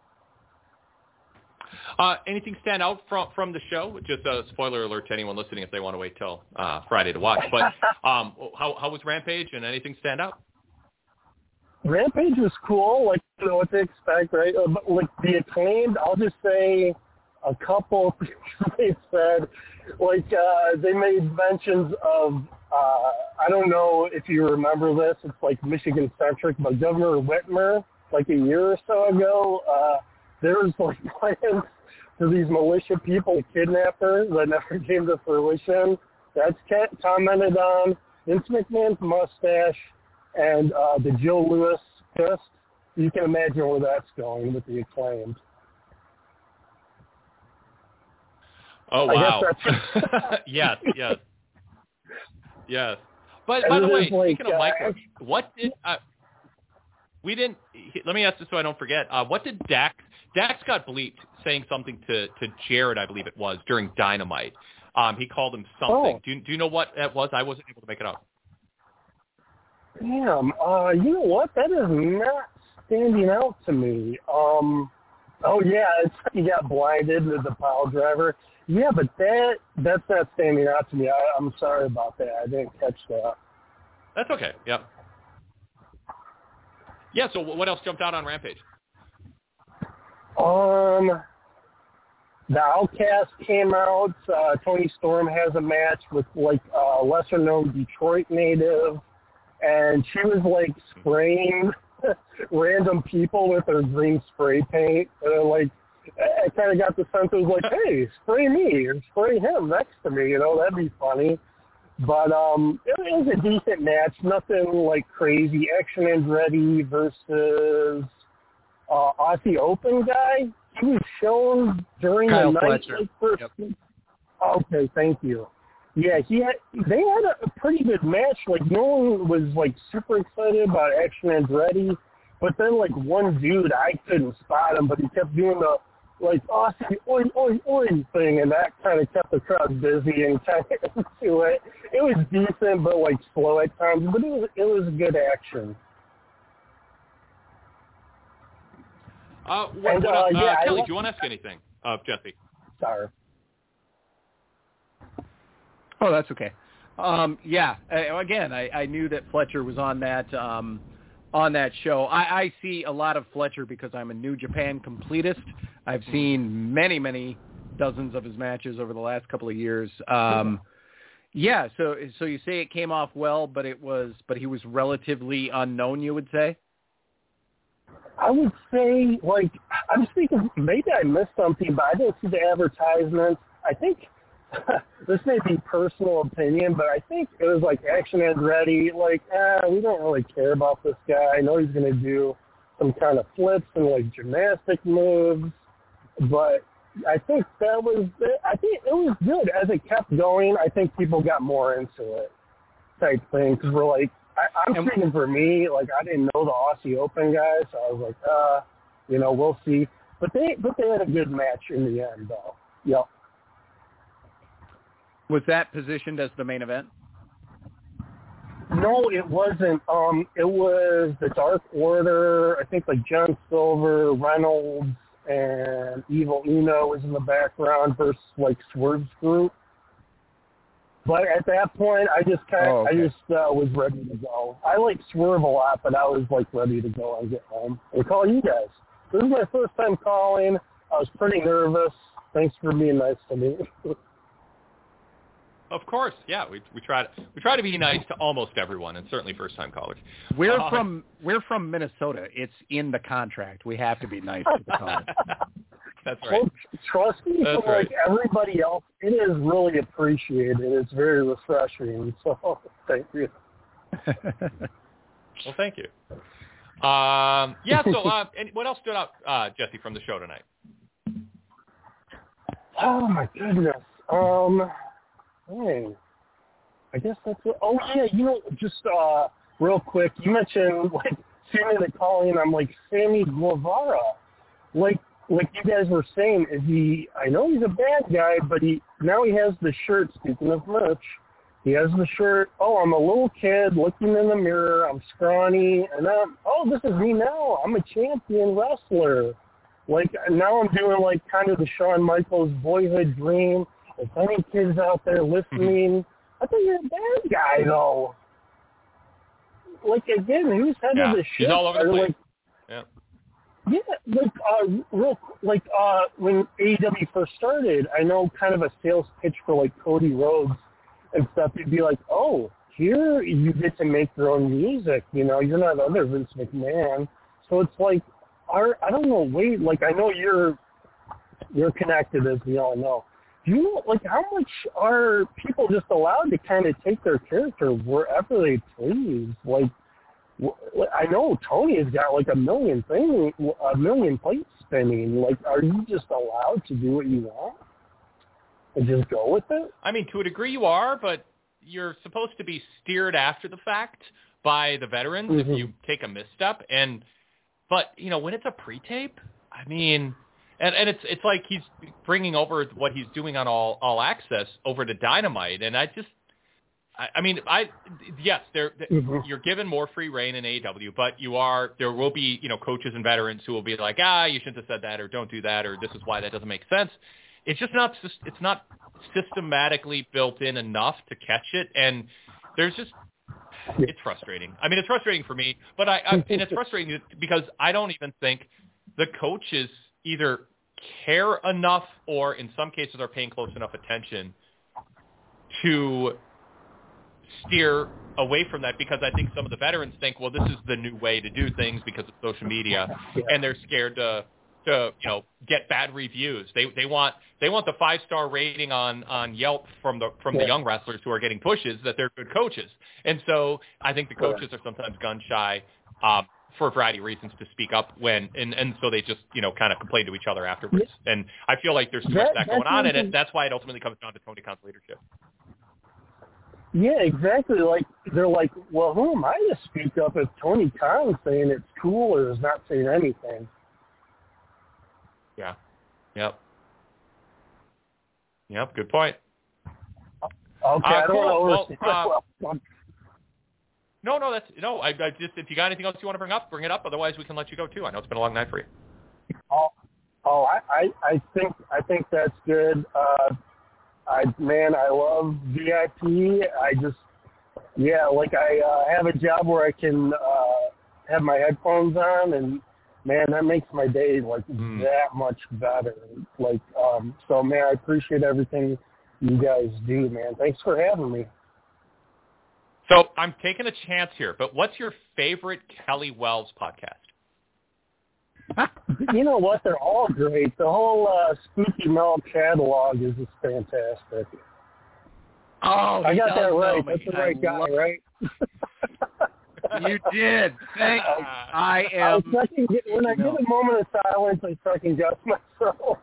Uh, anything stand out from from the show? Just a spoiler alert to anyone listening if they want to wait till uh, Friday to watch. But um, how, how was Rampage, and anything stand out? Rampage was cool, like, you know what to expect, right? Uh, but, like, the Acclaimed, I'll just say a couple things they said. Like, uh, they made mentions of, uh, I don't know if you remember this, it's, like, Michigan-centric, but Governor Whitmer, like, a year or so ago, uh, there was, like, plans for these militia people to kidnap her that never came to fruition. That's commented on. Vince McMahon's mustache, and uh, the Joe Louis fist. You can imagine where that's going with the Acclaimed. Oh, I wow. guess that's yes, yes. Yes. But, And by the way, like, speaking of uh, Mike, what did uh, – we didn't – let me ask this so I don't forget. Uh, what did Dax – Dax got bleeped saying something to, to Jared, I believe it was, during Dynamite. Um, he called him something. Oh. Do, you, do you know what that was? I wasn't able to make it out. Damn, uh, you know what? That is not standing out to me. Um, oh, yeah, it's he got blinded with the pile driver. Yeah, but that that's not standing out to me. I, I'm sorry about that. I didn't catch that. That's okay. Yep. Yeah, so what else jumped out on Rampage? Um, the Outcast came out. Uh, Tony Storm has a match with, like, a lesser-known Detroit native. And she was, like, spraying random people with her green spray paint. And, like, I kind of got the sense it was like, hey, spray me and spray him next to me. You know, that'd be funny. But um, it, it was a decent match. Nothing, like, crazy. Action Andretti versus uh, Aussie Open guy. He was shown during Kyle the night. Fletcher. Like, first, Yep. Okay, thank you. Yeah, he had, they had a pretty good match. Like, no one was, like, super excited about Action Andretti. But then, like, one dude, I couldn't spot him, but he kept doing the, like, Aussie, oi, oi, oi thing, and that kind of kept the crowd busy and kind of into it. It was decent, but, like, slow at times. But it was, it was good action. Uh, what, And, what, uh, uh, yeah, I Kelly, love- do you want to ask anything of Jesse? Sorry. Oh, that's okay. Um, yeah, uh, again, I, I knew that Fletcher was on that um, on that show. I, I see a lot of Fletcher because I'm a New Japan completist. I've seen many, many dozens of his matches over the last couple of years. Um, yeah, so so you say it came off well, but it was but he was relatively unknown, you would say? I would say, like, I'm thinking maybe I missed something, but I didn't see the advertisements. I think this may be personal opinion, but I think it was like Action Andretti, like, eh, we don't really care about this guy. I know he's going to do some kind of flips and, like, gymnastic moves, but I think that was, I think it was good. As it kept going, I think people got more into it type thing, because we're like, I, I'm thinking for me, like, I didn't know the Aussie Open guy, so I was like, uh, you know, we'll see. But they, but they had a good match in the end, though. Yep. Was that positioned as the main event? No, it wasn't. Um, it was the Dark Order. I think like John Silver, Reynolds, and Evil Uno was in the background versus like Swerve's group. But at that point, I just kind of, Oh, okay. I just uh, was ready to go. I like Swerve a lot, but I was like ready to go and get home and call you guys. This is my first time calling. I was pretty nervous. Thanks for being nice to me. Of course, yeah. We we try to we try to be nice to almost everyone, and certainly first time callers. We're Uh, from we're from Minnesota. It's in the contract. We have to be nice to the callers. That's right. Trust me, That's from right. like everybody else, it is really appreciated. It's very refreshing. So thank you. Well, thank you. Um, yeah. So, uh, and what else stood out, uh, Jesse, from the show tonight? Oh my goodness. Um, dang. I guess that's it. Oh yeah, you know, just uh, real quick, you mentioned like Sammy the Calling. I'm like Sammy Guevara. Like, like you guys were saying, is he? I know he's a bad guy, but he now he has the shirt. Speaking of merch, he has the shirt. Oh, I'm a little kid looking in the mirror. I'm scrawny, and I'm oh, this is me now. I'm a champion wrestler. Like now I'm doing like kind of the Shawn Michaels boyhood dream. If any kids out there listening, I think you're a bad guy though. Like again, who's head Yeah, of the he's ship? all over the place. Like, Yeah. yeah, like uh, real like uh, when A E W first started, I know kind of a sales pitch for like Cody Rhodes and stuff. You'd be like, oh, here you get to make your own music. You know, you're not other Vince McMahon. So it's like, our, I don't know. Wait, like I know you're you're connected, as we all know. Do you know, like, how much are people just allowed to kind of take their character wherever they please? Like, I know Tony has got like a million thing, a million plates spinning. Like, are you just allowed to do what you want and just go with it? I mean, to a degree you are, but you're supposed to be steered after the fact by the veterans Mm-hmm. if you take a misstep. And, but, you know, when it's a pre-tape, I mean, and, and it's it's like he's bringing over what he's doing on All All Access over to Dynamite. And I just, I, I mean, I yes, there Mm-hmm. you're given more free reign in A E W, but you are there will be you know coaches and veterans who will be like, ah, you shouldn't have said that, or don't do that, or this is why that doesn't make sense. It's just not it's not systematically built in enough to catch it, and there's just it's frustrating. I mean, it's frustrating for me, but I, I and it's frustrating because I don't even think the coaches either care enough, or in some cases are paying close enough attention to steer away from that, because I think some of the veterans think, well, this is the new way to do things because of social media, and they're scared to, to you know, get bad reviews. They they want they want the five star rating on, on Yelp from the from the young wrestlers who are getting pushes that they're good coaches, and so I think the coaches are sometimes gun shy um, for a variety of reasons to speak up when, and, and so they just you know kind of complain to each other afterwards. And I feel like there's too much of that going on, and it, that's why it ultimately comes down to Tony Khan's leadership. Yeah, exactly. Like, they're like, well, who am I to speak up if Tony Khan's saying it's cool or is not saying anything? Yeah. Yep. Yep. Good point. Okay, Uh, I don't cool. know. Well, uh, no, no, that's no. I, I just if you got anything else you want to bring up, bring it up. Otherwise, we can let you go too. I know it's been a long night for you. Oh, oh, I, I, I think, I think that's good. Uh, I man, I love V I P. I just, yeah, like I uh, have a job where I can uh, have my headphones on, and man, that makes my day like mm. that much better. Like, um, so man, I appreciate everything you guys do, man. Thanks for having me. So I'm taking a chance here, but what's your favorite Kelly Wells podcast? You know what? They're all great. The whole uh, Spooky Mel catalog is just fantastic. Oh, I got that right. Me. That's the right I guy, love... right? You did. Thank you. I am. I second, when I get a moment of silence, I second guess myself.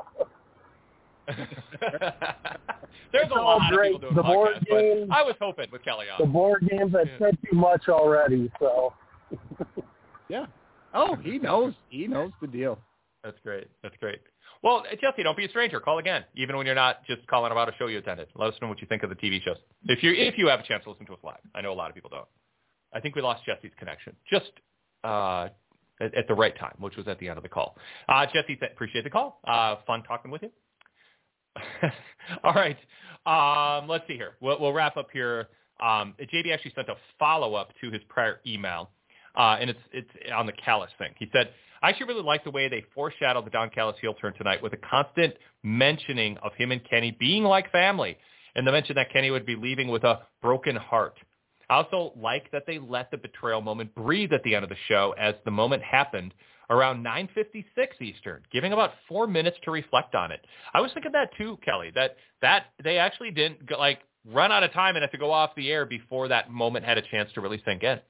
There's it's a lot great. of people doing the board podcasts, games, but I was hoping with Kelly on. The board games, I've yeah. said too much already, so. Yeah. Oh, he knows. He knows the deal. That's great. That's great. Well, Jesse, don't be a stranger. Call again, even when you're not just calling about a show you attended. Let us know what you think of the T V shows. If you if you have a chance to listen to us live. I know a lot of people don't. I think we lost Jesse's connection just uh, at, at the right time, which was at the end of the call. Uh, Jesse, th- appreciate the call. Uh, fun talking with you. All right. Um, let's see here. We'll, we'll wrap up here. Um, J D actually sent a follow-up to his prior email, uh, and it's it's on the Callis thing. He said, I actually really like the way they foreshadowed the Don Callis heel turn tonight with a constant mentioning of him and Kenny being like family, and the mention that Kenny would be leaving with a broken heart. I also like that they let the betrayal moment breathe at the end of the show as the moment happened around nine fifty-six Eastern, giving about four minutes to reflect on it. I was thinking that too, Kelly, that that they actually didn't go, like run out of time and have to go off the air before that moment had a chance to really sink in.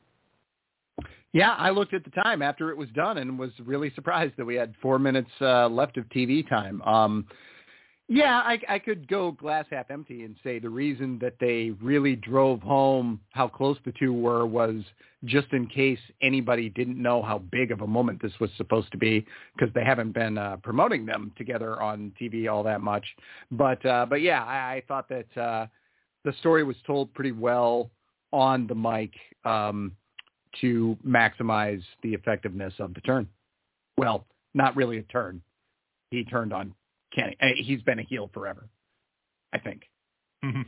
Yeah, I looked at the time after it was done and was really surprised that we had four minutes uh, left of T V time. Um, yeah, I, I could go glass half empty and say the reason that they really drove home how close the two were was just in case anybody didn't know how big of a moment this was supposed to be, because they haven't been uh, promoting them together on T V all that much. But uh, but yeah, I, I thought that uh, the story was told pretty well on the mic. Um, to maximize the effectiveness of the turn. Well, not really a turn. He turned on Kenny. He's been a heel forever, I think. Mm-hmm.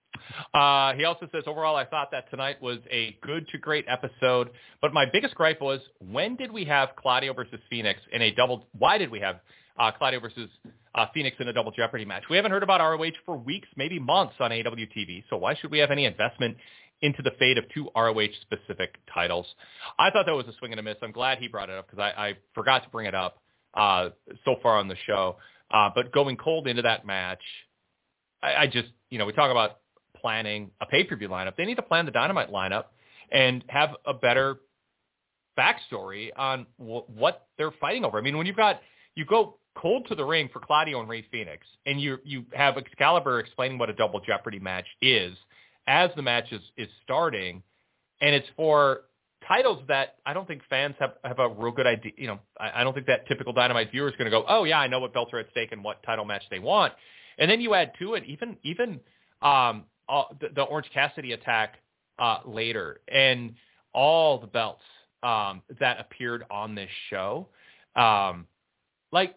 Uh, he also says, overall, I thought that tonight was a good to great episode, but my biggest gripe was, when did we have Claudio versus Phoenix in a double, why did we have uh, Claudio versus uh, Phoenix in a double Jeopardy match? We haven't heard about R O H for weeks, maybe months on A E W T V, so why should we have any investment into the fate of two R O H-specific titles? I thought that was a swing and a miss. I'm glad he brought it up because I, I forgot to bring it up uh, so far on the show. Uh, but going cold into that match, I, I just, you know, we talk about planning a pay-per-view lineup. They need to plan the Dynamite lineup and have a better backstory on w- what they're fighting over. I mean, when you've got, you go cold to the ring for Claudio and Rey Fenix, and you you have Excalibur explaining what a double Jeopardy match is as the match is, is starting, and it's for titles that I don't think fans have, have a real good idea. You know, I, I don't think that typical Dynamite viewer is going to go, oh yeah, I know what belts are at stake and what title match they want. And then you add to it even even um, uh, the, the Orange Cassidy attack uh, later, and all the belts um, that appeared on this show. Um, like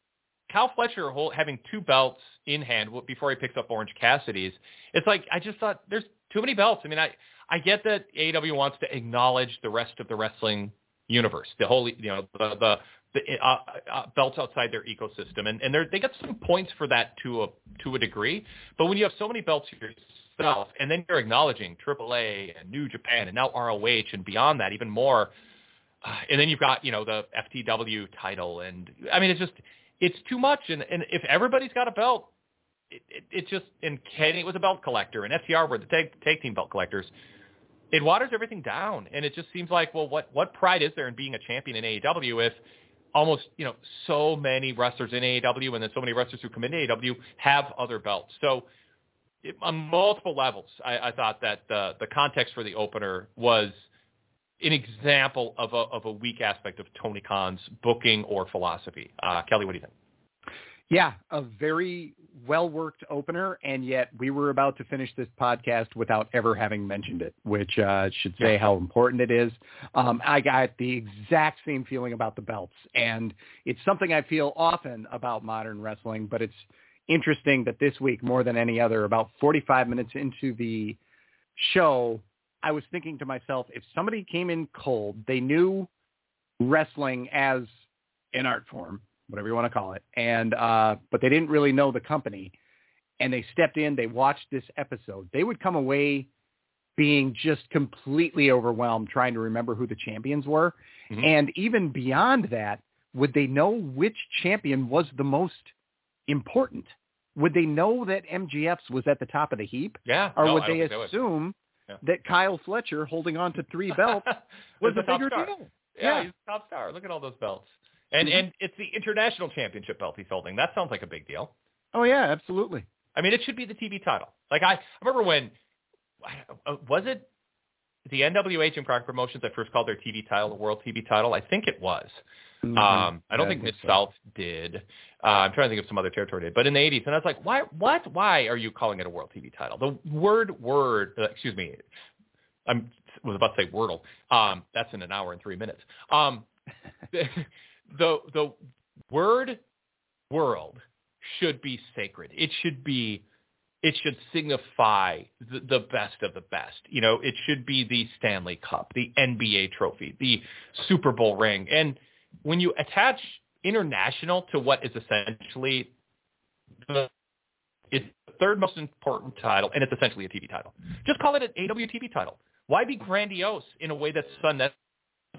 Kyle Fletcher hold, having two belts in hand before he picks up Orange Cassidy's. It's like, I just thought there's too many belts. I mean, I, I get that A E W wants to acknowledge the rest of the wrestling universe, the whole, you know, the, the, the uh, uh, belts outside their ecosystem. And, and they got some points for that to a, to a degree. But when you have so many belts yourself, and then you're acknowledging triple A and New Japan and now R O H and beyond that even more, uh, and then you've got, you know, the F T W title. And I mean, it's just, it's too much. And, and if everybody's got a belt, it, it, it just, and Kenny was a belt collector, and F T R were the tag, tag team belt collectors. It waters everything down. And it just seems like, well, what, what pride is there in being a champion in A E W if almost, you know, so many wrestlers in A E W and then so many wrestlers who come into A E W have other belts. So it, on multiple levels, I, I thought that the, the context for the opener was an example of a, of a weak aspect of Tony Khan's booking or philosophy. Uh, Kelly, what do you think? Yeah, a very well-worked opener, and yet we were about to finish this podcast without ever having mentioned it, which uh, should say yeah. how important it is. Um, I got the exact same feeling about the belts, and it's something I feel often about modern wrestling, but it's interesting that this week, more than any other, about forty-five minutes into the show, I was thinking to myself, if somebody came in cold, they knew wrestling as an art form, whatever you want to call it, and uh, but they didn't really know the company, and they stepped in, they watched this episode, they would come away being just completely overwhelmed trying to remember who the champions were. Mm-hmm. And even beyond that, would they know which champion was the most important? Would they know that M G F's was at the top of the heap? Yeah. Or no, would they assume yeah. that Kyle Fletcher holding on to three belts was a bigger star. deal? Yeah, yeah, he's a top star. Look at all those belts. And mm-hmm. and it's the international championship belt he's holding. That sounds like a big deal. Oh, yeah, absolutely. I mean, it should be the T V title. Like, I, I remember when, was it the N W A Jim Crockett Promotions that first called their T V title the World T V title? I think it was. Mm-hmm. Um, I don't yeah, think Mid-South so. did. Uh, I'm trying to think of some other territory did. But in the eighties, and I was like, why, what, why are you calling it a World T V title? The word, word, uh, excuse me, I was about to say Wordle. Um, that's in an hour and three minutes. Um, the, the the word world should be sacred. It should be, it should signify the, the best of the best. You know, it should be the Stanley Cup, the N B A trophy, the Super Bowl ring. And when you attach international to what is essentially the, it's the third most important title, and it's essentially a T V title, just call it an A E W T V title. Why be grandiose in a way that's unnecessary?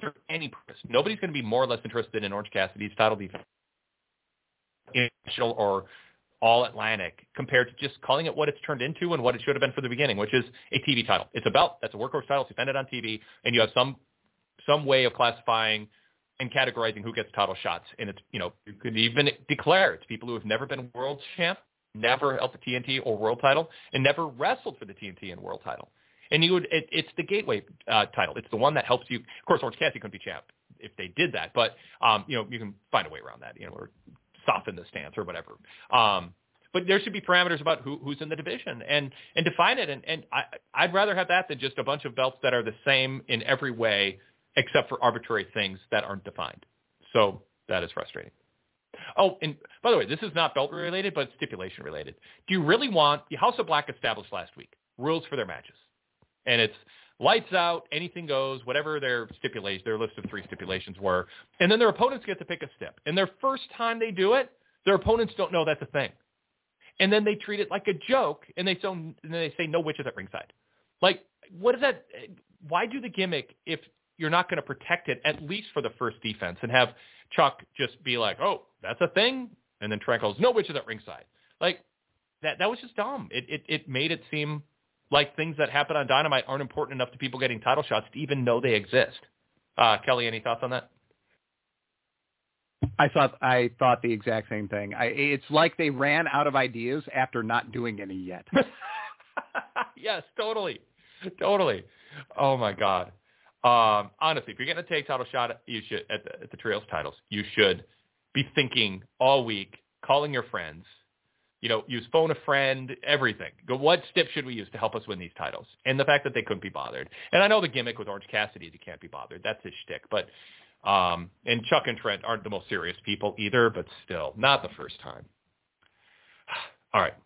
serve any purpose. Nobody's going to be more or less interested in Orange Cassidy's title defense, national or all Atlantic, compared to just calling it what it's turned into and what it should have been from the beginning, which is a T V title. It's a belt. That's a workhorse title. It's defended on T V, and you have some some way of classifying and categorizing who gets title shots. And it's, you know, you could even declare it's people who have never been world champ, never held the T N T or world title, and never wrestled for the T N T and world title. And you would, it, it's the gateway uh, title. It's the one that helps you. Of course, Orange Cassidy couldn't be champ if they did that, but um, you know, you can find a way around that, you know, or soften the stance or whatever. Um, but there should be parameters about who, who's in the division and, and define it. And, and I, I'd rather have that than just a bunch of belts that are the same in every way, except for arbitrary things that aren't defined. So that is frustrating. Oh, and by the way, this is not belt related, but stipulation related. Do you really want the House of Black established last week rules for their matches? And it's lights out, anything goes, whatever their stipulations, their list of three stipulations were. And then their opponents get to pick a step. And their first time they do it, their opponents don't know that's a thing. And then they treat it like a joke, and they, so, and they say no witches at ringside. Like, what is that? Why do the gimmick if you're not going to protect it, at least for the first defense, and have Chuck just be like, oh, that's a thing? And then Trent goes, no witches at ringside. Like, that that was just dumb. It, it, it made it seem like things that happen on Dynamite aren't important enough to people getting title shots to even know they exist. Uh, Kelly, any thoughts on that? I thought I thought the exact same thing. I, it's like they ran out of ideas after not doing any yet. Yes, totally, totally. Oh my God. Um, honestly, if you're going to take title shot, you should at the, at the Trios titles. You should be thinking all week, calling your friends. You know, use phone a friend, everything. Go, what step should we use to help us win these titles? And the fact that they couldn't be bothered. And I know the gimmick with Orange Cassidy is he can't be bothered. That's his shtick. But um, and Chuck and Trent aren't the most serious people either, but still, not the first time. All right.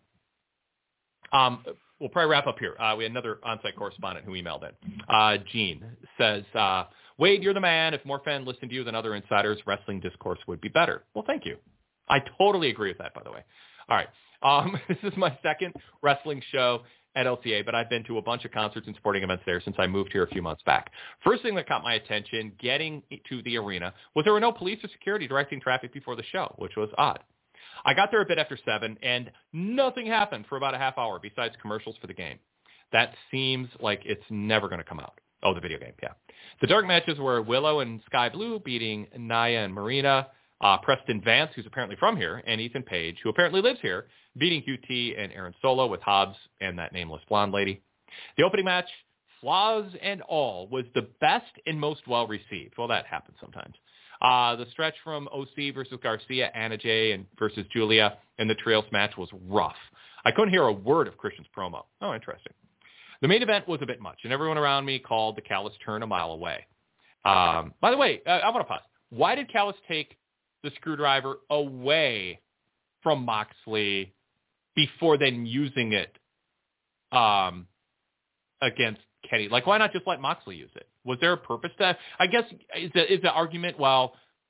Um, we'll probably wrap up here. Uh, we had another on-site correspondent who emailed in. Uh, Gene says, uh, Wade, you're the man. If more fans listened to you than other insiders, wrestling discourse would be better. Well, thank you. I totally agree with that, by the way. All right. Um, this is my second wrestling show at L T A, but I've been to a bunch of concerts and sporting events there since I moved here a few months back. First thing that caught my attention getting to the arena was there were no police or security directing traffic before the show, which was odd. I got there a bit after seven, and nothing happened for about a half hour besides commercials for the game. That seems like it's never going to come out. Oh, the video game, yeah. The dark matches were Willow and Sky Blue beating Naya and Marina, uh, Preston Vance, who's apparently from here, and Ethan Page, who apparently lives here, beating Q T and Aaron Solo with Hobbs and that nameless blonde lady. The opening match, flaws and all, was the best and most well-received. Well, that happens sometimes. Uh, the stretch from O C versus Garcia, Anna Jay and versus Julia, and the Trios match was rough. I couldn't hear a word of Christian's promo. Oh, interesting. The main event was a bit much, and everyone around me called the Callis turn a mile away. Um, by the way, uh, I want to pause. Why did Callis take the screwdriver away from Moxley before then using it um, against Kenny? Like, why not just let Moxley use it? Was there a purpose to that? I guess is the, is the argument, well,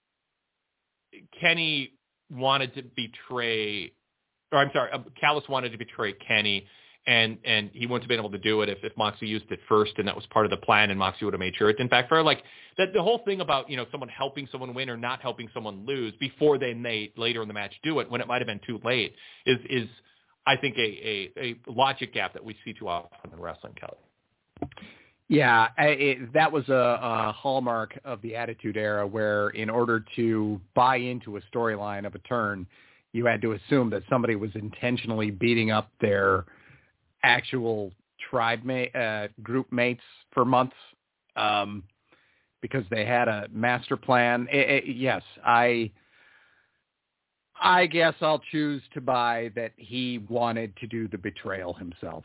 Kenny wanted to betray, or I'm sorry, Callis wanted to betray Kenny, and and he wouldn't have been able to do it if, if Moxley used it first, and that was part of the plan, and Moxley would have made sure it didn't backfire. Like, that the whole thing about, you know, someone helping someone win or not helping someone lose before they may later in the match do it when it might have been too late is, is I think, a, a, a logic gap that we see too often in wrestling, Kelly. Yeah, it, that was a, a hallmark of the Attitude Era, where in order to buy into a storyline of a turn, you had to assume that somebody was intentionally beating up their actual tribe mate, uh, group mates for months um, because they had a master plan. It, it, yes, I, I guess I'll choose to buy that he wanted to do the betrayal himself.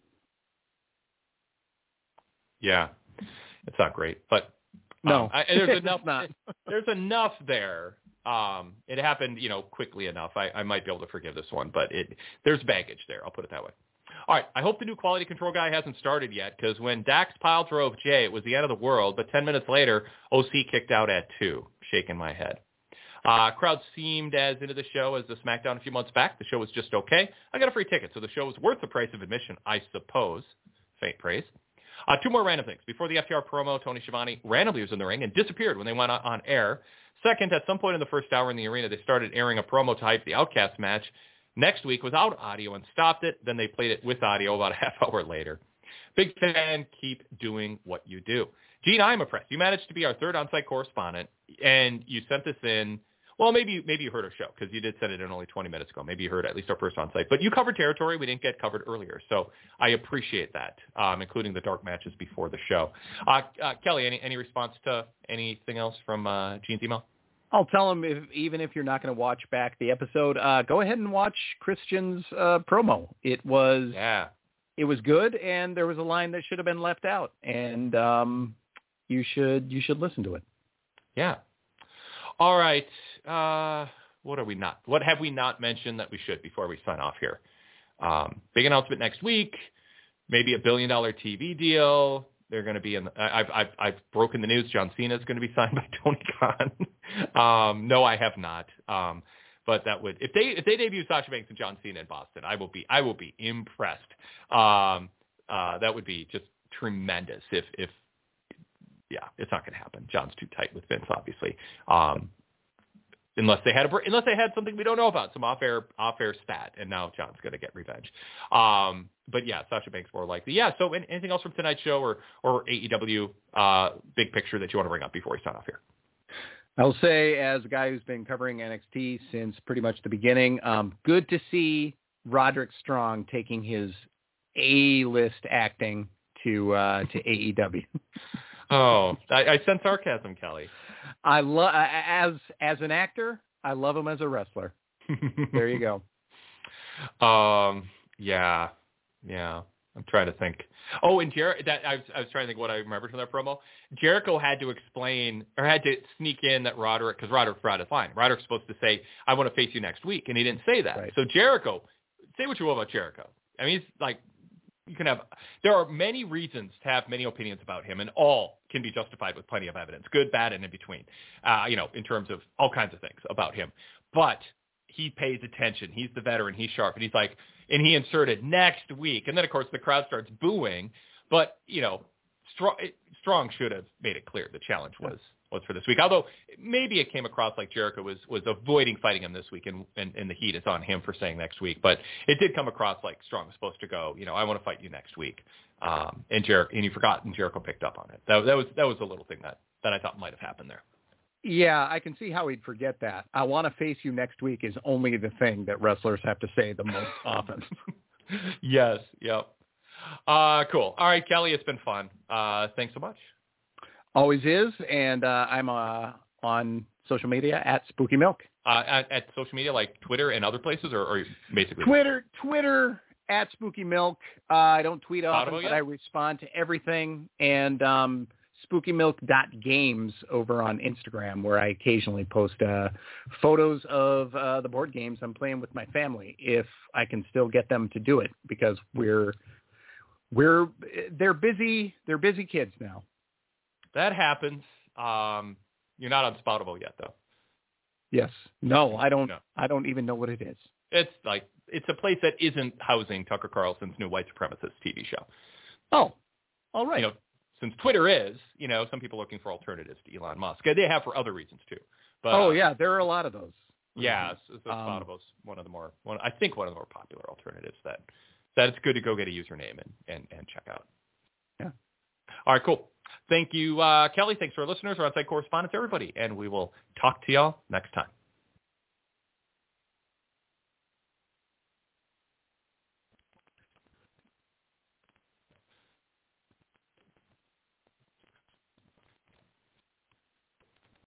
Yeah, it's not great, but no, um, I, there's enough. not. There's enough there. Um, it happened, you know, quickly enough. I, I might be able to forgive this one, but it there's baggage there. I'll put it that way. All right, I hope the new quality control guy hasn't started yet, because when Dax pile drove Jay, it was the end of the world. But ten minutes later, O C kicked out at two. Shaking my head. Uh, crowd seemed as into the show as the SmackDown a few months back. The show was just okay. I got a free ticket, so the show was worth the price of admission, I suppose. Faint praise. Uh, two more random things. Before the F T R promo, Tony Schiavone randomly was in the ring and disappeared when they went on, on air. Second, at some point in the first hour in the arena, they started airing a promo to hype the Outcast match next week without audio and stopped it. Then they played it with audio about a half hour later. Big fan, keep doing what you do. Gene, I'm impressed. You managed to be our third on-site correspondent, and you sent this in. Well, maybe maybe you heard our show because you did send it in only twenty minutes ago. Maybe you heard at least our first on-site. But you covered territory we didn't get covered earlier, so I appreciate that, um, including the dark matches before the show. Uh, uh, Kelly, any, any response to anything else from uh, Gene's email? I'll tell him, if, even if you're not going to watch back the episode, uh, go ahead and watch Christian's uh, promo. It was yeah, it was good, and there was a line that should have been left out, and um, you should you should listen to it. Yeah. All right. Uh, what are we not? What have we not mentioned that we should before we sign off here? Um, big announcement next week. Maybe a billion dollar T V deal. They're going to be in. The, I've I've I've broken the news. John Cena is going to be signed by Tony Khan. um, no, I have not. Um, but that would if they if they debut Sasha Banks and John Cena in Boston, I will be I will be impressed. Um, uh, that would be just tremendous. If if yeah, it's not going to happen. John's too tight with Vince, obviously. Um, unless they had a, unless they had something we don't know about, some off-air off-air stat, and now John's going to get revenge. Um, but yeah, Sasha Banks more likely. Yeah. So anything else from tonight's show or or A E W uh, big picture that you want to bring up before we sign off here? I'll say, as a guy who's been covering N X T since pretty much the beginning, um, good to see Roderick Strong taking his A-list acting to uh, to A E W. Oh, I, I sense sarcasm, Kelly. I love as as an actor. I love him as a wrestler. There you go. Um. Yeah. Yeah. I'm trying to think. Oh, and Jer- that I was, I was trying to think what I remembered from that promo. Jericho had to explain or had to sneak in that Roderick, because Roderick forgot his line. Roderick's supposed to say, "I want to face you next week," and he didn't say that. Right. So Jericho, say what you will about Jericho. I mean, he's like. You can have, there are many reasons to have many opinions about him, and all can be justified with plenty of evidence, good, bad, and in between, uh, you know, in terms of all kinds of things about him. But he pays attention. He's the veteran. He's sharp. And he's like, and he inserted next week. And then, of course, the crowd starts booing. But, you know, Strong, Strong should have made it clear the challenge was was for this week. Although maybe it came across like Jericho was, was avoiding fighting him this week, and, and, and the heat is on him for saying next week. But it did come across like Strong was supposed to go, you know, I want to fight you next week. Um, and, Jer- and he forgot, and Jericho picked up on it. That, that was that was a little thing that, that I thought might have happened there. Yeah, I can see how he'd forget that. I want to face you next week is only the thing that wrestlers have to say the most often. Yes, yep. Uh, cool. All right, Kelly, it's been fun. Uh, thanks so much. Always is, and uh, I'm uh, on social media at Spooky Milk. Uh, at, at social media like Twitter and other places, or, or basically Twitter, Twitter at Spooky Milk. Uh, I don't tweet often, Audible but yet? I respond to everything. And um, spooky milk dot games over on Instagram, where I occasionally post uh, photos of uh, the board games I'm playing with my family, if I can still get them to do it, because we're we're they're busy. They're busy kids now. That happens. Um, you're not on Spoutable yet, though. Yes. No, I don't. No. I don't even know what it is. It's like it's a place that isn't housing Tucker Carlson's new white supremacist T V show. Oh, all right. You know, since Twitter is, you know, some people are looking for alternatives to Elon Musk. They have for other reasons too. But, oh yeah, there are a lot of those. Yeah, so, so Um, Spoutable's one of the more, one, I think one of the more popular alternatives that that it's good to go get a username and and, and check out. Yeah. All right, cool. Thank you, uh, Kelly. Thanks to our listeners, our on-site correspondents, everybody, and we will talk to y'all next time.